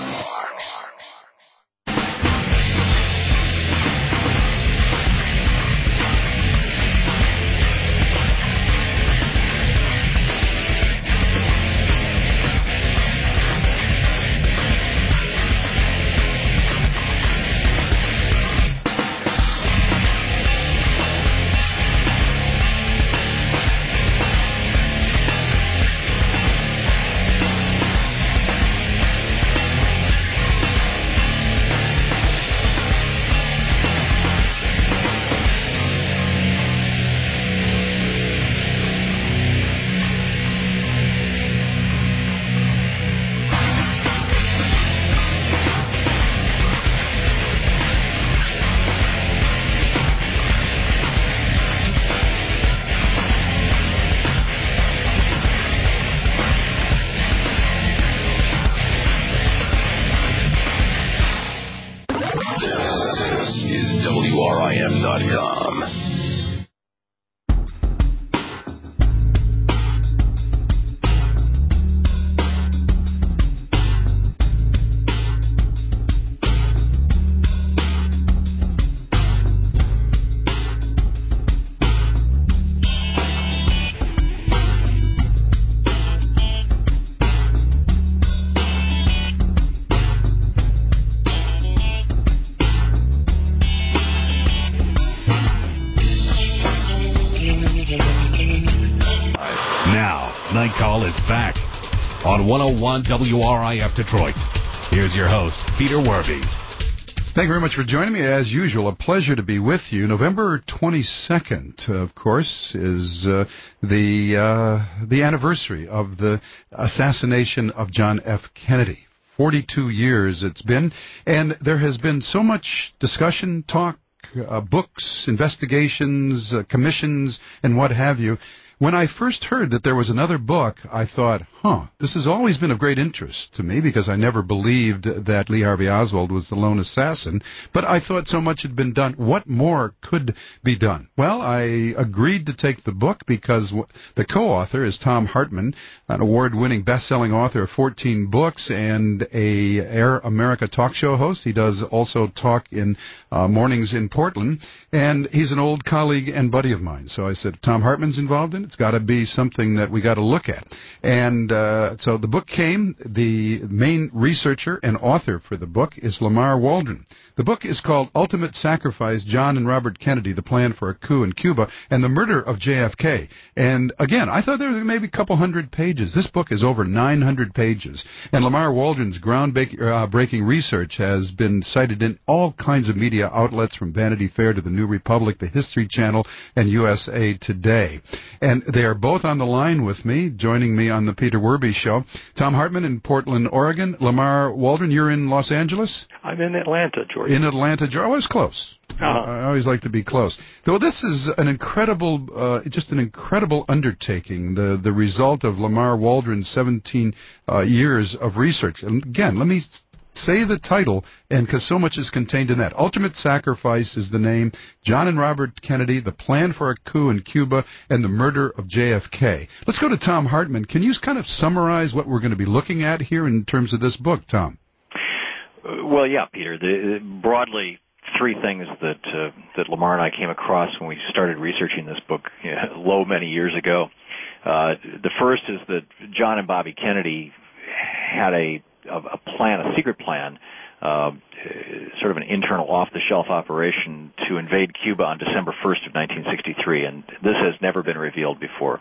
Night Call is back on 101 WRIF Detroit. Here's your host, Peter Werbe. Thank you very much for joining me. As usual, a pleasure to be with you. November 22nd, of course, is the anniversary of the assassination of John F. Kennedy. 42 years it's been, and there has been so much discussion, talk, books, investigations, commissions, and what have you. When I first heard that there was another book, I thought, this has always been of great interest to me because I never believed that Lee Harvey Oswald was the lone assassin, but I thought so much had been done. What more could be done? Well, I agreed to take the book because the co-author is Thom Hartmann, an award-winning best-selling author of 14 books and a Air America talk show host. He does also talk in mornings in Portland, and he's an old colleague and buddy of mine. So I said, if Thom Hartmann's involved in it, it's got to be something that we got to look at. And so the book came. The main researcher and author for the book is Lamar Waldron. The book is called Ultimate Sacrifice, John and Robert Kennedy, The Plan for a Coup in Cuba, and the Murder of JFK. And again, I thought there were maybe a couple hundred pages. This book is over 900 pages. And Lamar Waldron's groundbreaking research has been cited in all kinds of media outlets, from Vanity Fair to the New Republic, the History Channel, and USA Today. And they are both on the line with me, joining me on the Peter Werby Show. Thom Hartmann in Portland, Oregon. Lamar Waldron, you're in Los Angeles? I'm in Atlanta, Georgia. In Atlanta, Georgia. I was close. I always like to be close. Though this is an incredible, just an incredible undertaking, the result of Lamar Waldron's 17 years of research. And again, let me say the title, and because so much is contained in that. Ultimate Sacrifice is the name. John and Robert Kennedy, The Plan for a Coup in Cuba, and the Murder of JFK. Let's go to Thom Hartmann. Can you kind of summarize what we're going to be looking at here in terms of this book, Tom? Well, yeah, Peter. Broadly, three things that Lamar and I came across when we started researching this book many years ago. The first is that John and Bobby Kennedy had a plan, a secret plan, sort of an internal off-the-shelf operation to invade Cuba on December 1st of 1963, and this has never been revealed before.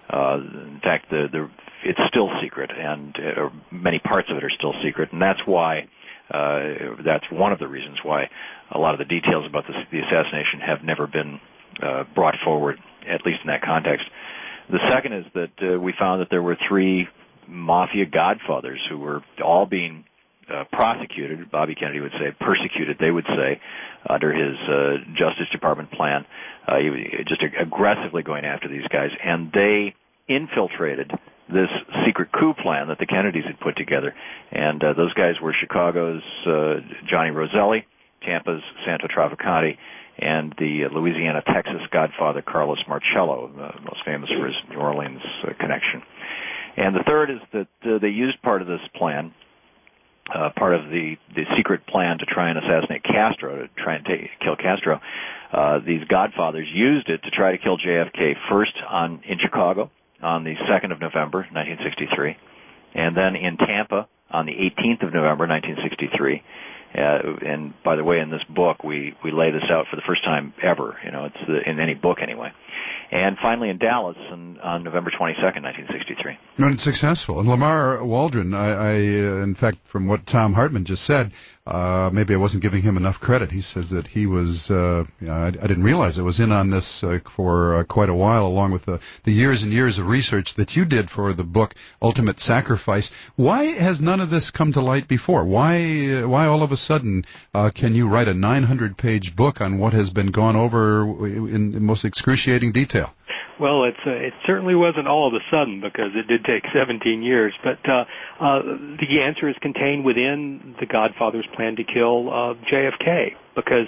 In fact, it's still secret, and many parts of it are still secret, and that's why that's one of the reasons why a lot of the details about the assassination have never been brought forward, at least in that context. The second is that we found that there were three mafia godfathers who were all being prosecuted. Bobby Kennedy would say persecuted, they would say, under his Justice Department plan. He was just aggressively going after these guys, and they infiltrated this secret coup plan that the Kennedys had put together. And those guys were Chicago's Johnny Roselli, Tampa's Santo Trafficante, and the Louisiana-Texas godfather Carlos Marcello, most famous for his New Orleans connection. And the third is that they used part of this plan, part of the secret plan to try and assassinate Castro, to try and kill Castro. These godfathers used it to try to kill JFK first in Chicago on the 2nd of November, 1963, and then in Tampa on the 18th of November, 1963. And by the way, in this book, we lay this out for the first time ever. It's in any book anyway. And finally in Dallas on November 22nd, 1963. And it's successful. And Lamar Waldron, I in fact, from what Thom Hartmann just said, maybe I wasn't giving him enough credit. He says that he was, I didn't realize I was in on this for quite a while, along with the years and years of research that you did for the book Ultimate Sacrifice. Why has none of this come to light before? Why all of a sudden can you write a 900-page book on what has been gone over in most excruciating detail? Well, it certainly wasn't all of a sudden, because it did take 17 years. But the answer is contained within the Godfather's plan to kill JFK, because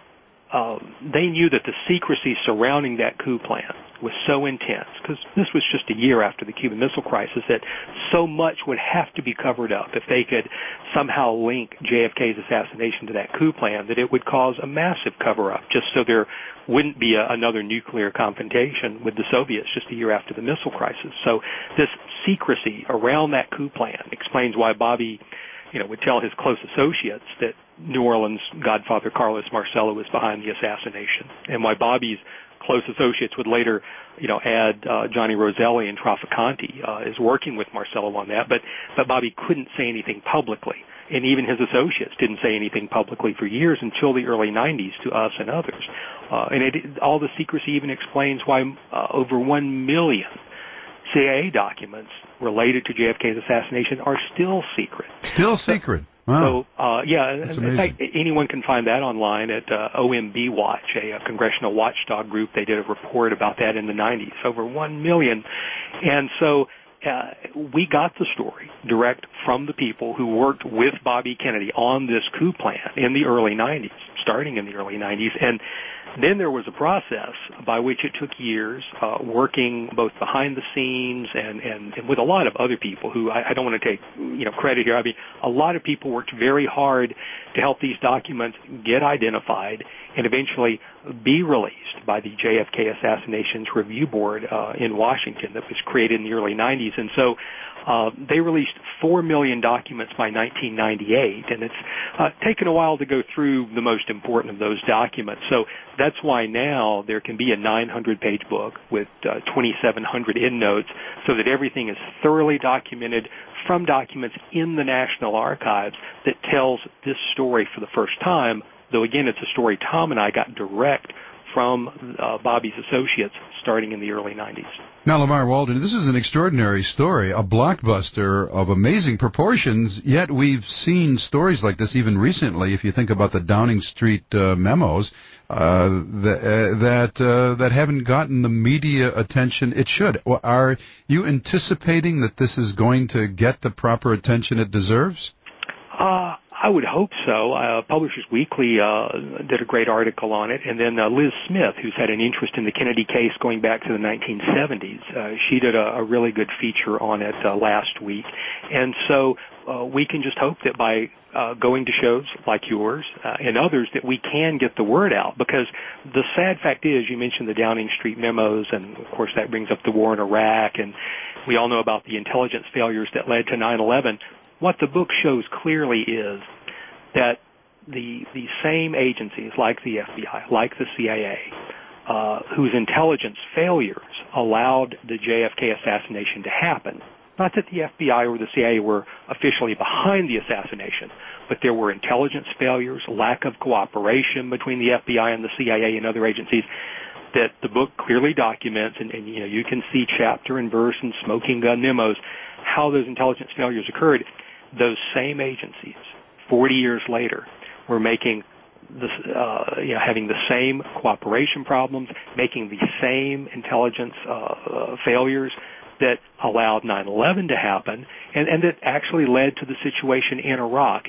they knew that the secrecy surrounding that coup plan was so intense, because this was just a year after the Cuban Missile Crisis, that so much would have to be covered up if they could somehow link JFK's assassination to that coup plan, that it would cause a massive cover-up, just so there wouldn't be another nuclear confrontation with the Soviets just a year after the missile crisis. So this secrecy around that coup plan explains why Bobby, would tell his close associates that New Orleans godfather Carlos Marcello was behind the assassination, and why Bobby's close associates would later, add Johnny Roselli and Trafficante as working with Marcello on that, but Bobby couldn't say anything publicly, and even his associates didn't say anything publicly for years until the early 90s to us and others. And all the secrecy even explains why over 1 million CIA documents related to JFK's assassination are still secret. Still secret. Wow. So, in fact, anyone can find that online at OMB Watch, a congressional watchdog group. They did a report about that in the 90s, over 1 million. And so we got the story direct from the people who worked with Bobby Kennedy on this coup plan in the early 90s, starting in the early 90s. And then there was a process by which it took years, working both behind the scenes and with a lot of other people who I don't want to take credit here. I mean, a lot of people worked very hard to help these documents get identified and eventually be released by the JFK Assassinations Review Board in Washington that was created in the early 90s. And so they released 4 million documents by 1998, and it's taken a while to go through the most important of those documents. So that's why now there can be a 900-page book with 2,700 endnotes so that everything is thoroughly documented from documents in the National Archives that tells this story for the first time, though, again, it's a story Tom and I got direct from Bobby's associates starting in the early 90s. Now, Lamar Waldron, this is an extraordinary story, a blockbuster of amazing proportions, yet we've seen stories like this even recently, if you think about the Downing Street memos, that haven't gotten the media attention it should. Are you anticipating that this is going to get the proper attention it deserves? I would hope so. Publishers Weekly did a great article on it, and then Liz Smith, who's had an interest in the Kennedy case going back to the 1970s, she did a really good feature on it last week. And so we can just hope that by going to shows like yours and others that we can get the word out, because the sad fact is, you mentioned the Downing Street memos, and of course that brings up the war in Iraq, and we all know about the intelligence failures that led to 9/11. What the book shows clearly is that the same agencies like the FBI, like the CIA, whose intelligence failures allowed the JFK assassination to happen, not that the FBI or the CIA were officially behind the assassination, but there were intelligence failures, lack of cooperation between the FBI and the CIA and other agencies that the book clearly documents, and you can see chapter and verse and smoking gun memos how those intelligence failures occurred. Those same agencies, 40 years later, were making this, having the same cooperation problems, making the same intelligence failures that allowed 9/11 to happen, and that actually led to the situation in Iraq.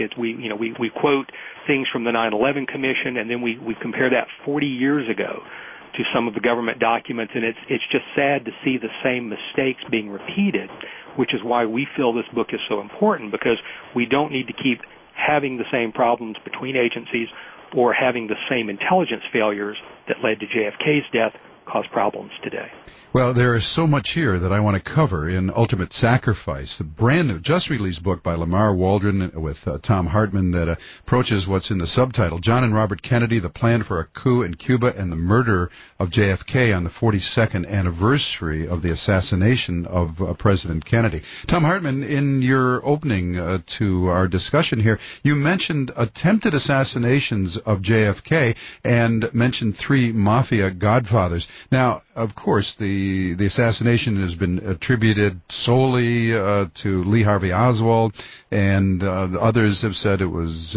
We quote things from the 9/11 Commission, and then we compare that 40 years ago to some of the government documents, and it's just sad to see the same mistakes being repeated, which is why we feel this book is so important, because we don't need to keep having the same problems between agencies or having the same intelligence failures that led to JFK's death cause problems today. Well, there is so much here that I want to cover in Ultimate Sacrifice, the brand new, just released book by Lamar Waldron with Tom Hartman that approaches what's in the subtitle, John and Robert Kennedy, the plan for a coup in Cuba and the murder of JFK on the 42nd anniversary of the assassination of President Kennedy. Tom Hartman, in your opening to our discussion here, you mentioned attempted assassinations of JFK and mentioned 3 mafia godfathers. Now, of course, the assassination has been attributed solely to Lee Harvey Oswald, and others have said it was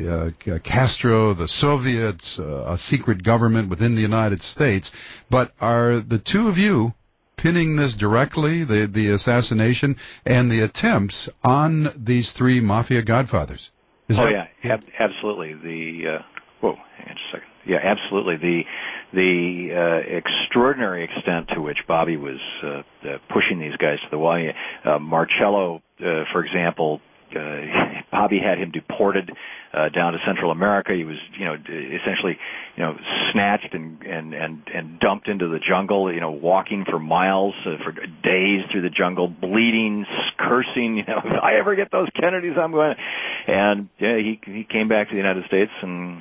Castro, the Soviets, a secret government within the United States. But are the two of you pinning this directly, the assassination and the attempts, on these 3 mafia godfathers? Absolutely. Whoa, hang on just a second. Yeah, absolutely. The extraordinary extent to which Bobby was pushing these guys to the wall. Marcello, for example, Bobby had him deported down to Central America. He was, essentially, snatched and dumped into the jungle. Walking for miles, for days through the jungle, bleeding, cursing. If I ever get those Kennedys, I'm going. And he came back to the United States and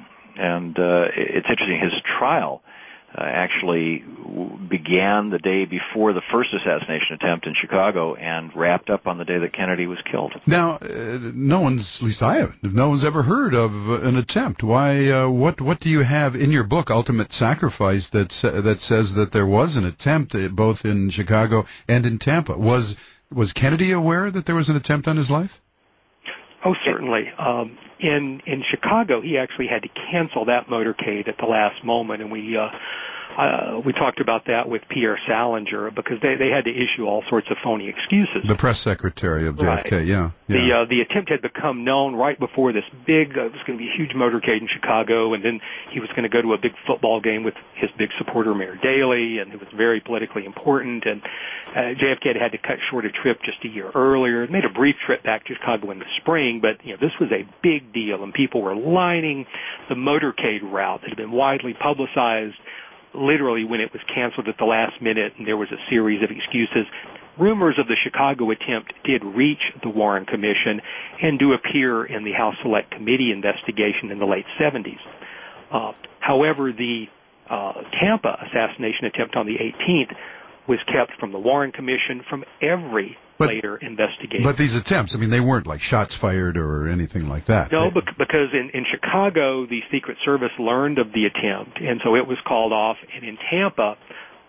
it's interesting. His trial actually began the day before the first assassination attempt in Chicago and wrapped up on the day that Kennedy was killed. Now, no one's, at least I haven't, no one's ever heard of an attempt. Why? What do you have in your book, Ultimate Sacrifice, that says that there was an attempt both in Chicago and in Tampa? Was Kennedy aware that there was an attempt on his life? Oh, certainly. In Chicago, he actually had to cancel that motorcade at the last moment, and we talked about that with Pierre Salinger because they had to issue all sorts of phony excuses. The press secretary of JFK, right. yeah. The attempt had become known right before this big, it was going to be a huge motorcade in Chicago, and then he was going to go to a big football game with his big supporter, Mayor Daley, and it was very politically important, and JFK had to cut short a trip just a year earlier. It made a brief trip back to Chicago in the spring, but this was a big deal, and people were lining the motorcade route that had been widely publicized literally when it was canceled at the last minute, and there was a series of excuses. Rumors of the Chicago attempt did reach the Warren Commission and do appear in the House Select Committee investigation in the late 70s. However, the Tampa assassination attempt on the 18th was kept from the Warren Commission, from every later investigation. But these attempts, they weren't like shots fired or anything like that. No, because in Chicago, the Secret Service learned of the attempt, and so it was called off. And in Tampa,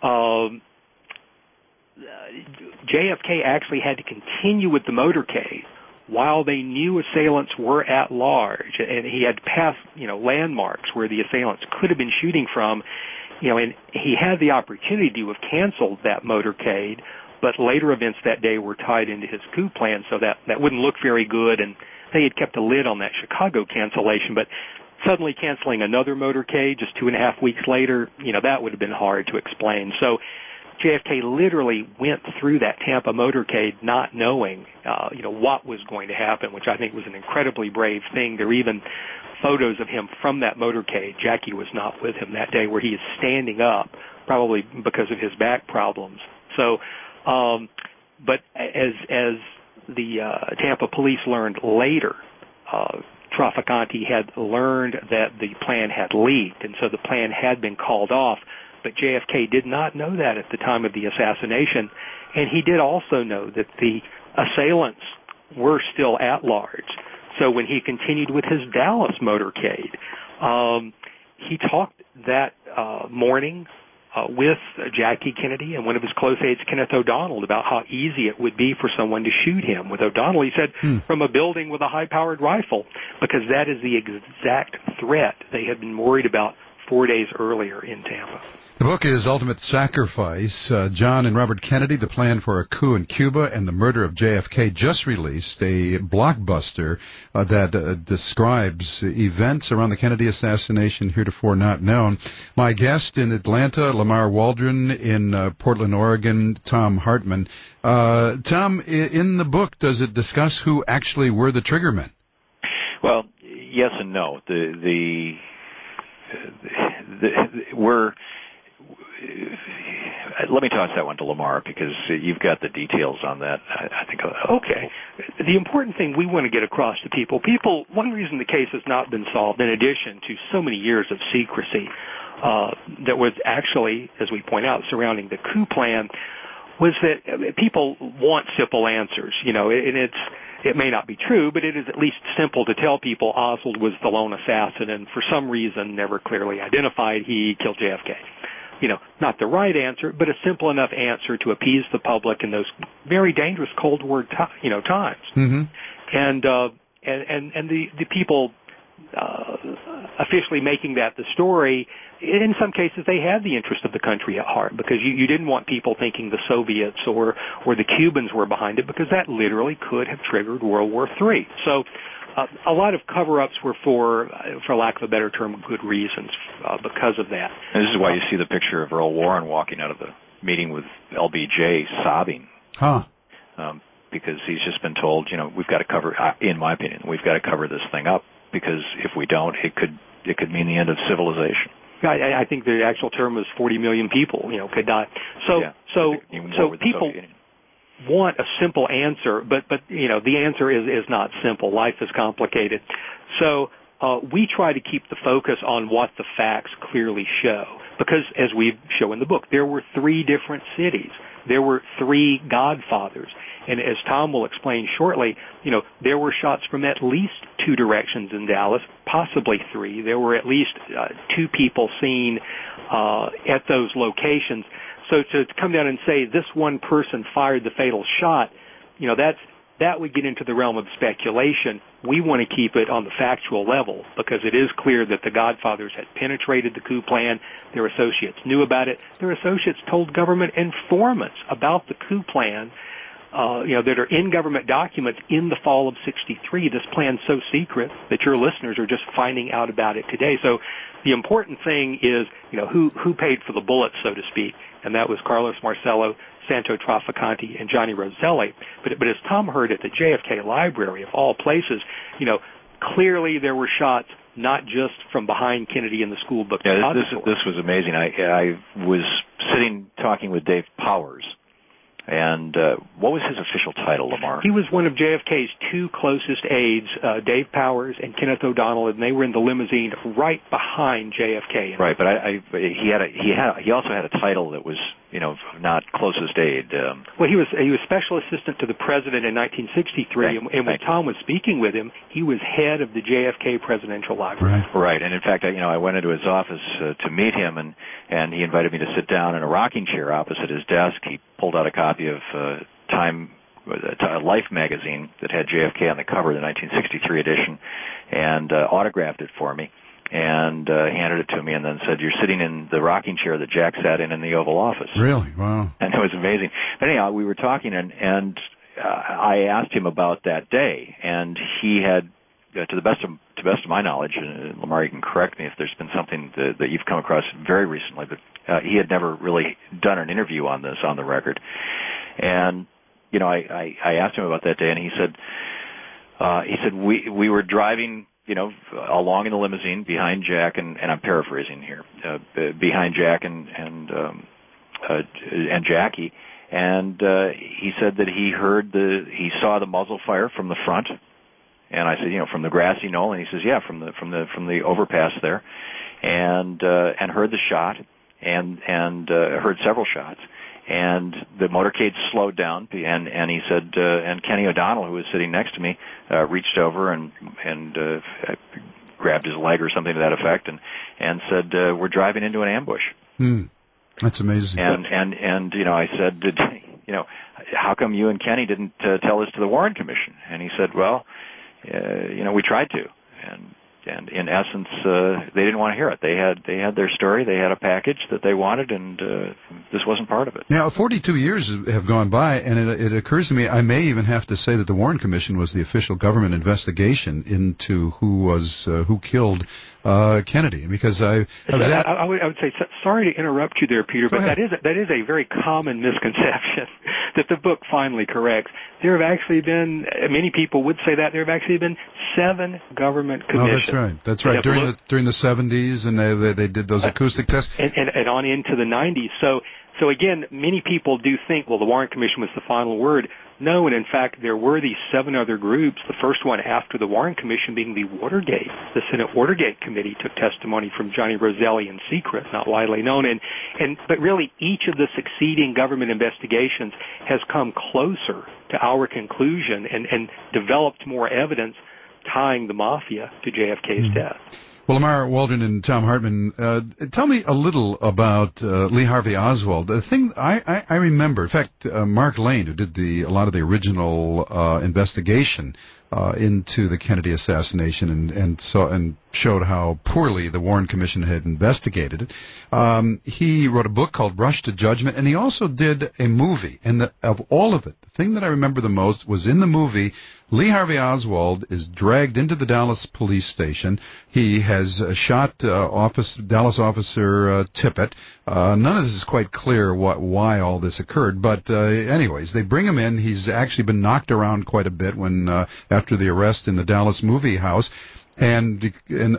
JFK actually had to continue with the motorcade while they knew assailants were at large, and he had to pass, landmarks where the assailants could have been shooting from, and he had the opportunity to have canceled that motorcade, but later events that day were tied into his coup plan, so that wouldn't look very good, and they had kept a lid on that Chicago cancellation, but suddenly canceling another motorcade just 2.5 weeks later, that would have been hard to explain. So JFK literally went through that Tampa motorcade not knowing, what was going to happen, which I think was an incredibly brave thing. There are even photos of him from that motorcade. Jackie was not with him that day, where he is standing up, probably because of his back problems. So, but as the Tampa police learned later, Trafficante had learned that the plan had leaked, and so the plan had been called off. But JFK did not know that at the time of the assassination, and he did also know that the assailants were still at large. So when he continued with his Dallas motorcade, he talked that morning with Jackie Kennedy and one of his close aides, Kenneth O'Donnell, about how easy it would be for someone to shoot him. With O'Donnell, he said, from a building with a high-powered rifle, because that is the exact threat they had been worried about 4 days earlier in Tampa. The book is Ultimate Sacrifice, John and Robert Kennedy, The Plan for a Coup in Cuba and the Murder of JFK, just released, a blockbuster that describes events around the Kennedy assassination heretofore not known. My guest in Atlanta, Lamar Waldron; in Portland, Oregon, Tom Hartman. Tom, in the book, does it discuss who actually were the triggermen? Well, yes and no. Let me toss that one to Lamar, because you've got the details on that, I think. Okay. The important thing we want to get across to people, one reason the case has not been solved, in addition to so many years of secrecy that was actually, as we point out, surrounding the coup plan, was that people want simple answers, and it may not be true, but it is at least simple to tell people Oswald was the lone assassin, and for some reason, never clearly identified, he killed JFK. Not the right answer, but a simple enough answer to appease the public in those very dangerous Cold War times. Mm-hmm. And the people officially making that the story, in some cases they had the interest of the country at heart, because you didn't want people thinking the Soviets or the Cubans were behind it, because that literally could have triggered World War III. So a lot of cover-ups were for lack of a better term, good reasons because of that. And this is why you see the picture of Earl Warren walking out of the meeting with LBJ sobbing. Huh. Because he's just been told, we've got to cover, in my opinion, we've got to cover this thing up, because if we don't, it could mean the end of civilization. I think the actual term was 40 million people, could die. So people want a simple answer, but the answer is not simple. Life is complicated. So we try to keep the focus on what the facts clearly show, because as we show in the book, there were 3 different cities. There were 3 godfathers. And as Tom will explain shortly, there were shots from at least 2 directions in Dallas, possibly 3. There were at least 2 people seen at those locations. So to come down and say this one person fired the fatal shot, that would get into the realm of speculation. We want to keep it on the factual level because it is clear that the Godfathers had penetrated the coup plan. Their associates knew about it. Their associates told government informants about the coup plan, that are in government documents in the fall of '63. This plan's so secret that your listeners are just finding out about it today. So the important thing is, who paid for the bullets, so to speak, and that was Carlos Marcello, Santo Trafficante, and Johnny Roselli. But as Tom heard at the JFK Library, of all places, clearly there were shots not just from behind Kennedy in the school book. Yeah, this was amazing. I was sitting talking with Dave Powers. And what was his official title, Lamar? He was one of JFK's two closest aides, Dave Powers and Kenneth O'Donnell, and they were in the limousine right behind JFK. Right, but he also had a title that was not closest aide. Well, he was special assistant to the president in 1963, and when Tom was speaking with him, he was head of the JFK Presidential Library. Right, and in fact, I went into his office to meet him, and he invited me to sit down in a rocking chair opposite his desk. He pulled out a copy of Time Life magazine that had JFK on the cover, the 1963 edition, and autographed it for me. And handed it to me and then said, "You're sitting in the rocking chair that Jack sat in the Oval Office." Really? Wow. And it was amazing. But anyhow, we were talking, and I asked him about that day, and he had, to the best of my knowledge, and Lamar, you can correct me if there's been something that you've come across very recently, but he had never really done an interview on this on the record. And I asked him about that day, and he said we were driving, along in the limousine behind Jack, and I'm paraphrasing here, behind Jack and Jackie, and he said that he saw the muzzle fire from the front, and I said, from the grassy knoll, and he says, yeah, from the overpass there, and heard the shot, and heard several shots. And the motorcade slowed down, and he said, and Kenny O'Donnell, who was sitting next to me, reached over and grabbed his leg or something to that effect, and said, "We're driving into an ambush." That's amazing. And I said, how come you and Kenny didn't tell this to the Warren Commission? And he said, well, we tried to, and in essence, they didn't want to hear it. They had their story. They had a package that they wanted, and this wasn't part of it. Now, 42 years have gone by, and it occurs to me I may even have to say that the Warren Commission was the official government investigation into who killed Kennedy, because I would say, sorry to interrupt you there, Peter, but that is a very common misconception that the book finally corrects. There have actually been, many people would say that, there have actually been 7 government commissions. That's right. During the 70s, and they did those acoustic tests. And on into the 90s. So again, many people do think, well, the Warren Commission was the final word. No, and in fact, there were these 7 other groups. The first one after the Warren Commission being the Senate Watergate Committee took testimony from Johnny Roselli in secret, not widely known. But really, each of the succeeding government investigations has come closer to our conclusion and developed more evidence tying the mafia to JFK's death. Well, Lamar Waldron and Tom Hartman, tell me a little about Lee Harvey Oswald. The thing I remember, in fact, Mark Lane, who did a lot of the original investigation into the Kennedy assassination and showed how poorly the Warren Commission had investigated it. He wrote a book called Rush to Judgment, and he also did a movie. And of all of it, the thing that I remember the most was in the movie, Lee Harvey Oswald is dragged into the Dallas police station. He has shot Dallas officer Tippit. None of this is quite clear why all this occurred, but anyways, they bring him in. He's actually been knocked around quite a bit after the arrest in the Dallas movie house. And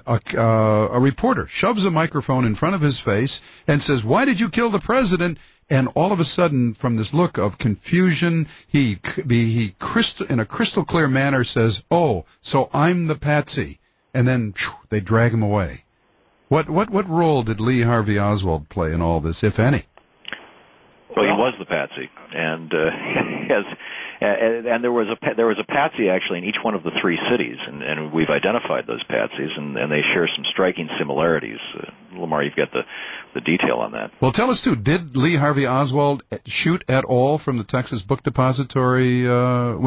a reporter shoves a microphone in front of his face and says, "Why did you kill the president?" And all of a sudden, from this look of confusion, he in a crystal clear manner says, "Oh, so I'm the patsy." And then they drag him away. What role did Lee Harvey Oswald play in all this, if any? Well, he was the patsy, and and there was a patsy actually in each one of the 3 cities, and we've identified those patsies, and they share some striking similarities. Lamar, you've got the detail on that. Well, tell us too. Did Lee Harvey Oswald shoot at all from the Texas Book Depository window?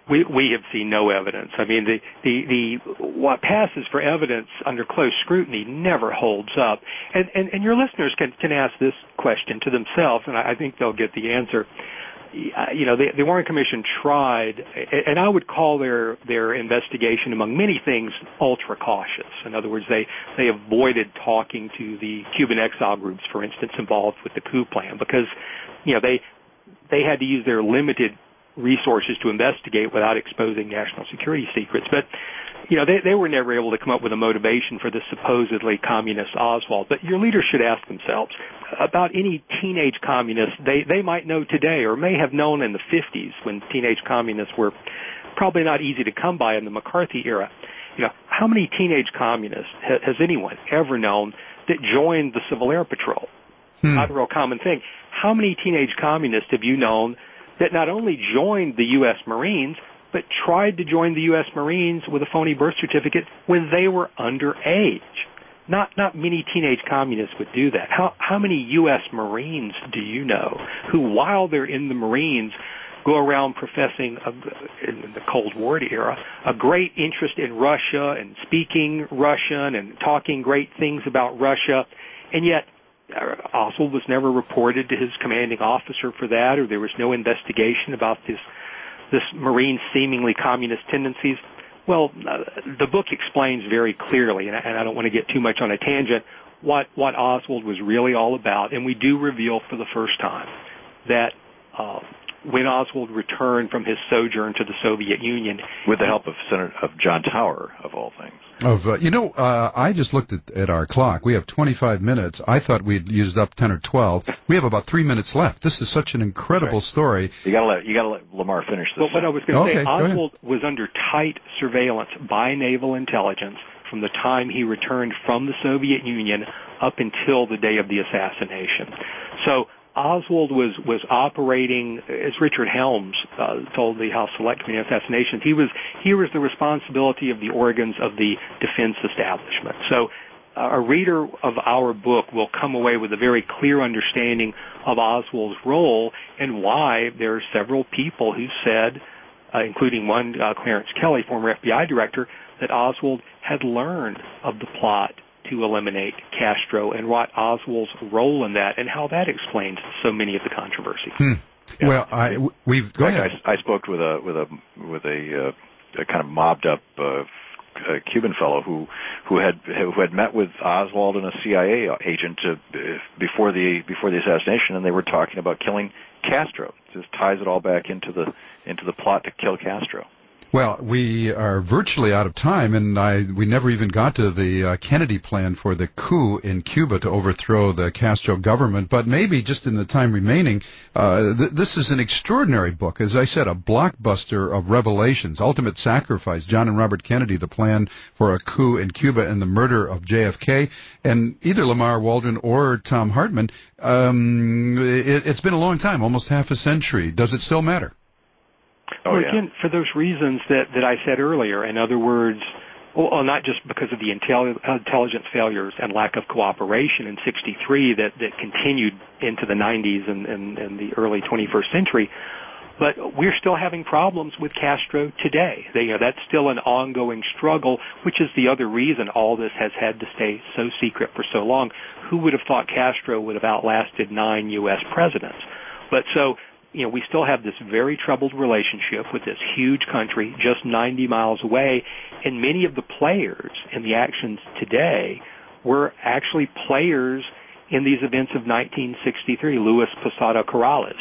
We have seen no evidence. I mean, the what passes for evidence under close scrutiny never holds up. And your listeners can ask this question to themselves, and I think they'll get the answer. You know, the Warren Commission tried, and I would call their investigation, among many things, ultra cautious. In other words, they avoided talking to the Cuban exile groups, for instance, involved with the coup plan, because, you know, they had to use their limited resources to investigate without exposing national security secrets. But, you know, they were never able to come up with a motivation for the supposedly communist Oswald. But your leaders should ask themselves about any teenage communists they might know today or may have known in the 50s when teenage communists were probably not easy to come by in the McCarthy era. You know, how many teenage communists has anyone ever known that joined the Civil Air Patrol? Not a real common thing. How many teenage communists have you known that not only joined the U.S. Marines, but tried to join the U.S. Marines with a phony birth certificate when they were underage? Not many teenage communists would do that. How many U.S. Marines do you know who, while they're in the Marines, go around professing, in the Cold War era, a great interest in Russia and speaking Russian and talking great things about Russia, and yet Oswald was never reported to his commanding officer for that, or there was no investigation about this Marine's seemingly communist tendencies? Well, the book explains very clearly, and I don't want to get too much on a tangent, what Oswald was really all about, and we do reveal for the first time that when Oswald returned from his sojourn to the Soviet Union, with the help of John Tower, of all things. I just looked at our clock. We have 25 minutes. I thought we'd used up 10 or 12. We have about 3 minutes left. This is such an incredible story. You gotta let Lamar finish this. Well, what I was going to say, Oswald was under tight surveillance by naval intelligence from the time he returned from the Soviet Union up until the day of the assassination. So Oswald was operating, as Richard Helms told the House Select Committee on Assassinations, he was the responsibility of the organs of the defense establishment. So a reader of our book will come away with a very clear understanding of Oswald's role and why there are several people who said, including one, Clarence Kelly, former FBI director, that Oswald had learned of the plot to eliminate Castro and what Oswald's role in that and how that explains so many of the controversy. Yeah. Well, go ahead. I spoke with a kind of mobbed up Cuban fellow who had met with Oswald and a CIA agent before the assassination, and they were talking about killing Castro. It just ties it all back into the plot to kill Castro. Well, we are virtually out of time, and we never even got to the Kennedy plan for the coup in Cuba to overthrow the Castro government. But maybe just in the time remaining, this is an extraordinary book. As I said, a blockbuster of revelations, ultimate sacrifice, John and Robert Kennedy, the plan for a coup in Cuba and the murder of JFK. And either Lamar Waldron or Tom Hartman, it's been a long time, almost half a century. Does it still matter? Well, again, for those reasons that I said earlier, in other words, well, not just because of the intelligence failures and lack of cooperation in '63 that continued into the 90s and the early 21st century, but we're still having problems with Castro today. That's still an ongoing struggle, which is the other reason all this has had to stay so secret for so long. Who would have thought Castro would have outlasted 9 U.S. presidents? But so, we still have this very troubled relationship with this huge country just 90 miles away, and many of the players in the actions today were actually players in these events of 1963. Luis Posada Corrales,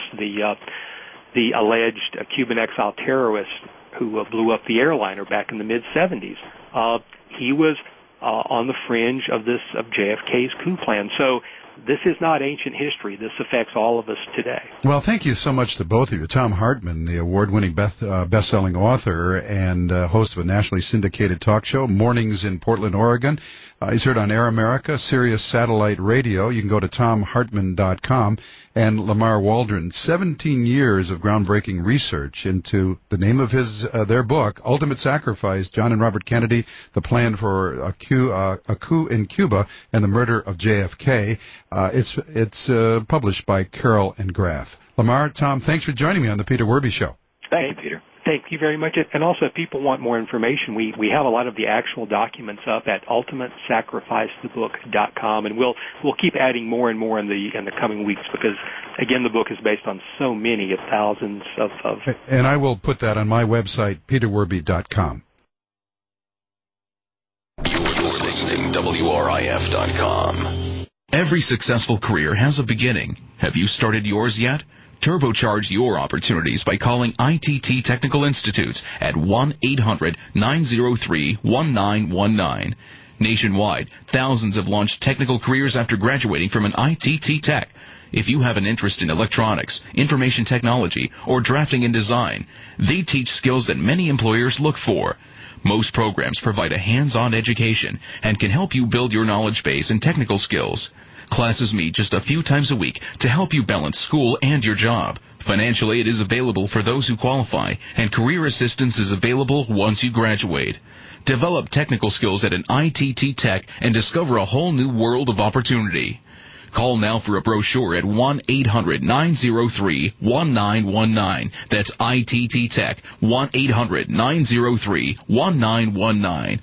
the alleged Cuban exile terrorist who blew up the airliner back in the mid-'70s. He was on the fringe of JFK's coup plan. So this is not ancient history. This affects all of us today. Well, thank you so much to both of you. Tom Hartman, the award-winning best-selling author and host of a nationally syndicated talk show, Mornings in Portland, Oregon. He's heard on Air America, Sirius Satellite Radio. You can go to tomhartman.com. And Lamar Waldron, 17 years of groundbreaking research into the name of their book, Ultimate Sacrifice, John and Robert Kennedy, the plan for a coup in Cuba and the murder of JFK. It's published by Carroll and Graf. Lamar, Tom, thanks for joining me on the Peter Werby Show. Thank you, Peter. Thank you very much. And also, if people want more information, we have a lot of the actual documents up at ultimatesacrificethebook.com, and we'll keep adding more and more in the coming weeks because, again, the book is based on so many thousands of. And I will put that on my website, peterwerby.com. You're listening to WRIF.com. Every successful career has a beginning. Have you started yours yet? Turbocharge your opportunities by calling ITT Technical Institutes at 1-800-903-1919. Nationwide, thousands have launched technical careers after graduating from an ITT Tech. If you have an interest in electronics, information technology, or drafting and design, they teach skills that many employers look for. Most programs provide a hands-on education and can help you build your knowledge base and technical skills. Classes meet just a few times a week to help you balance school and your job. Financial aid is available for those who qualify, and career assistance is available once you graduate. Develop technical skills at an ITT Tech and discover a whole new world of opportunity. Call now for a brochure at 1-800-903-1919. That's ITT Tech, 1-800-903-1919,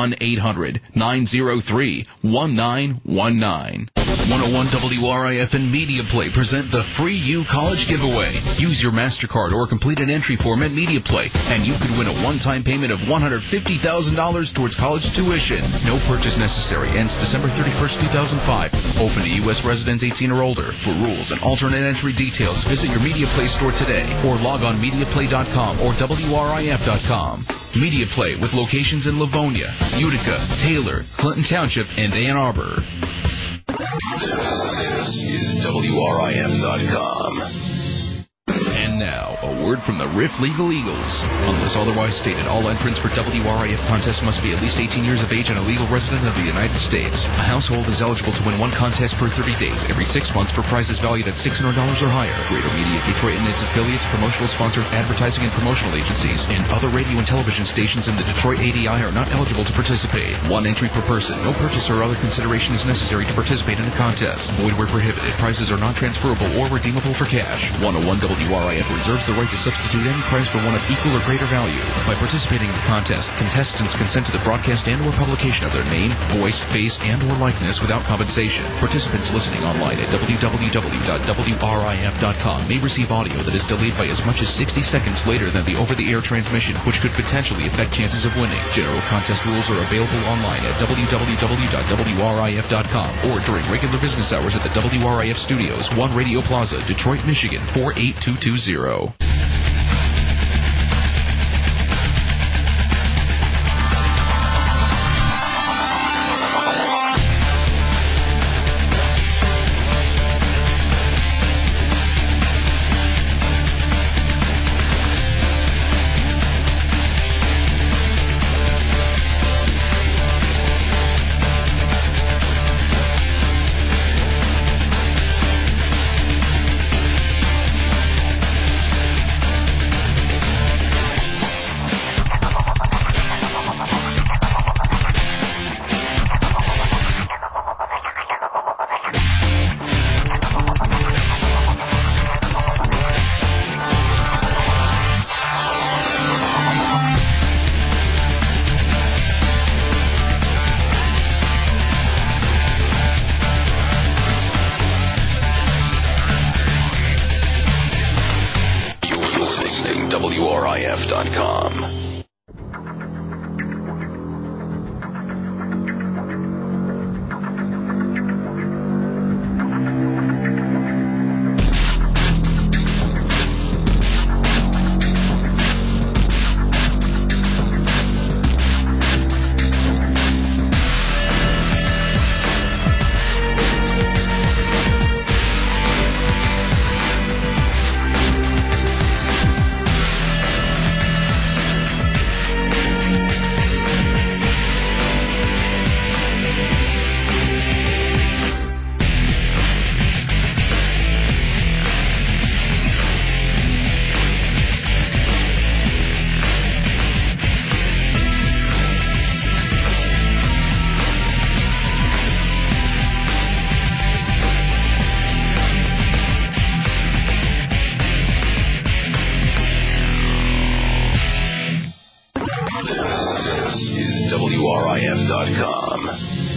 1-800-903-1919. 101 WRIF and Media Play present the Free You College Giveaway. Use your MasterCard or complete an entry form at Media Play, and you could win a one-time payment of $150,000 towards college tuition. No purchase necessary. Ends December 31st, 2005. Open to U.S. residents 18 or older. For rules and alternate entry details, visit your Media Play store today or log on MediaPlay.com or WRIF.com. Media Play with locations in Livonia, Utica, Taylor, Clinton Township, and Ann Arbor. This is WRIF.com. And now, a word from the RIF Legal Eagles. Unless otherwise stated, all entrants for WRIF contests must be at least 18 years of age and a legal resident of the United States. A household is eligible to win one contest per 30 days every 6 months for prizes valued at $600 or higher. Greater Media Detroit and its affiliates, promotional sponsors, advertising and promotional agencies, and other radio and television stations in the Detroit ADI are not eligible to participate. One entry per person. No purchase or other consideration is necessary to participate in a contest. Void where prohibited. Prizes are not transferable or redeemable for cash. 101 WRIF reserves the right to substitute any prize for one of equal or greater value. By participating in the contest, contestants consent to the broadcast and or publication of their name, voice, face, and or likeness without compensation. Participants listening online at www.WRIF.com may receive audio that is delayed by as much as 60 seconds later than the over-the-air transmission, which could potentially affect chances of winning. General contest rules are available online at www.WRIF.com or during regular business hours at the WRIF Studios, 1 Radio Plaza, Detroit, Michigan, 48220. WRIF.com.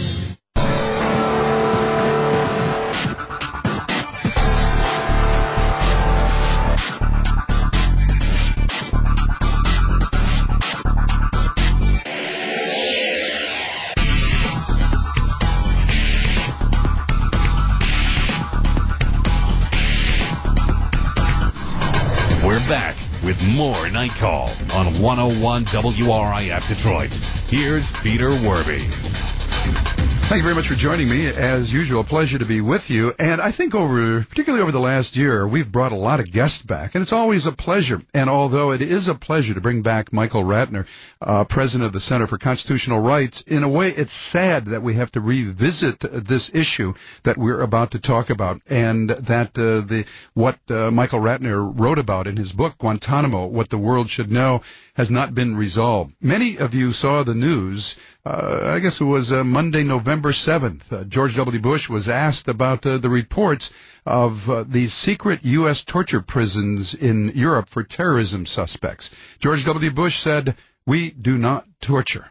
We're back with more Night Call on 101 WRIF Detroit. Here's Peter Werby. Thank you very much for joining me. As usual, a pleasure to be with you. And I think particularly over the last year, we've brought a lot of guests back, and it's always a pleasure. And although it is a pleasure to bring back Michael Ratner, president of the Center for Constitutional Rights, in a way it's sad that we have to revisit this issue that we're about to talk about, and that what Michael Ratner wrote about in his book, Guantanamo, What the World Should Know, has not been resolved. Many of you saw the news. I guess it was Monday, November 7th. George W. Bush was asked about the reports of these secret U.S. torture prisons in Europe for terrorism suspects. George W. Bush said, "We do not torture."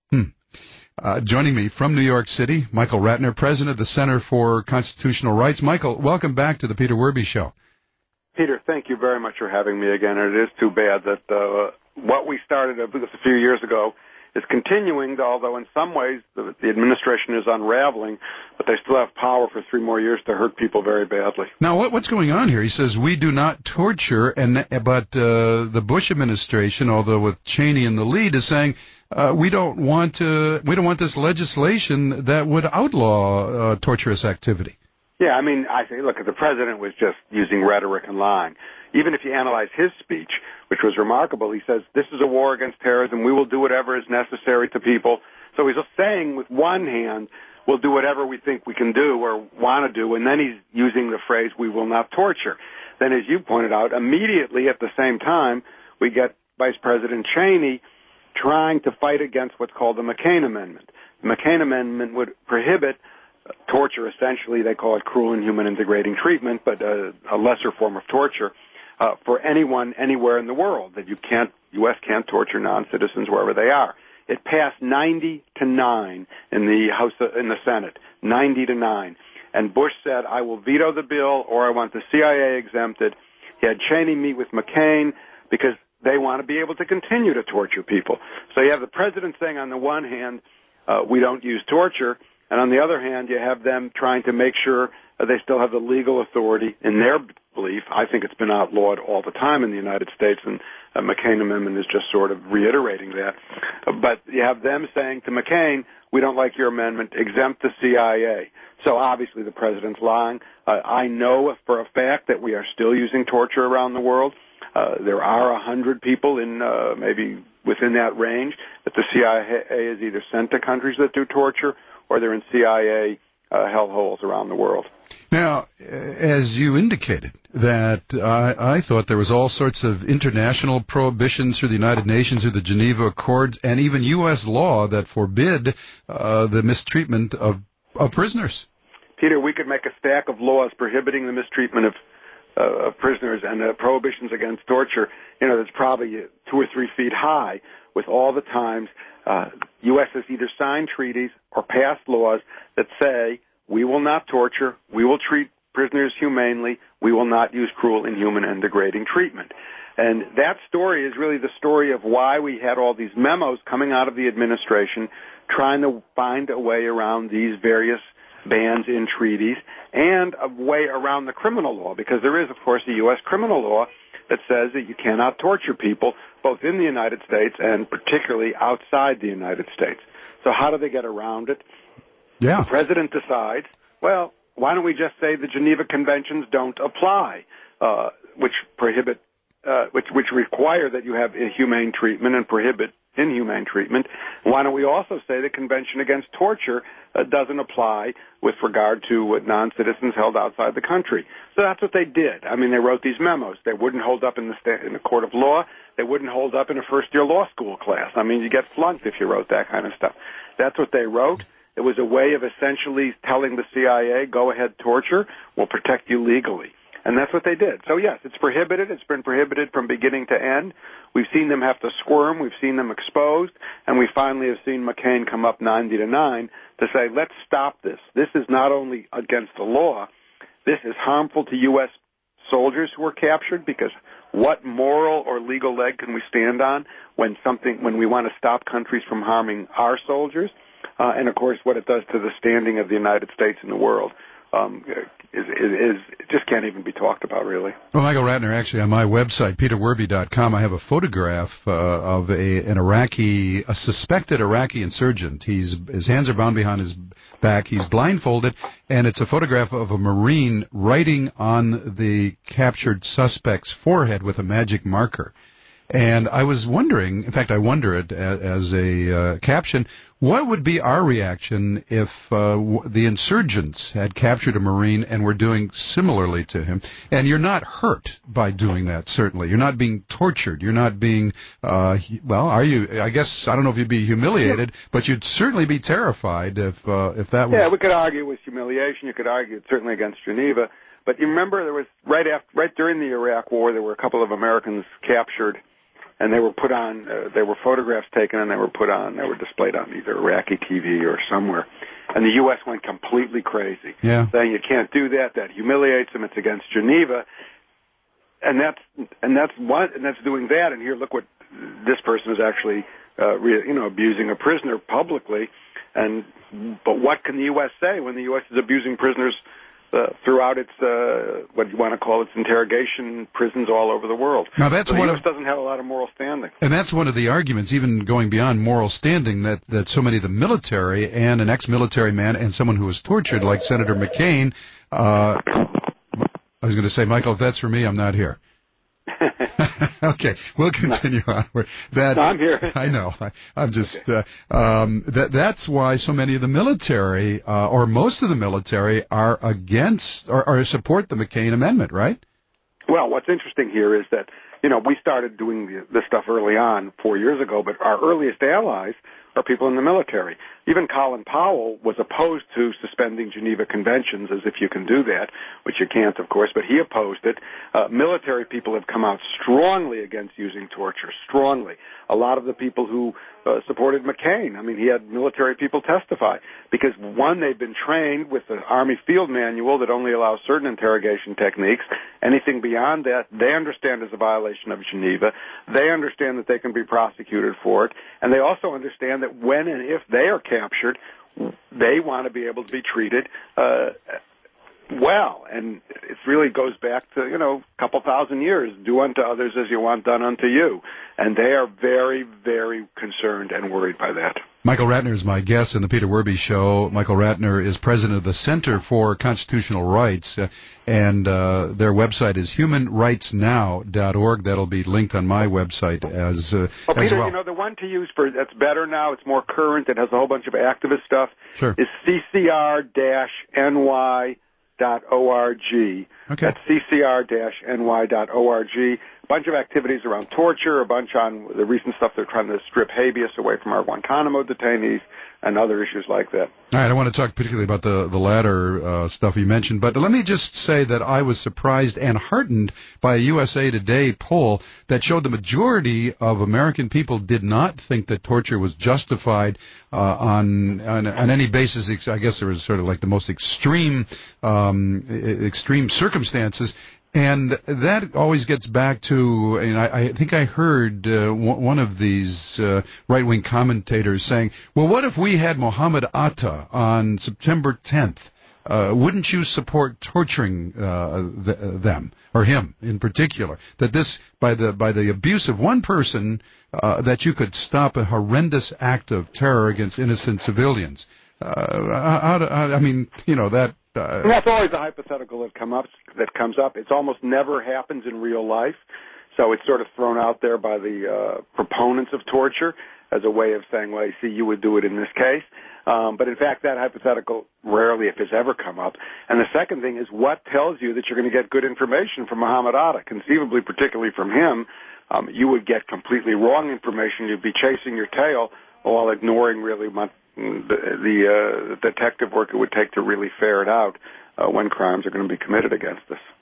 Joining me from New York City, Michael Ratner, president of the Center for Constitutional Rights. Michael, welcome back to the Peter Werby Show. Peter, thank you very much for having me again. And it is too bad that what we started a few years ago is continuing, although in some ways the administration is unraveling, but they still have power for 3 more years to hurt people very badly. This what's going on here? He says, we do not torture, but the Bush administration, although with Cheney in the lead, is saying, we don't want this legislation that would outlaw torturous activity. Yeah, I say, look, the president was just using rhetoric and lying. Even if you analyze his speech, which was remarkable, he says, this is a war against terrorism. We will do whatever is necessary to people. So he's saying with one hand, we'll do whatever we think we can do or want to do, and then he's using the phrase, we will not torture. Then, as you pointed out, immediately at the same time, we get Vice President Cheney trying to fight against what's called the McCain Amendment. The McCain Amendment would prohibit torture. Essentially, they call it cruel, inhuman, and degrading treatment, but a lesser form of torture. For anyone anywhere in the world, that U.S. can't torture non-citizens wherever they are. It passed 90-9 in the Senate, 90-9. And Bush said, I will veto the bill, or I want the CIA exempted. He had Cheney meet with McCain because they want to be able to continue to torture people. So you have the president saying, on the one hand, we don't use torture, and on the other hand, you have them trying to make sure they still have the legal authority in their belief. I think it's been outlawed all the time in the United States, and the McCain Amendment is just sort of reiterating that. But you have them saying to McCain, we don't like your amendment, exempt the CIA. So obviously the president's lying. I know for a fact that we are still using torture around the world. There are 100 people in maybe within that range that the CIA is either sent to countries that do torture or they're in CIA hellholes around the world. Now, as you indicated, that I thought there was all sorts of international prohibitions through the United Nations, through the Geneva Accords, and even U.S. law that forbid the mistreatment of prisoners. Peter, we could make a stack of laws prohibiting the mistreatment of prisoners and prohibitions against torture, that's probably 2 or 3 feet high, with all the times U.S. has either signed treaties or passed laws that say, we will not torture, we will treat prisoners humanely, we will not use cruel, inhuman, and degrading treatment. And that story is really the story of why we had all these memos coming out of the administration trying to find a way around these various bans in treaties and a way around the criminal law, because there is, of course, a U.S. criminal law that says that you cannot torture people both in the United States and particularly outside the United States. So how do they get around it? Yeah. The president decides, well, why don't we just say the Geneva Conventions don't apply, which prohibit, which require that you have humane treatment and prohibit inhumane treatment. Why don't we also say the Convention Against Torture doesn't apply with regard to non-citizens held outside the country? So that's what they did. They wrote these memos. They wouldn't hold up in the court of law. They wouldn't hold up in a first-year law school class. You get flunked if you wrote that kind of stuff. That's what they wrote. It was a way of essentially telling the CIA, go ahead, torture, we'll protect you legally. And that's what they did. So, yes, it's prohibited. It's been prohibited from beginning to end. We've seen them have to squirm. We've seen them exposed. And we finally have seen McCain come up 90-9 to say, let's stop this. This is not only against the law, this is harmful to U.S. soldiers who were captured, because what moral or legal leg can we stand on when we want to stop countries from harming our soldiers? And, of course, what it does to the standing of the United States in the world is just can't even be talked about, really. Well, Michael Ratner, actually, on my website, peterwerby.com, I have a photograph of a suspected Iraqi insurgent. His hands are bound behind his back. He's blindfolded, and it's a photograph of a Marine writing on the captured suspect's forehead with a magic marker. And I was wondering, in fact, I wonder it as a caption, what would be our reaction if the insurgents had captured a Marine and were doing similarly to him? And you're not hurt by doing that, certainly. You're not being tortured. You're not being, well, are you? I guess, I don't know if you'd be humiliated, but you'd certainly be terrified if that was... Yeah, we could argue it was humiliation. You could argue it certainly against Geneva. But you remember there was, right during the Iraq War, there were a couple of Americans captured, and they were put on, they were photographs taken, and they were displayed on either Iraqi TV or somewhere. And the U.S. went completely crazy, saying you can't do that. That humiliates them. It's against Geneva. And that's doing that. And here, look what this person is actually, abusing a prisoner publicly. But what can the U.S. say when the U.S. is abusing prisoners throughout its what you want to call its interrogation prisons all over the world? Now that's so the U.S. doesn't have a lot of moral standing. And that's one of the arguments, even going beyond moral standing, that so many of the military and an ex-military man and someone who was tortured, like Senator McCain. I was going to say, Michael, if that's for me, I'm not here. Okay, we'll continue on. I'm here. I know. I'm just that's why so many of the military, or most of the military, are against or support the McCain Amendment, right? Well, what's interesting here is that we started doing this stuff early on 4 years ago, but our earliest allies are people in the military. Even Colin Powell was opposed to suspending Geneva Conventions, as if you can do that, which you can't, of course, but he opposed it. Military people have come out strongly against using torture, strongly. A lot of the people who supported McCain, I mean, he had military people testify, because, one, they've been trained with the Army Field Manual that only allows certain interrogation techniques. Anything beyond that, they understand is a violation of Geneva. They understand that they can be prosecuted for it, and they also understand that when and if they are captured, they want to be able to be treated well. And it really goes back to, a couple thousand years. Do unto others as you want done unto you. And they are very, very concerned and worried by that. Michael Ratner is my guest in the Peter Werby Show. Michael Ratner is president of the Center for Constitutional Rights, and their website is humanrightsnow.org. That'll be linked on my website as Peter, well. The one to use that's better now, it's more current, it has a whole bunch of activist stuff, is ccr-ny.org. Okay. That's ccr-ny.org. A bunch of activities around torture, a bunch on the recent stuff they're trying to strip habeas away from our Guantanamo detainees, and other issues like that. All right, I want to talk particularly about the latter stuff you mentioned, but let me just say that I was surprised and heartened by a USA Today poll that showed the majority of American people did not think that torture was justified on any basis. I guess there was sort of like the most extreme circumstances. And that always gets back to, and I think I heard one of these right-wing commentators saying, well, what if we had Mohammed Atta on September 10th? Wouldn't you support torturing them, or him in particular? That this, by the abuse of one person, that you could stop a horrendous act of terror against innocent civilians. And that's always a hypothetical that comes up. It almost never happens in real life, so it's sort of thrown out there by the proponents of torture as a way of saying, well, you see, you would do it in this case. But in fact, that hypothetical rarely, if it's ever, come up. And the second thing is, what tells you that you're going to get good information from Mohammed Atta? Conceivably, particularly from him, you would get completely wrong information. You'd be chasing your tail while ignoring really the detective work it would take to really ferret out when crimes are going to be committed against us.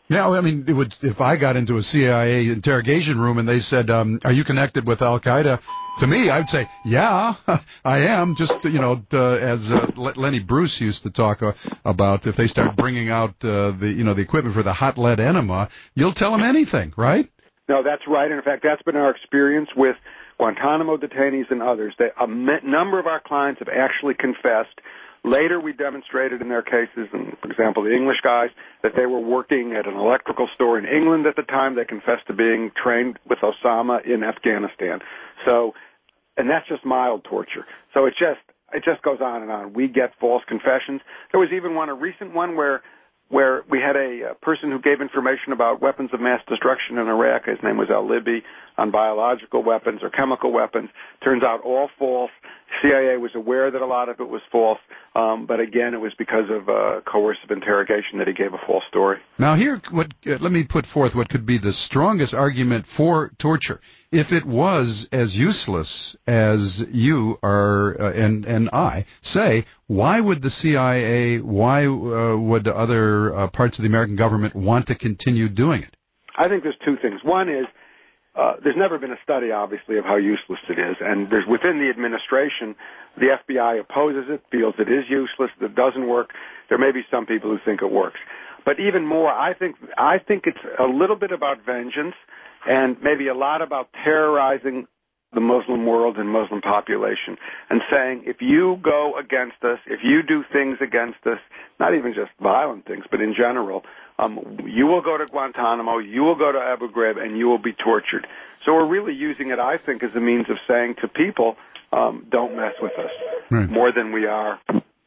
Yeah, I mean, it would, if I got into a CIA interrogation room and they said, are you connected with Al-Qaeda? To me, I'd say, yeah, I am. Just, as Lenny Bruce used to talk about, if they start bringing out the equipment for the hot lead enema, you'll tell them anything, right? No, that's right. And in fact, that's been our experience with Guantanamo detainees and others. A number of our clients have actually confessed. Later, we demonstrated in their cases, and for example, the English guys, that they were working at an electrical store in England at the time. They confessed to being trained with Osama in Afghanistan. So, and that's just mild torture. So it just goes on and on. We get false confessions. There was even a recent one where we had a person who gave information about weapons of mass destruction in Iraq. His name was Al-Libi, on biological weapons or chemical weapons. Turns out all false. CIA was aware that a lot of it was false, but again, it was because of coercive interrogation that he gave a false story. Now here, let me put forth what could be the strongest argument for torture. If it was as useless as you are and I say, why would the CIA, why would other parts of the American government want to continue doing it? I think there's two things. One is, there's never been a study, obviously, of how useless it is. And there's within the administration, the FBI opposes it, feels it is useless, that it doesn't work. There may be some people who think it works. But even more, I think it's a little bit about vengeance and maybe a lot about terrorizing the Muslim world and Muslim population and saying, if you go against us, if you do things against us, not even just violent things, but in general, you will go to Guantanamo, you will go to Abu Ghraib, and you will be tortured. So we're really using it, I think, as a means of saying to people, don't mess with us, right, more than we are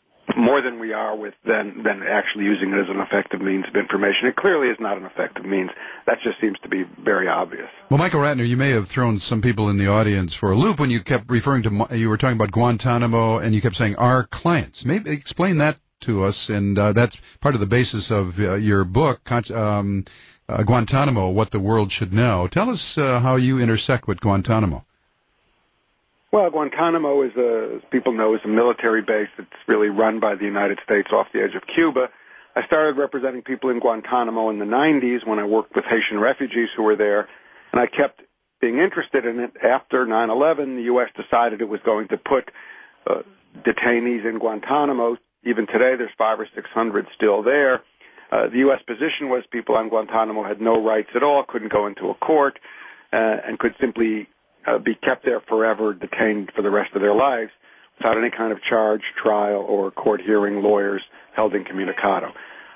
with than actually using it as an effective means of information. It clearly is not an effective means. That just seems to be very obvious. Well, Michael Ratner, you may have thrown some people in the audience for a loop when you kept referring to, you were talking about Guantanamo, and you kept saying our clients. Maybe explain that to us, and that's part of the basis of your book, Guantanamo, What the World Should Know. Tell us how you intersect with Guantanamo. Well, Guantanamo as people know, is a military base that's really run by the United States off the edge of Cuba. I started representing people in Guantanamo in the 90s when I worked with Haitian refugees who were there, and I kept being interested in it. After 9/11, the U.S. decided it was going to put detainees in Guantanamo. Even today, there's 500 or 600 still there. The U.S. position was people on Guantanamo had no rights at all, couldn't go into a court, and could simply be kept there forever, detained for the rest of their lives, without any kind of charge, trial, or court hearing, lawyers held incommunicado.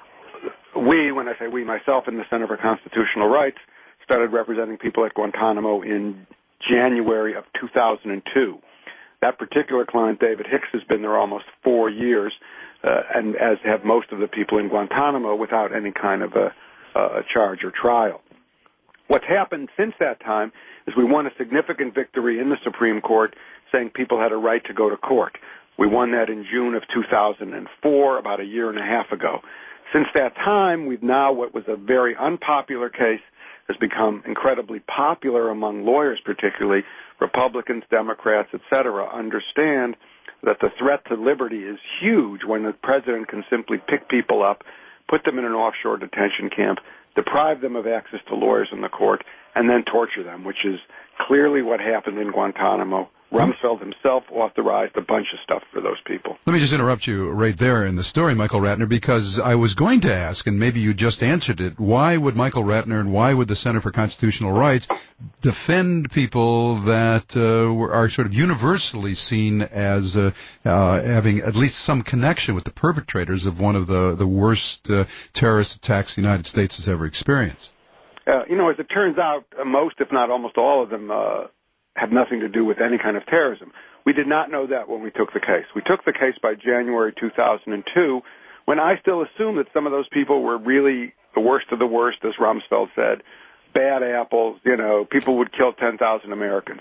We, when I say we, myself and the Center for Constitutional Rights, started representing people at Guantanamo in January of 2002. That particular client, David Hicks, has been there almost 4 years, and as have most of the people in Guantanamo, without any kind of a charge or trial. What's happened since that time is we won a significant victory in the Supreme Court saying people had a right to go to court. We won that in June of 2004, about a year and a half ago. Since that time, we've now, what was a very unpopular case, has become incredibly popular among lawyers, particularly Republicans, Democrats, etc., understand that the threat to liberty is huge when the president can simply pick people up, put them in an offshore detention camp, deprive them of access to lawyers in the court, and then torture them, which is clearly what happened in Guantanamo. Rumsfeld himself authorized a bunch of stuff for those people. Let me just interrupt you right there in the story, Michael Ratner, because I was going to ask, and maybe you just answered it, why would Michael Ratner and why would the Center for Constitutional Rights defend people that are sort of universally seen as having at least some connection with the perpetrators of one of the worst terrorist attacks the United States has ever experienced? As it turns out, most, if not almost all of them, have nothing to do with any kind of terrorism. We did not know that when we took the case. We took the case by January 2002, when I still assumed that some of those people were really the worst of the worst, as Rumsfeld said, bad apples, people would kill 10,000 Americans.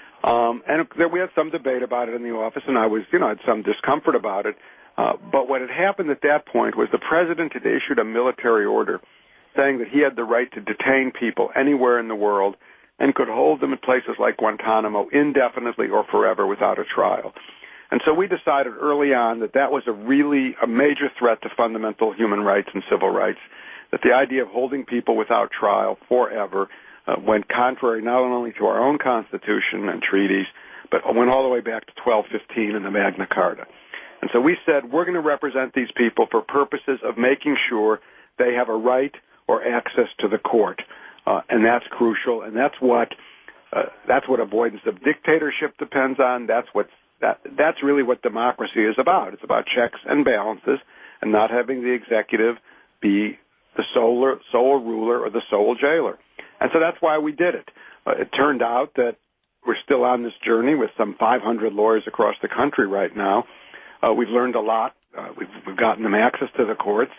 And we had some debate about it in the office, and I was, had some discomfort about it. But what had happened at that point was the president had issued a military order saying that he had the right to detain people anywhere in the world and could hold them in places like Guantanamo indefinitely or forever without a trial. And so we decided early on that that was a major threat to fundamental human rights and civil rights, that the idea of holding people without trial forever went contrary not only to our own Constitution and treaties, but went all the way back to 1215 in the Magna Carta. And so we said we're going to represent these people for purposes of making sure they have a right or access to the court, and that's crucial. And that's what avoidance of dictatorship depends on. That's really what democracy is about. It's about checks and balances, and not having the executive be the sole ruler or the sole jailer. And so that's why we did it. It turned out that we're still on this journey with some 500 lawyers across the country right now. We've learned a lot. We've gotten them access to the courts.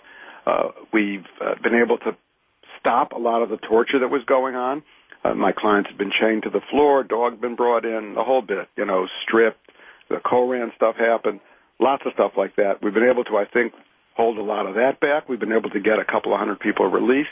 We've been able to stop a lot of the torture that was going on. My clients have been chained to the floor, dog been brought in, the whole bit, stripped. The Koran stuff happened, lots of stuff like that. We've been able to, I think, hold a lot of that back. We've been able to get a couple of hundred people released.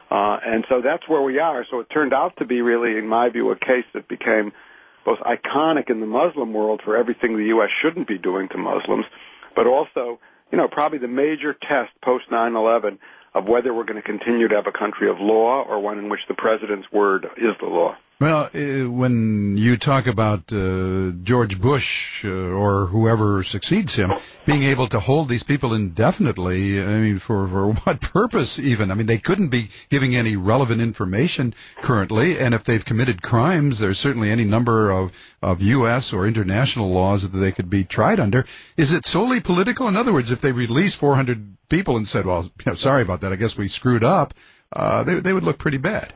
And so that's where we are. So it turned out to be really, in my view, a case that became both iconic in the Muslim world for everything the U.S. shouldn't be doing to Muslims, but also, probably the major test post 9/11 of whether we're going to continue to have a country of law or one in which the president's word is the law. Well, when you talk about George Bush or whoever succeeds him being able to hold these people indefinitely, for what purpose even? They couldn't be giving any relevant information currently, and if they've committed crimes, there's certainly any number of U.S. or international laws that they could be tried under. Is it solely political? In other words, if they release 400 people and said, well, sorry about that, I guess we screwed up, they would look pretty bad.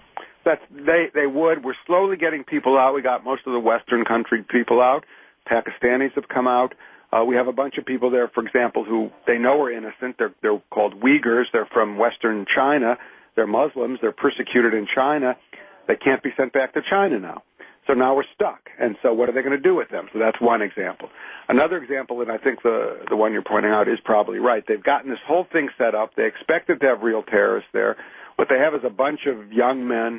They would. We're slowly getting people out. We got most of the Western country people out. Pakistanis have come out. We have a bunch of people there, for example, who they know are innocent. They're called Uyghurs. They're from Western China. They're Muslims. They're persecuted in China. They can't be sent back to China now. So now we're stuck. And so what are they going to do with them? So that's one example. Another example, and I think the one you're pointing out is probably right. They've gotten this whole thing set up. They expected to have real terrorists there. What they have is a bunch of young men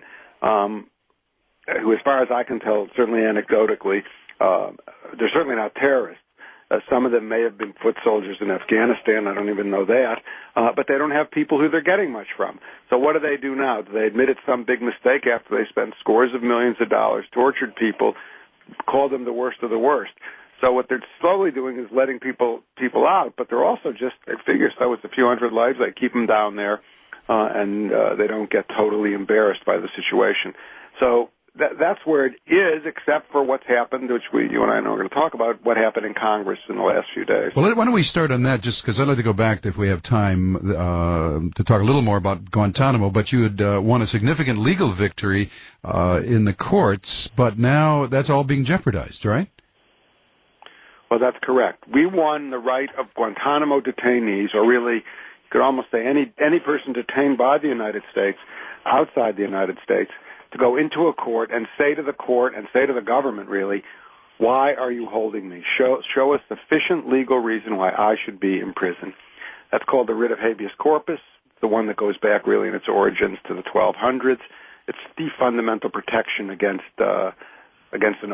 who, as far as I can tell, certainly anecdotally, they're certainly not terrorists. Some of them may have been foot soldiers in Afghanistan. I don't even know that. But they don't have people who they're getting much from. So what do now? Do they admit it's some big mistake after they spent scores of millions of dollars, tortured people, called them the worst of the worst? So what they're slowly doing is letting people out, but they're also they figure so it's a few hundred lives, they keep them down there. And they don't get totally embarrassed by the situation. So that's where it is, except for what's happened, which you and I know are going to talk about, what happened in Congress in the last few days. Well, why don't we start on that, just because I'd like to go back, if we have time, to talk a little more about Guantanamo, but you had won a significant legal victory in the courts, but now that's all being jeopardized, right? Well, that's correct. We won the right of Guantanamo detainees, or really, you could almost say any person detained by the United States, outside the United States, to go into a court and say to the court and say to the government, really, why are you holding me? Show us sufficient legal reason why I should be in prison. That's called the writ of habeas corpus, the one that goes back really in its origins to the 1200s. It's the fundamental protection against an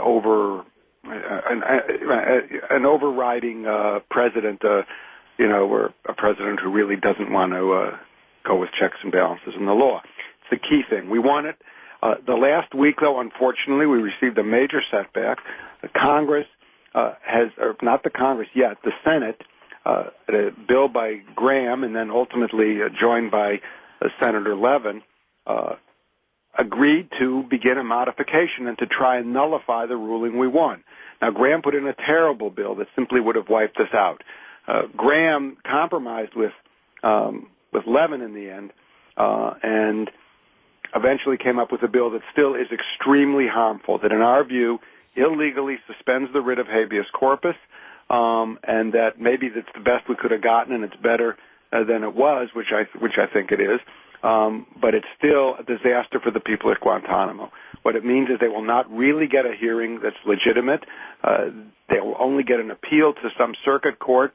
overriding president. Or a president who really doesn't want to go with checks and balances in the law. It's the key thing. We won it. The last week, though, unfortunately, we received a major setback. The Congress not the Congress yet, the Senate, a bill by Graham and then ultimately joined by Senator Levin, agreed to begin a modification and to try and nullify the ruling we won. Now, Graham put in a terrible bill that simply would have wiped us out. Graham compromised with Levin in the end, and eventually came up with a bill that still is extremely harmful, that in our view illegally suspends the writ of habeas corpus, and that maybe that's the best we could have gotten, and it's better than it was, which I think it is. But it's still a disaster for the people at Guantanamo. What it means is they will not really get a hearing that's legitimate. They will only get an appeal to some circuit court.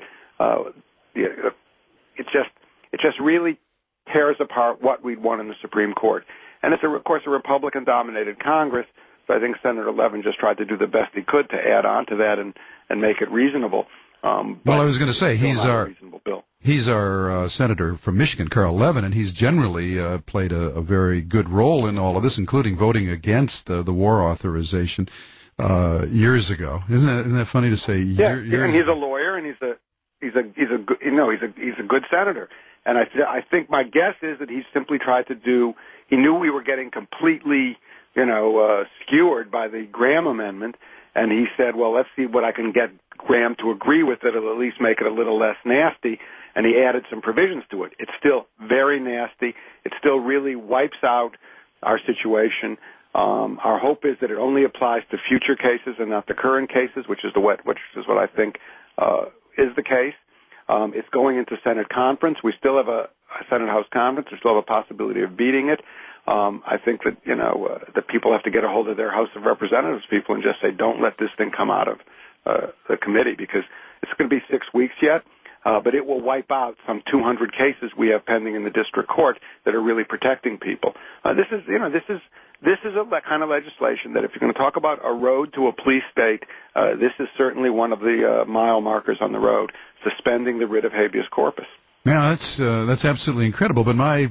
It just really tears apart what we'd won in the Supreme Court. And it's, of course, a Republican-dominated Congress, so I think Senator Levin just tried to do the best he could to add on to that and make it reasonable. Well, I was going to say he's our reasonable bill. He's our senator from Michigan, Carl Levin, and he's generally played a very good role in all of this, including voting against the war authorization years ago. Isn't that funny to say? Yeah, and he's a lawyer, and he's a good senator. And I think my guess is that he simply tried to do. He knew we were getting completely, skewered by the Graham amendment, and he said, well, let's see what I can get Graham to agree with it. It'll at least make it a little less nasty. And he added some provisions to it. It's still very nasty. It still really wipes out our situation. Our hope is that it only applies to future cases and not the current cases, which is what I think is the case. It's going into Senate conference. We still have a Senate House conference. We still have a possibility of beating it. I think that that people have to get a hold of their House of Representatives people and just say, don't let this thing come out of the committee, because it's going to be 6 weeks yet. But it will wipe out some 200 cases we have pending in the district court that are really protecting people. This is that kind of legislation that if you're going to talk about a road to a police state, this is certainly one of the mile markers on the road, suspending the writ of habeas corpus. Yeah, that's absolutely incredible. But my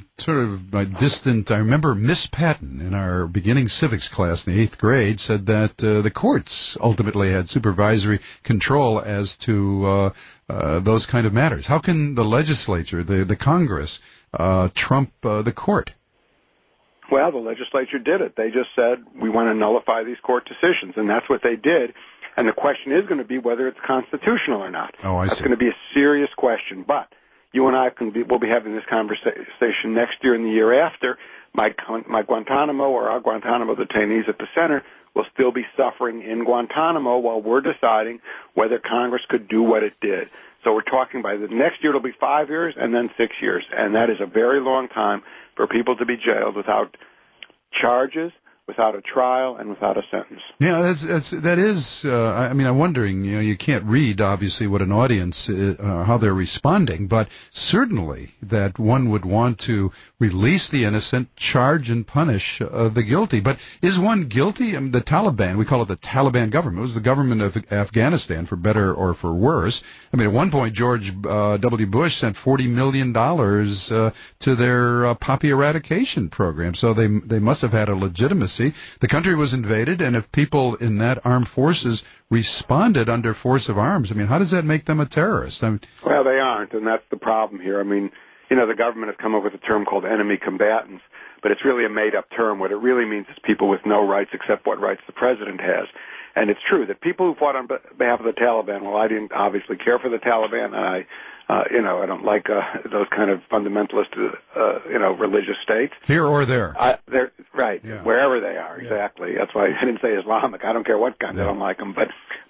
I remember Miss Patton in our beginning civics class in the 8th grade said that the courts ultimately had supervisory control as to those kind of matters. How can the legislature, the Congress, trump the court? Well, the legislature did it. They just said, we want to nullify these court decisions, and that's what they did. And the question is going to be whether it's constitutional or not. Oh, I see. That's going to be a serious question. But you and I we'll be having this conversation next year and the year after. My Guantanamo or our Guantanamo detainees at the center will still be suffering in Guantanamo while we're deciding whether Congress could do what it did. So we're talking by the next year it'll be 5 years and then 6 years. And that is a very long time for people to be jailed without charges, without a trial, and without a sentence. Yeah, that is. I'm wondering. You can't read obviously what an audience how they're responding, but certainly that one would want to release the innocent, charge and punish the guilty. But is one guilty? The Taliban, we call it the Taliban government. It was the government of Afghanistan, for better or for worse. At one point, George W. Bush sent $40 million to their poppy eradication program, so they must have had a legitimacy. The country was invaded, and if people in that armed forces responded under force of arms, how does that make them a terrorist? Well, they aren't, and that's the problem here. The government has come up with a term called enemy combatants, but it's really a made-up term. What it really means is people with no rights except what rights the president has. And it's true that people who fought on behalf of the Taliban, well, I didn't obviously care for the Taliban, and I don't like those kind of fundamentalist, religious states. Here or there. They're right, yeah. Wherever they are, exactly. That's why I didn't say Islamic. I don't care what kind. I don't like them, but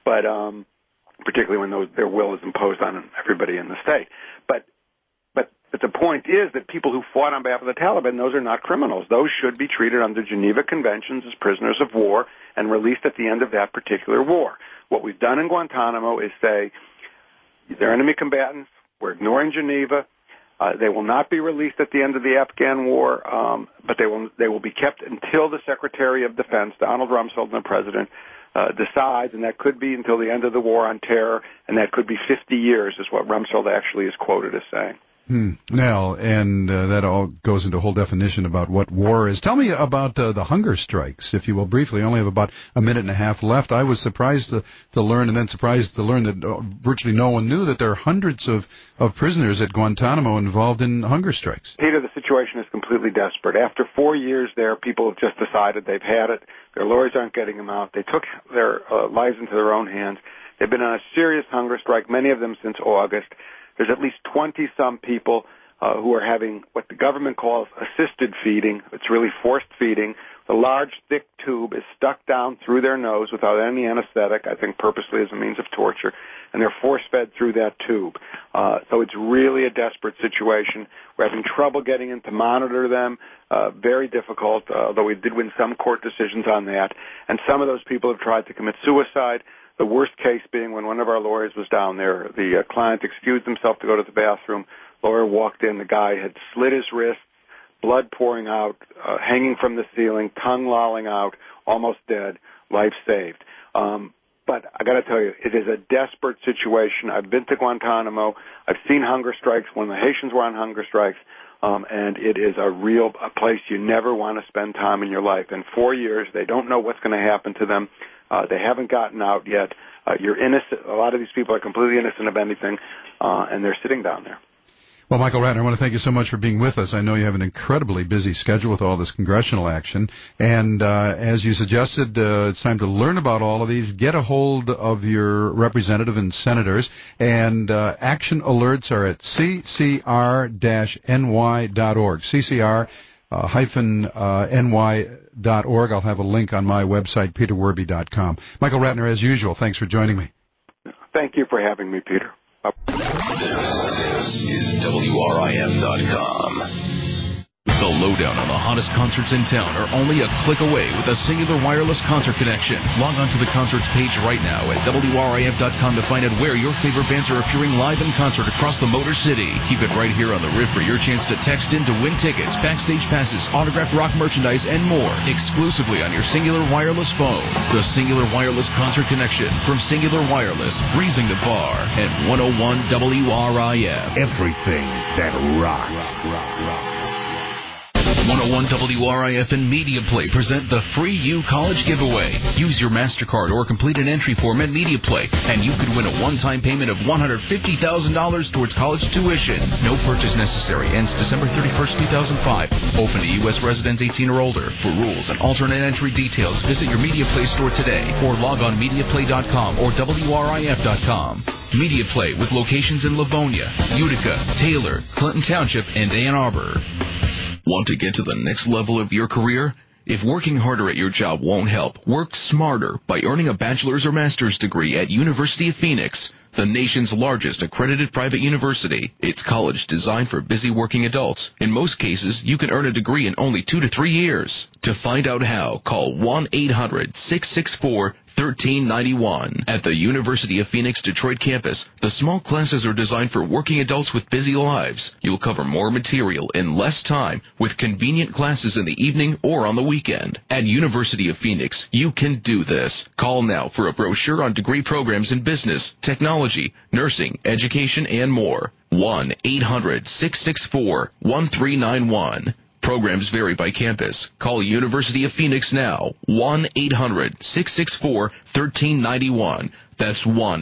particularly when their will is imposed on everybody in the state. But the point is that people who fought on behalf of the Taliban, those are not criminals. Those should be treated under Geneva Conventions as prisoners of war and released at the end of that particular war. What we've done in Guantanamo is say they're enemy combatants. We're ignoring Geneva. They will not be released at the end of the Afghan war, but they will be kept until the Secretary of Defense, Donald Rumsfeld, and the President decides, and that could be until the end of the war on terror, and that could be 50 years, is what Rumsfeld actually is quoted as saying. Now, and that all goes into a whole definition about what war is. Tell me about the hunger strikes, if you will, briefly. I only have about a minute and a half left. I was surprised to learn, and then surprised to learn that virtually no one knew that there are hundreds of prisoners at Guantanamo involved in hunger strikes. Peter, the situation is completely desperate. After 4 years there, people have just decided they've had it. Their lawyers aren't getting them out. They took their lives into their own hands. They've been on a serious hunger strike, many of them since August. There's at least 20-some people who are having what the government calls assisted feeding. It's really forced feeding. The large, thick tube is stuck down through their nose without any anesthetic, I think purposely as a means of torture, and they're force-fed through that tube. So it's really a desperate situation. We're having trouble getting in to monitor them, very difficult, although we did win some court decisions on that. And some of those people have tried to commit suicide. The worst case being when one of our lawyers was down there. The client excused himself to go to the bathroom. Lawyer walked in. The guy had slit his wrists, blood pouring out, hanging from the ceiling, tongue lolling out, almost dead, life saved. But I got to tell you, it is a desperate situation. I've been to Guantanamo. I've seen hunger strikes when the Haitians were on hunger strikes, and it is a place you never want to spend time in your life. In 4 years, they don't know what's going to happen to them. They haven't gotten out yet. You're innocent. A lot of these people are completely innocent of anything, and they're sitting down there. Well, Michael Ratner, I want to thank you so much for being with us. I know you have an incredibly busy schedule with all this congressional action. And as you suggested, it's time to learn about all of these. Get a hold of your representative and senators. And action alerts are at ccr-ny.org. ccr-ny.org. I'll have a link on my website, peterwerby.com. Michael Ratner, as usual, thanks for joining me. Thank you for having me, Peter. This is WRIF.com. The lowdown on the hottest concerts in town are only a click away with a Singular Wireless concert connection. Log on to the concerts page right now at WRIF.com to find out where your favorite bands are appearing live in concert across the Motor City. Keep it right here on the Riff for your chance to text in to win tickets, backstage passes, autographed rock merchandise, and more exclusively on your Singular Wireless phone. The Singular Wireless concert connection from Singular Wireless, Breezing the Bar, and 101 WRIF. Everything that rocks. 101 WRIF and Media Play present the Free U College Giveaway. Use your MasterCard or complete an entry form at Media Play, and you could win a one-time payment of $150,000 towards college tuition. No purchase necessary. Ends December 31st, 2005. Open to U.S. residents 18 or older. For rules and alternate entry details, visit your Media Play store today or log on MediaPlay.com or WRIF.com. Media Play with locations in Livonia, Utica, Taylor, Clinton Township, and Ann Arbor. Want to get to the next level of your career? If working harder at your job won't help, work smarter by earning a bachelor's or master's degree at University of Phoenix, the nation's largest accredited private university. It's college designed for busy working adults. In most cases, you can earn a degree in only 2 to 3 years. To find out how, call 1-800-664-1391. At the University of Phoenix Detroit campus, the small classes are designed for working adults with busy lives. You'll cover more material in less time with convenient classes in the evening or on the weekend. At University of Phoenix, you can do this. Call now for a brochure on degree programs in business, technology, nursing, education, and more. 1-800-664-1391. Programs vary by campus. Call University of Phoenix now. 1-800-664-1391. That's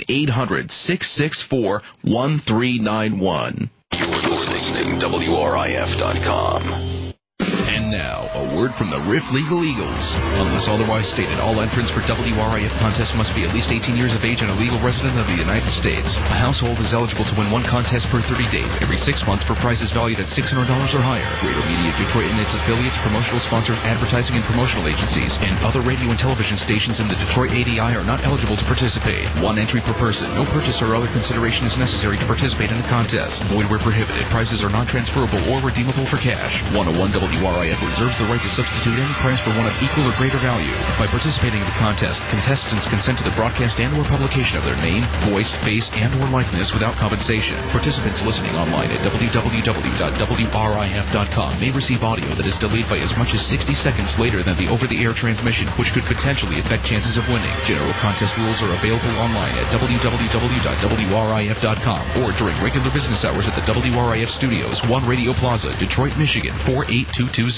1-800-664-1391. You're listening to WRIF.com. And now, a word from the Riff Legal Eagles. Unless otherwise stated, all entrants for WRIF contests must be at least 18 years of age and a legal resident of the United States. A household is eligible to win one contest per 30 days every 6 months for prizes valued at $600 or higher. Greater Media Detroit and its affiliates, promotional sponsors, advertising and promotional agencies, and other radio and television stations in the Detroit ADI are not eligible to participate. One entry per person. No purchase or other consideration is necessary to participate in a contest. Void where prohibited. Prizes are non-transferable or redeemable for cash. 101 WRIF reserves the right to substitute any prize for one of equal or greater value. By participating in the contest, contestants consent to the broadcast and or publication of their name, voice, face, and or likeness without compensation. Participants listening online at www.wrif.com may receive audio that is delayed by as much as 60 seconds later than the over-the-air transmission, which could potentially affect chances of winning. General contest rules are available online at www.wrif.com or during regular business hours at the WRIF Studios, 1 Radio Plaza, Detroit, Michigan, 48220.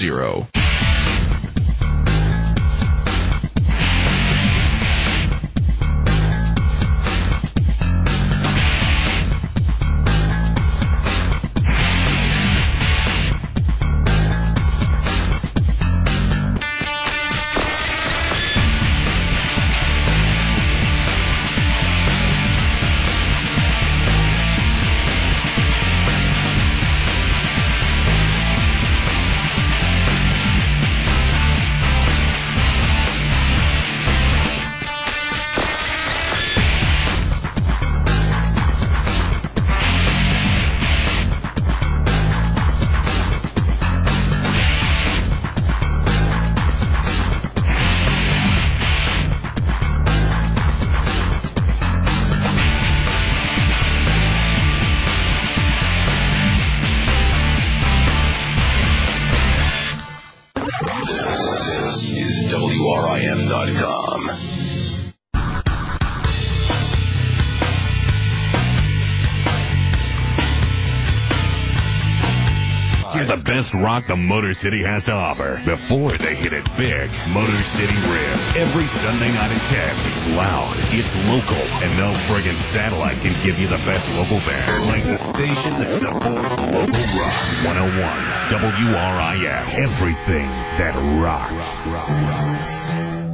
the best rock the Motor City has to offer before they hit it big. Motor City Riff. Every Sunday night at 10. It's loud, it's local, and no friggin' satellite can give you the best local band like the station that supports local rock. 101 WRIF. Everything that rocks.